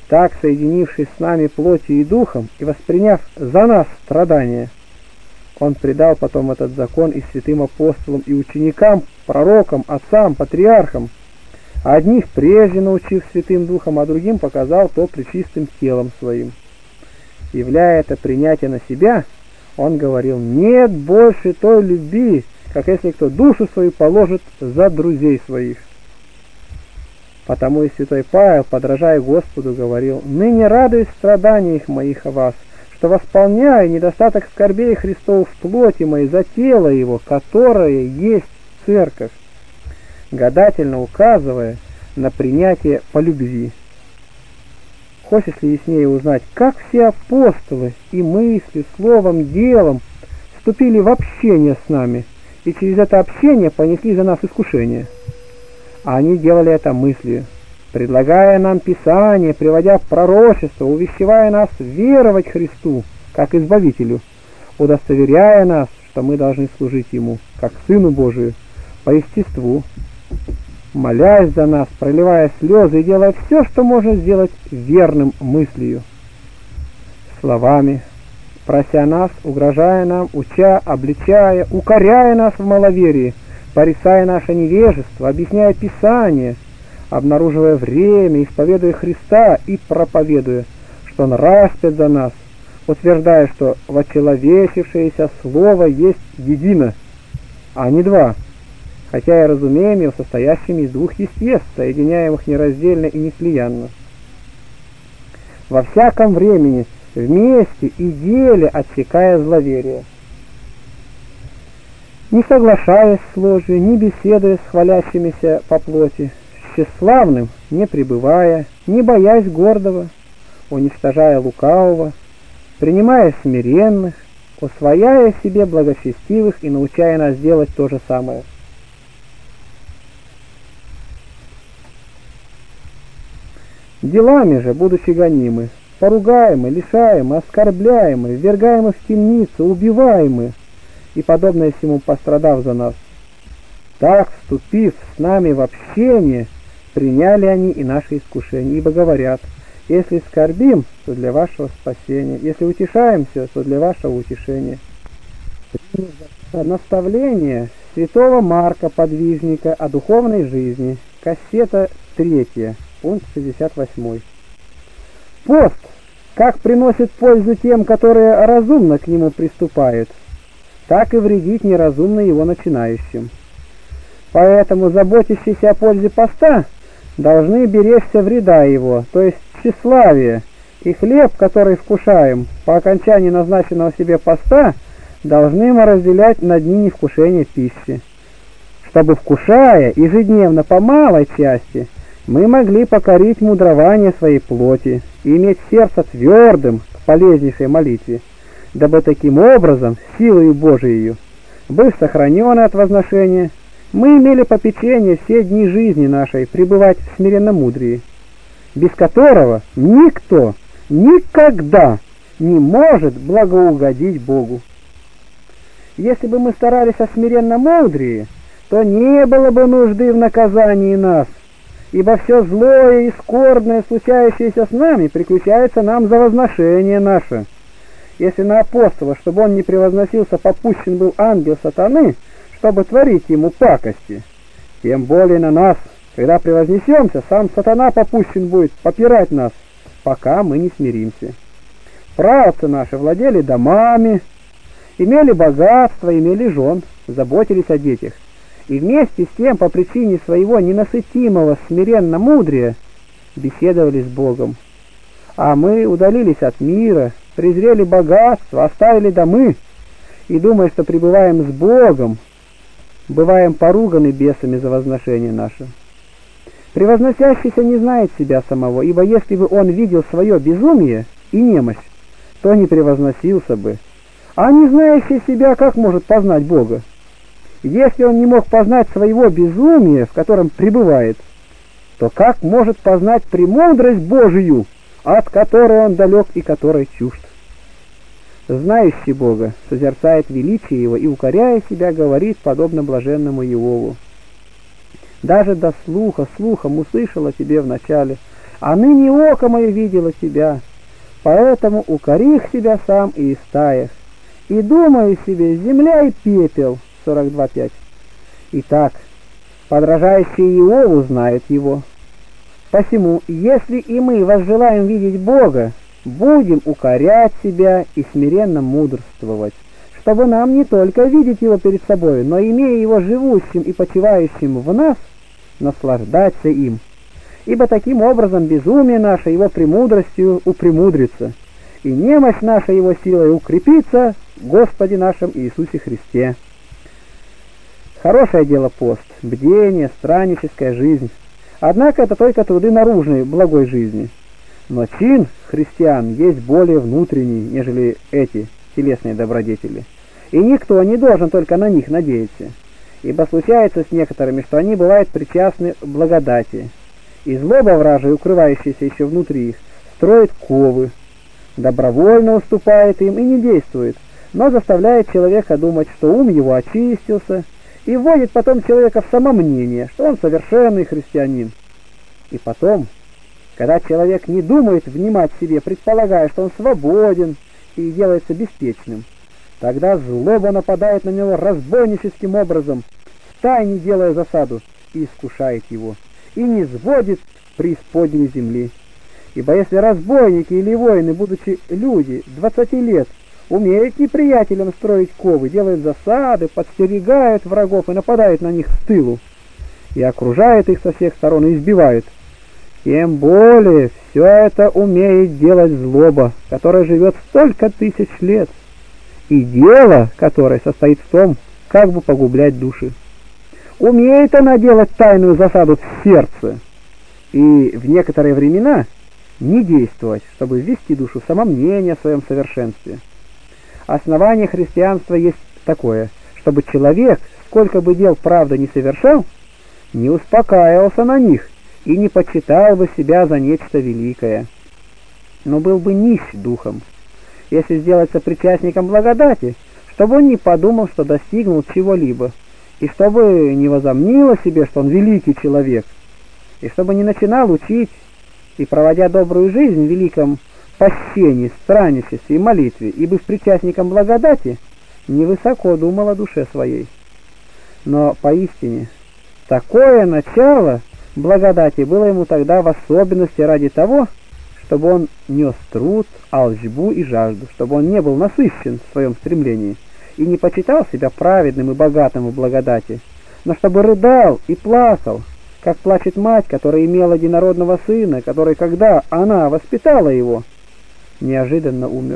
Так, соединившись с нами плотью и духом и восприняв за нас страдания, Он предал потом этот закон и святым апостолам, и ученикам, пророкам, отцам, патриархам, а одних прежде научив святым духом, а другим показал то пречистым телом своим. Являя это принятие на себя, Он говорил: нет больше той любви, как если кто душу свою положит за друзей своих. Потому и святой Павел, подражая Господу, говорил: ныне радуюсь в страданиях моих о вас, что восполняю недостаток скорбей Христов в плоти моей за тело Его, которое есть церковь, гадательно указывая на принятие по любви. Хочешь ли яснее узнать, как все апостолы и мыслью, словом, делом вступили в общение с нами, и через это общение понесли за нас искушение? А они делали это мыслью, предлагая нам Писание, приводя в пророчество, увещевая нас веровать Христу, как Избавителю, удостоверяя нас, что мы должны служить Ему, как Сыну Божию, по естеству, молясь за нас, проливая слезы и делая все, что можно сделать верным мыслью, словами, прося нас, угрожая нам, уча, обличая, укоряя нас в маловерии, порицая наше невежество, объясняя Писание, обнаруживая время, исповедуя Христа и проповедуя, что Он распят за нас, утверждая, что вочеловечившееся Слово есть едино, а не два, хотя и разумеем его состоящими из двух естеств, соединяемых нераздельно и неслиянно. Во всяком времени, вместе и деле отсекая зловерие, не соглашаясь с ложью, не беседуя с хвалящимися по плоти, с тщеславным не пребывая, не боясь гордого, уничтожая лукавого, принимая смиренных, усвояя себе благочестивых и научая нас делать то же самое. Делами же, будучи гонимы, поругаемы, лишаемы, оскорбляемы, ввергаемы в темницу, убиваемы, и подобное всему пострадав за нас, так, вступив с нами в общение, приняли они и наши искушения, ибо говорят: если скорбим, то для вашего спасения, если утешаемся, то для вашего утешения. Наставление святого Марка Подвижника о духовной жизни, кассета третья, пункт шестьдесят восемь. Пост, как приносит пользу тем, которые разумно к нему приступают, так и вредит неразумно его начинающим. Поэтому заботящиеся о пользе поста должны беречься вреда его, то есть тщеславия, и хлеб, который вкушаем по окончании назначенного себе поста, должны мы разделять на дни невкушения пищи, чтобы, вкушая ежедневно по малой части, мы могли покорить мудрование своей плоти и иметь сердце твердым к полезнейшей молитве, дабы таким образом, силою Божией, быв сохранены от возношения, мы имели попечение все дни жизни нашей пребывать в смиренномудрии, без которого никто никогда не может благоугодить Богу. Если бы мы старались о смиренномудрии, то не было бы нужды в наказании нас, ибо все злое и скорбное, случающееся с нами, приключается нам за возношение наше. Если на апостола, чтобы он не превозносился, попущен был ангел сатаны, чтобы творить ему пакости, тем более на нас, когда превознесемся, сам сатана попущен будет попирать нас, пока мы не смиримся. Праотцы наши владели домами, имели богатство, имели жен, заботились о детях, и вместе с тем, по причине своего ненасытимого смиренно-мудрия, беседовали с Богом. А мы удалились от мира, презрели богатство, оставили домы, и, думая, что пребываем с Богом, бываем поруганы бесами за возношение наше. Превозносящийся не знает себя самого, ибо если бы он видел свое безумие и немощь, то не превозносился бы. А не знающий себя как может познать Бога? Если он не мог познать своего безумия, в котором пребывает, то как может познать премудрость Божию, от которой он далек и которой чужд? Знающий Бога созерцает величие Его и, укоряя себя, говорит, подобно блаженному Иову: «Даже до слуха слухом услышал о тебе вначале, а ныне око мое видело тебя. Поэтому укорих себя сам и истаях, и думаю себе, земля и пепел. сорок два пять. Итак, подражающие Иову знают его. Посему, если и мы возжелаем видеть Бога, будем укорять себя и смиренно мудрствовать, чтобы нам не только видеть Его перед собой, но, имея Его живущим и почивающим в нас, наслаждаться им. Ибо таким образом безумие наше Его премудростью упремудрится, и немощь наша Его силой укрепится в Господе нашем Иисусе Христе. Хорошее дело пост, бдение, странническая жизнь. Однако это только труды наружной, благой жизни. Но чин христиан есть более внутренний, нежели эти телесные добродетели. И никто не должен только на них надеяться. Ибо случается с некоторыми, что они бывают причастны благодати, и злоба вражия, укрывающаяся еще внутри их, строит ковы, добровольно уступает им и не действует, но заставляет человека думать, что ум его очистился, и вводит потом человека в самомнение, что он совершенный христианин. И потом, когда человек не думает внимать себе, предполагая, что он свободен и делается беспечным, тогда злоба нападает на него разбойническим образом, втайне делая засаду, и искушает его, и не сводит преисподней земли. Ибо если разбойники или воины, будучи люди двадцати лет, умеют неприятелям строить ковы, делают засады, подстерегают врагов и нападают на них с тылу, и окружают их со всех сторон и избивают, тем более все это умеет делать злоба, которая живет столько тысяч лет, и дело, которое состоит в том, как бы погублять души. Умеет она делать тайную засаду в сердце, и в некоторые времена не действовать, чтобы ввести душу в самомнение о своем совершенстве. Основание христианства есть такое, чтобы человек, сколько бы дел правда не совершал, не успокаивался на них и не почитал бы себя за нечто великое, но был бы нищ духом, если сделаться причастником благодати, чтобы он не подумал, что достигнул чего-либо, и чтобы не возомнил о себе, что он великий человек, и чтобы не начинал учить и, проводя добрую жизнь в великом пощении, странничестве и молитве, и быв причастником благодати, невысоко думал о душе своей. Но поистине такое начало благодати было ему тогда в особенности ради того, чтобы он нес труд, алчбу и жажду, чтобы он не был насыщен в своем стремлении и не почитал себя праведным и богатым в благодати, но чтобы рыдал и плакал, как плачет мать, которая имела единородного сына, который, когда она воспитала его, неожиданно умер.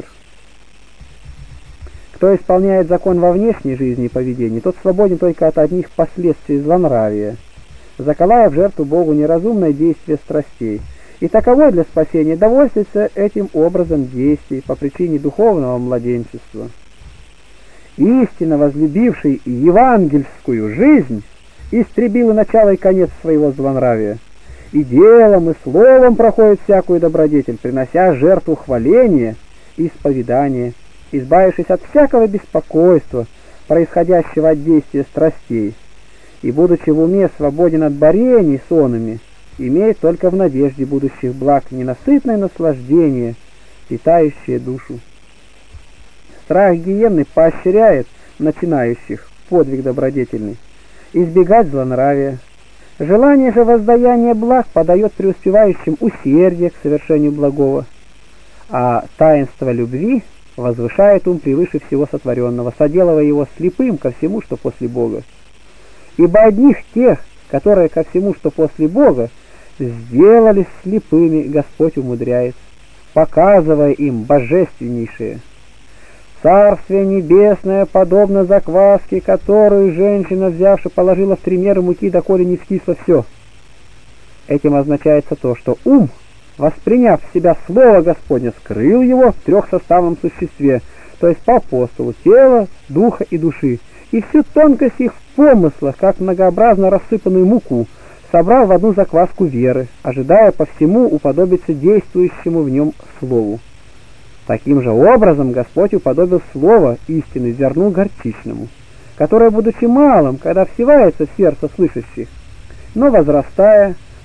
Кто исполняет закон во внешней жизни и поведении, тот свободен только от одних последствий злонравия, заколая в жертву Богу неразумное действие страстей, и таковой для спасения довольствуется этим образом действий по причине духовного младенчества. Истинно возлюбивший евангельскую жизнь истребил и начало и конец своего злонравия, и делом и словом проходит всякую добродетель, принося жертву хваления и исповедания, избавившись от всякого беспокойства, происходящего от действия страстей, и, будучи в уме свободен от борений сонами, имеет только в надежде будущих благ ненасытное наслаждение, питающее душу. Страх гиенны поощряет начинающих подвиг добродетельный избегать злонравия. Желание же воздаяния благ подает преуспевающим усердие к совершению благого, а таинство любви возвышает ум превыше всего сотворенного, соделывая его слепым ко всему, что после Бога. Ибо одних тех, которые ко всему, что после Бога, сделались слепыми, Господь умудряет, показывая им божественнейшее. Царствие небесное подобно закваске, которую женщина, взявши, положила в три меры муки, доколе не скисло все. Этим означается то, что ум, восприняв в себя Слово Господне, скрыл его в трехсоставном существе, то есть по апостолу тела, духа и души, и всю тонкость их в помыслах, как многообразно рассыпанную муку, собрал в одну закваску веры, ожидая по всему уподобиться действующему в нем Слову. Таким же образом Господь уподобил Слово истины зерну горчичному, которое, будучи малым, когда всевается в сердце слышащих, но возрастая,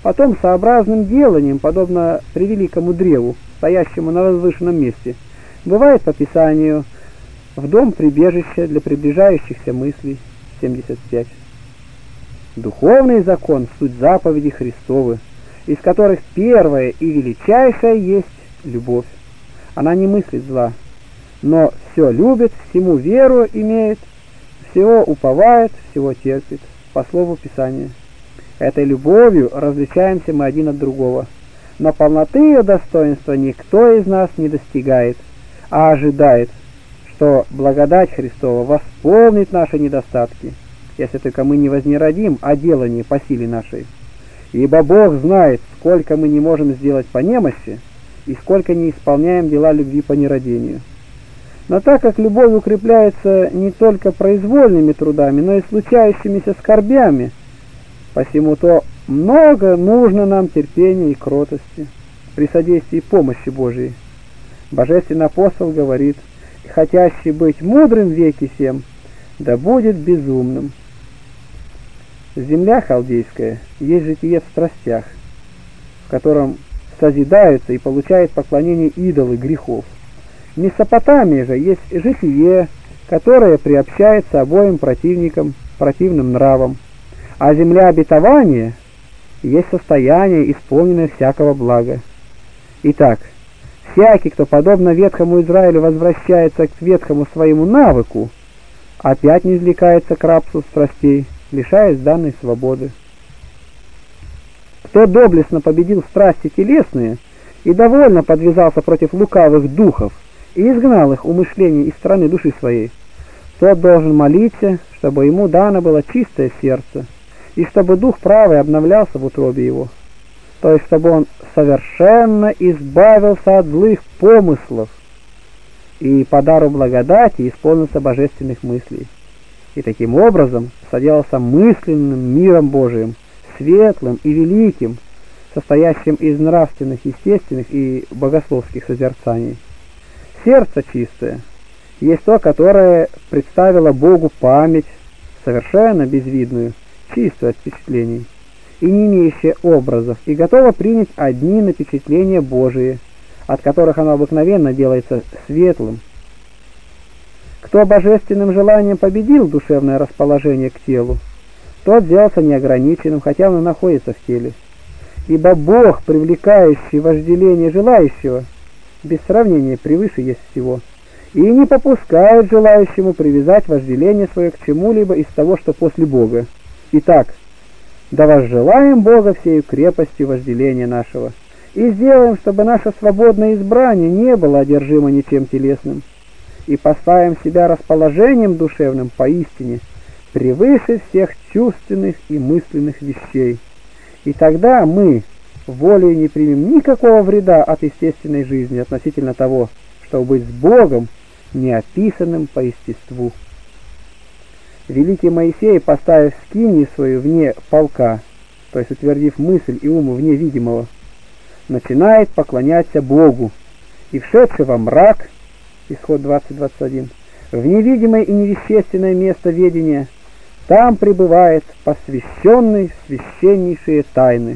Потом сообразным деланием, подобно превеликому древу, стоящему на возвышенном месте, бывает по Писанию в дом прибежища для приближающихся мыслей. семьдесят пять. Духовный закон — суть заповеди Христовы, из которых первая и величайшая есть любовь. Она не мыслит зла, но все любит, всему веру имеет, всего уповает, всего терпит, по слову Писания. Этой любовью различаемся мы один от другого, но полноты ее достоинства никто из нас не достигает, а ожидает, что благодать Христова восполнит наши недостатки, если только мы не вознеродим о делании по силе нашей. Ибо Бог знает, сколько мы не можем сделать по немощи, и сколько не исполняем дела любви по нерадению. Но так как любовь укрепляется не только произвольными трудами, но и случающимися скорбями, посему то много нужно нам терпения и кротости при содействии помощи Божией. Божественный апостол говорит: «Хотящий быть мудрым в веке сем, да будет безумным». Земля халдейская есть житие в страстях, в котором созидаются и получают поклонение идолы грехов. Месопотамия же есть житие, которое приобщается обоим противникам, противным нравам, а земля обетования есть состояние, исполненное всякого блага. Итак, всякий, кто подобно ветхому Израилю возвращается к ветхому своему навыку, опять не извлекается к рабству страстей, лишаясь данной свободы. Кто доблестно победил страсти телесные и довольно подвязался против лукавых духов и изгнал их умышления из страны души своей, тот должен молиться, чтобы ему дано было чистое сердце, и чтобы дух правый обновлялся в утробе его, то есть чтобы он совершенно избавился от злых помыслов и по дару благодати исполнился божественных мыслей, и таким образом соделался мысленным миром Божиим, светлым и великим, состоящим из нравственных, естественных и богословских созерцаний. Сердце чистое есть то, которое представило Богу память, совершенно безвидную, чистую от впечатлений, и не имеющее образов, и готово принять одни напечатления Божии, от которых оно обыкновенно делается светлым. Кто божественным желанием победил душевное расположение к телу, тот сделался неограниченным, хотя он и находится в теле. Ибо Бог, привлекающий вожделение желающего, без сравнения превыше есть всего, и не попускает желающему привязать вожделение свое к чему-либо из того, что после Бога. Итак, да возжелаем Бога всею крепостью вожделения нашего, и сделаем, чтобы наше свободное избрание не было одержимо ничем телесным, и поставим себя расположением душевным поистине превыше всех чувственных и мысленных вещей. И тогда мы волей не примем никакого вреда от естественной жизни относительно того, чтобы быть с Богом, неописанным по естеству. Великий Моисей, поставив скинию свою вне полка, то есть утвердив мысль и ум вне видимого, начинает поклоняться Богу, и вшедший во мрак, исход двадцать двадцать один, в невидимое и невещественное место ведения, там пребывает посвященный в священнейшие тайны.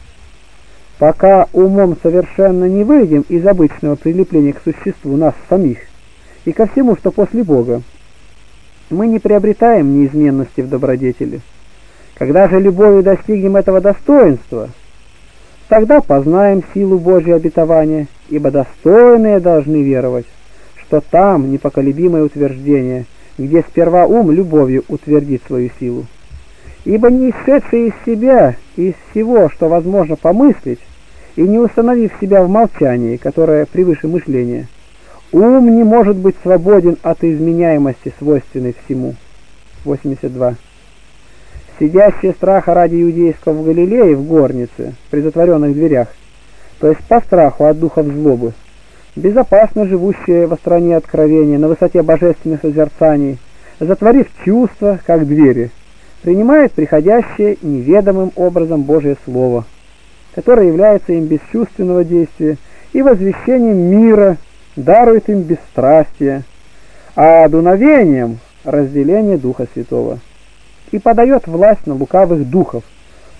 Пока умом совершенно не выйдем из обычного прилепления к существу нас самих и ко всему, что после Бога, мы не приобретаем неизменности в добродетели. Когда же любовью достигнем этого достоинства, тогда познаем силу Божьего обетования, ибо достойные должны веровать, что там непоколебимое утверждение, где сперва ум любовью утвердит свою силу. Ибо не исшедший из себя и из всего, что возможно помыслить, и не установив себя в молчании, которое превыше мышления, ум не может быть свободен от изменяемости, свойственной всему. восемьдесят два. Сидящие страха ради иудейского в Галилее в горнице, при затворенных дверях, то есть по страху от духов злобы, безопасно живущие во стране откровения, на высоте божественных созерцаний, затворив чувства, как двери, принимает приходящее неведомым образом Божие Слово, которое является им бесчувственного действия и возвещением мира, дарует им бесстрастие, а дуновением разделение Духа Святого, и подает власть на лукавых духов,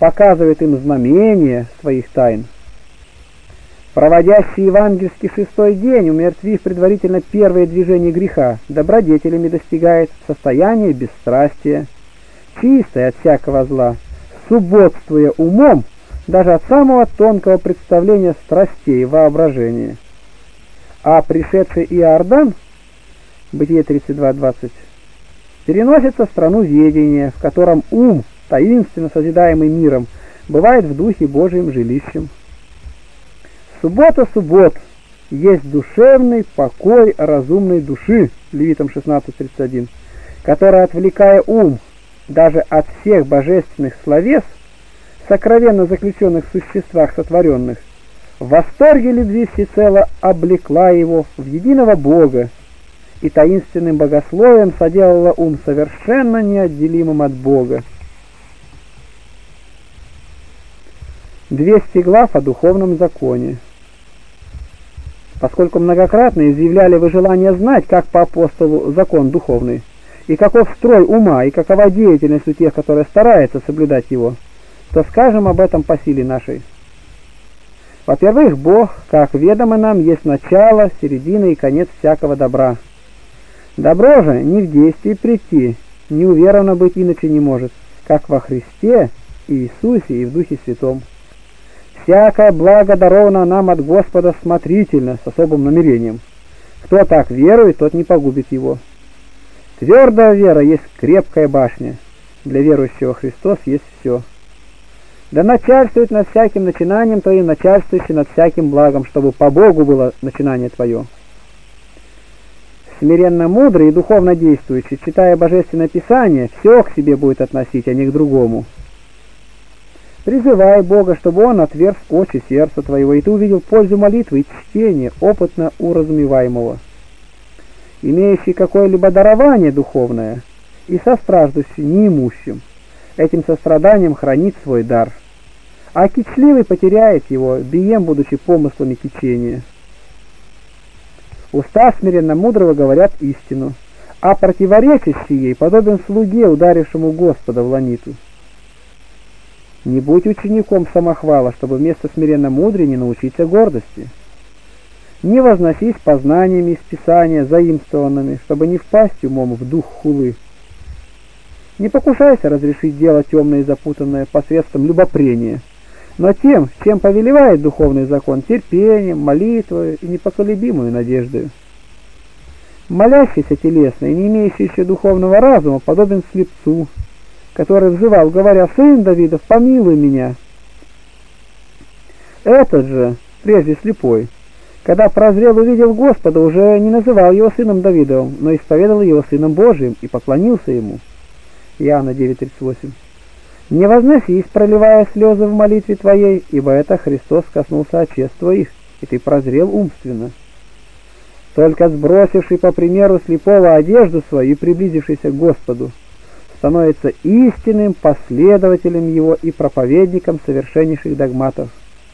показывает им знамения своих тайн. Проводящий евангельский шестой день, умертвив предварительно первое движение греха, добродетелями достигает состояния бесстрастия, чистое от всякого зла, субботствуя умом даже от самого тонкого представления страстей и воображения. А пришедший Иордан, Бытие тридцать два двадцать, переносится в страну ведения, в котором ум, таинственно созидаемый миром, бывает в Духе Божьим жилищем. Суббота суббот есть душевный покой разумной души, Левитам шестнадцать тридцать один, которая, отвлекая ум даже от всех божественных словес, сокровенно заключенных в существах сотворенных, в восторге любви всецело облекла его в единого Бога и таинственным богословием соделала ум совершенно неотделимым от Бога. двести глав о духовном законе. Поскольку многократно изъявляли вы желание знать, как по апостолу закон духовный, и каков строй ума, и какова деятельность у тех, которые стараются соблюдать его, то скажем об этом по силе нашей. Во-первых, Бог, как ведомо нам, есть начало, середина и конец всякого добра. Добро же не в действии прийти, не уверовано быть иначе не может, как во Христе, Иисусе и в Духе Святом. Всякое благо даровано нам от Господа смотрительно, с особым намерением. Кто так верует, тот не погубит его. Твердая вера есть крепкая башня. Для верующего Христос есть все. Да начальствует над всяким начинанием твоим, начальствующий над всяким благом, чтобы по Богу было начинание твое. Смиренно мудрый и духовно действующий, читая Божественное Писание, все к себе будет относить, а не к другому. Призывай Бога, чтобы Он отверз очи сердца твоего, и ты увидел пользу молитвы и чтения, опытно уразумеваемого. Имеющий какое-либо дарование духовное и состраждущий неимущим, этим состраданием хранит свой дар, а кичливый потеряет его, бием будучи помыслами кичения. Уста смиренно мудрого говорят истину, а противоречащий ей подобен слуге, ударившему Господа в ланиту. Не будь учеником самохвала, чтобы вместо смиренно мудрей не научиться гордости. Не возносись познаниями из Писания, заимствованными, чтобы не впасть умом в дух хулы. Не покушайся разрешить дело темное и запутанное посредством любопрения, но тем, чем повелевает духовный закон, терпением, молитвой и непоколебимой надеждой. Молящийся телесно и не имеющий еще духовного разума подобен слепцу, который взывал, говоря: «Сын Давидов, помилуй меня». Этот же, прежде слепой, когда прозрел, увидел Господа, уже не называл его сыном Давидовым, но исповедал его сыном Божиим и поклонился ему. Иоанна девять тридцать восемь. «Не возносись, проливая слезы в молитве твоей, ибо это Христос коснулся очей твоих, и ты прозрел умственно. Только сбросивший по примеру слепого одежду свою и приблизившийся к Господу, становится истинным последователем его и проповедником совершеннейших догматов.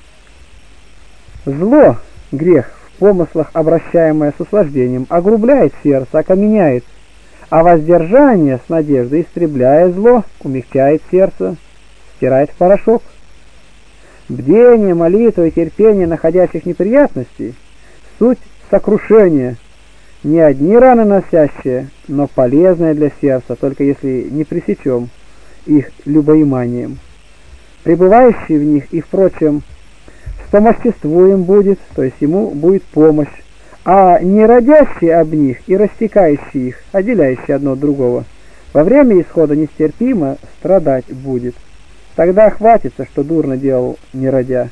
Зло, грех, в помыслах обращаемое с услаждением, огрубляет сердце, окаменяет, а воздержание с надеждой, истребляя зло, умягчает сердце, стирает в порошок. Бдение, молитва и терпение находящих неприятностей — суть сокрушения, не одни раны носящие, но полезные для сердца, только если не пресечем их любоиманием. Пребывающий в них и, впрочем, вспомоществуем будет, то есть ему будет помощь, а не родящий об них и растекающий их, отделяющий одно от другого, во время исхода нестерпимо страдать будет. Тогда хватится, что дурно делал, не родя.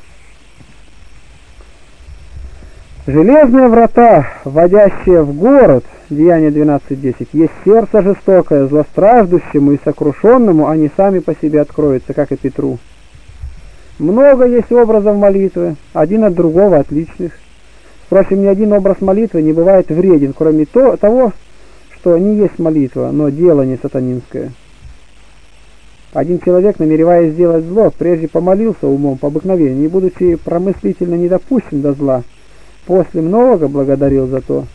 Железные врата, вводящие в город, Деяние двенадцать десять, есть сердце жестокое, злостраждущему и сокрушенному, они сами по себе откроются, как и Петру. Много есть образов молитвы, один от другого отличных. Впрочем, ни один образ молитвы не бывает вреден, кроме то, того, что не есть молитва, но делание сатанинское. Один человек, намереваясь сделать зло, прежде помолился умом по обыкновению, и, будучи промыслительно недопущен до зла, после многого благодарил за то,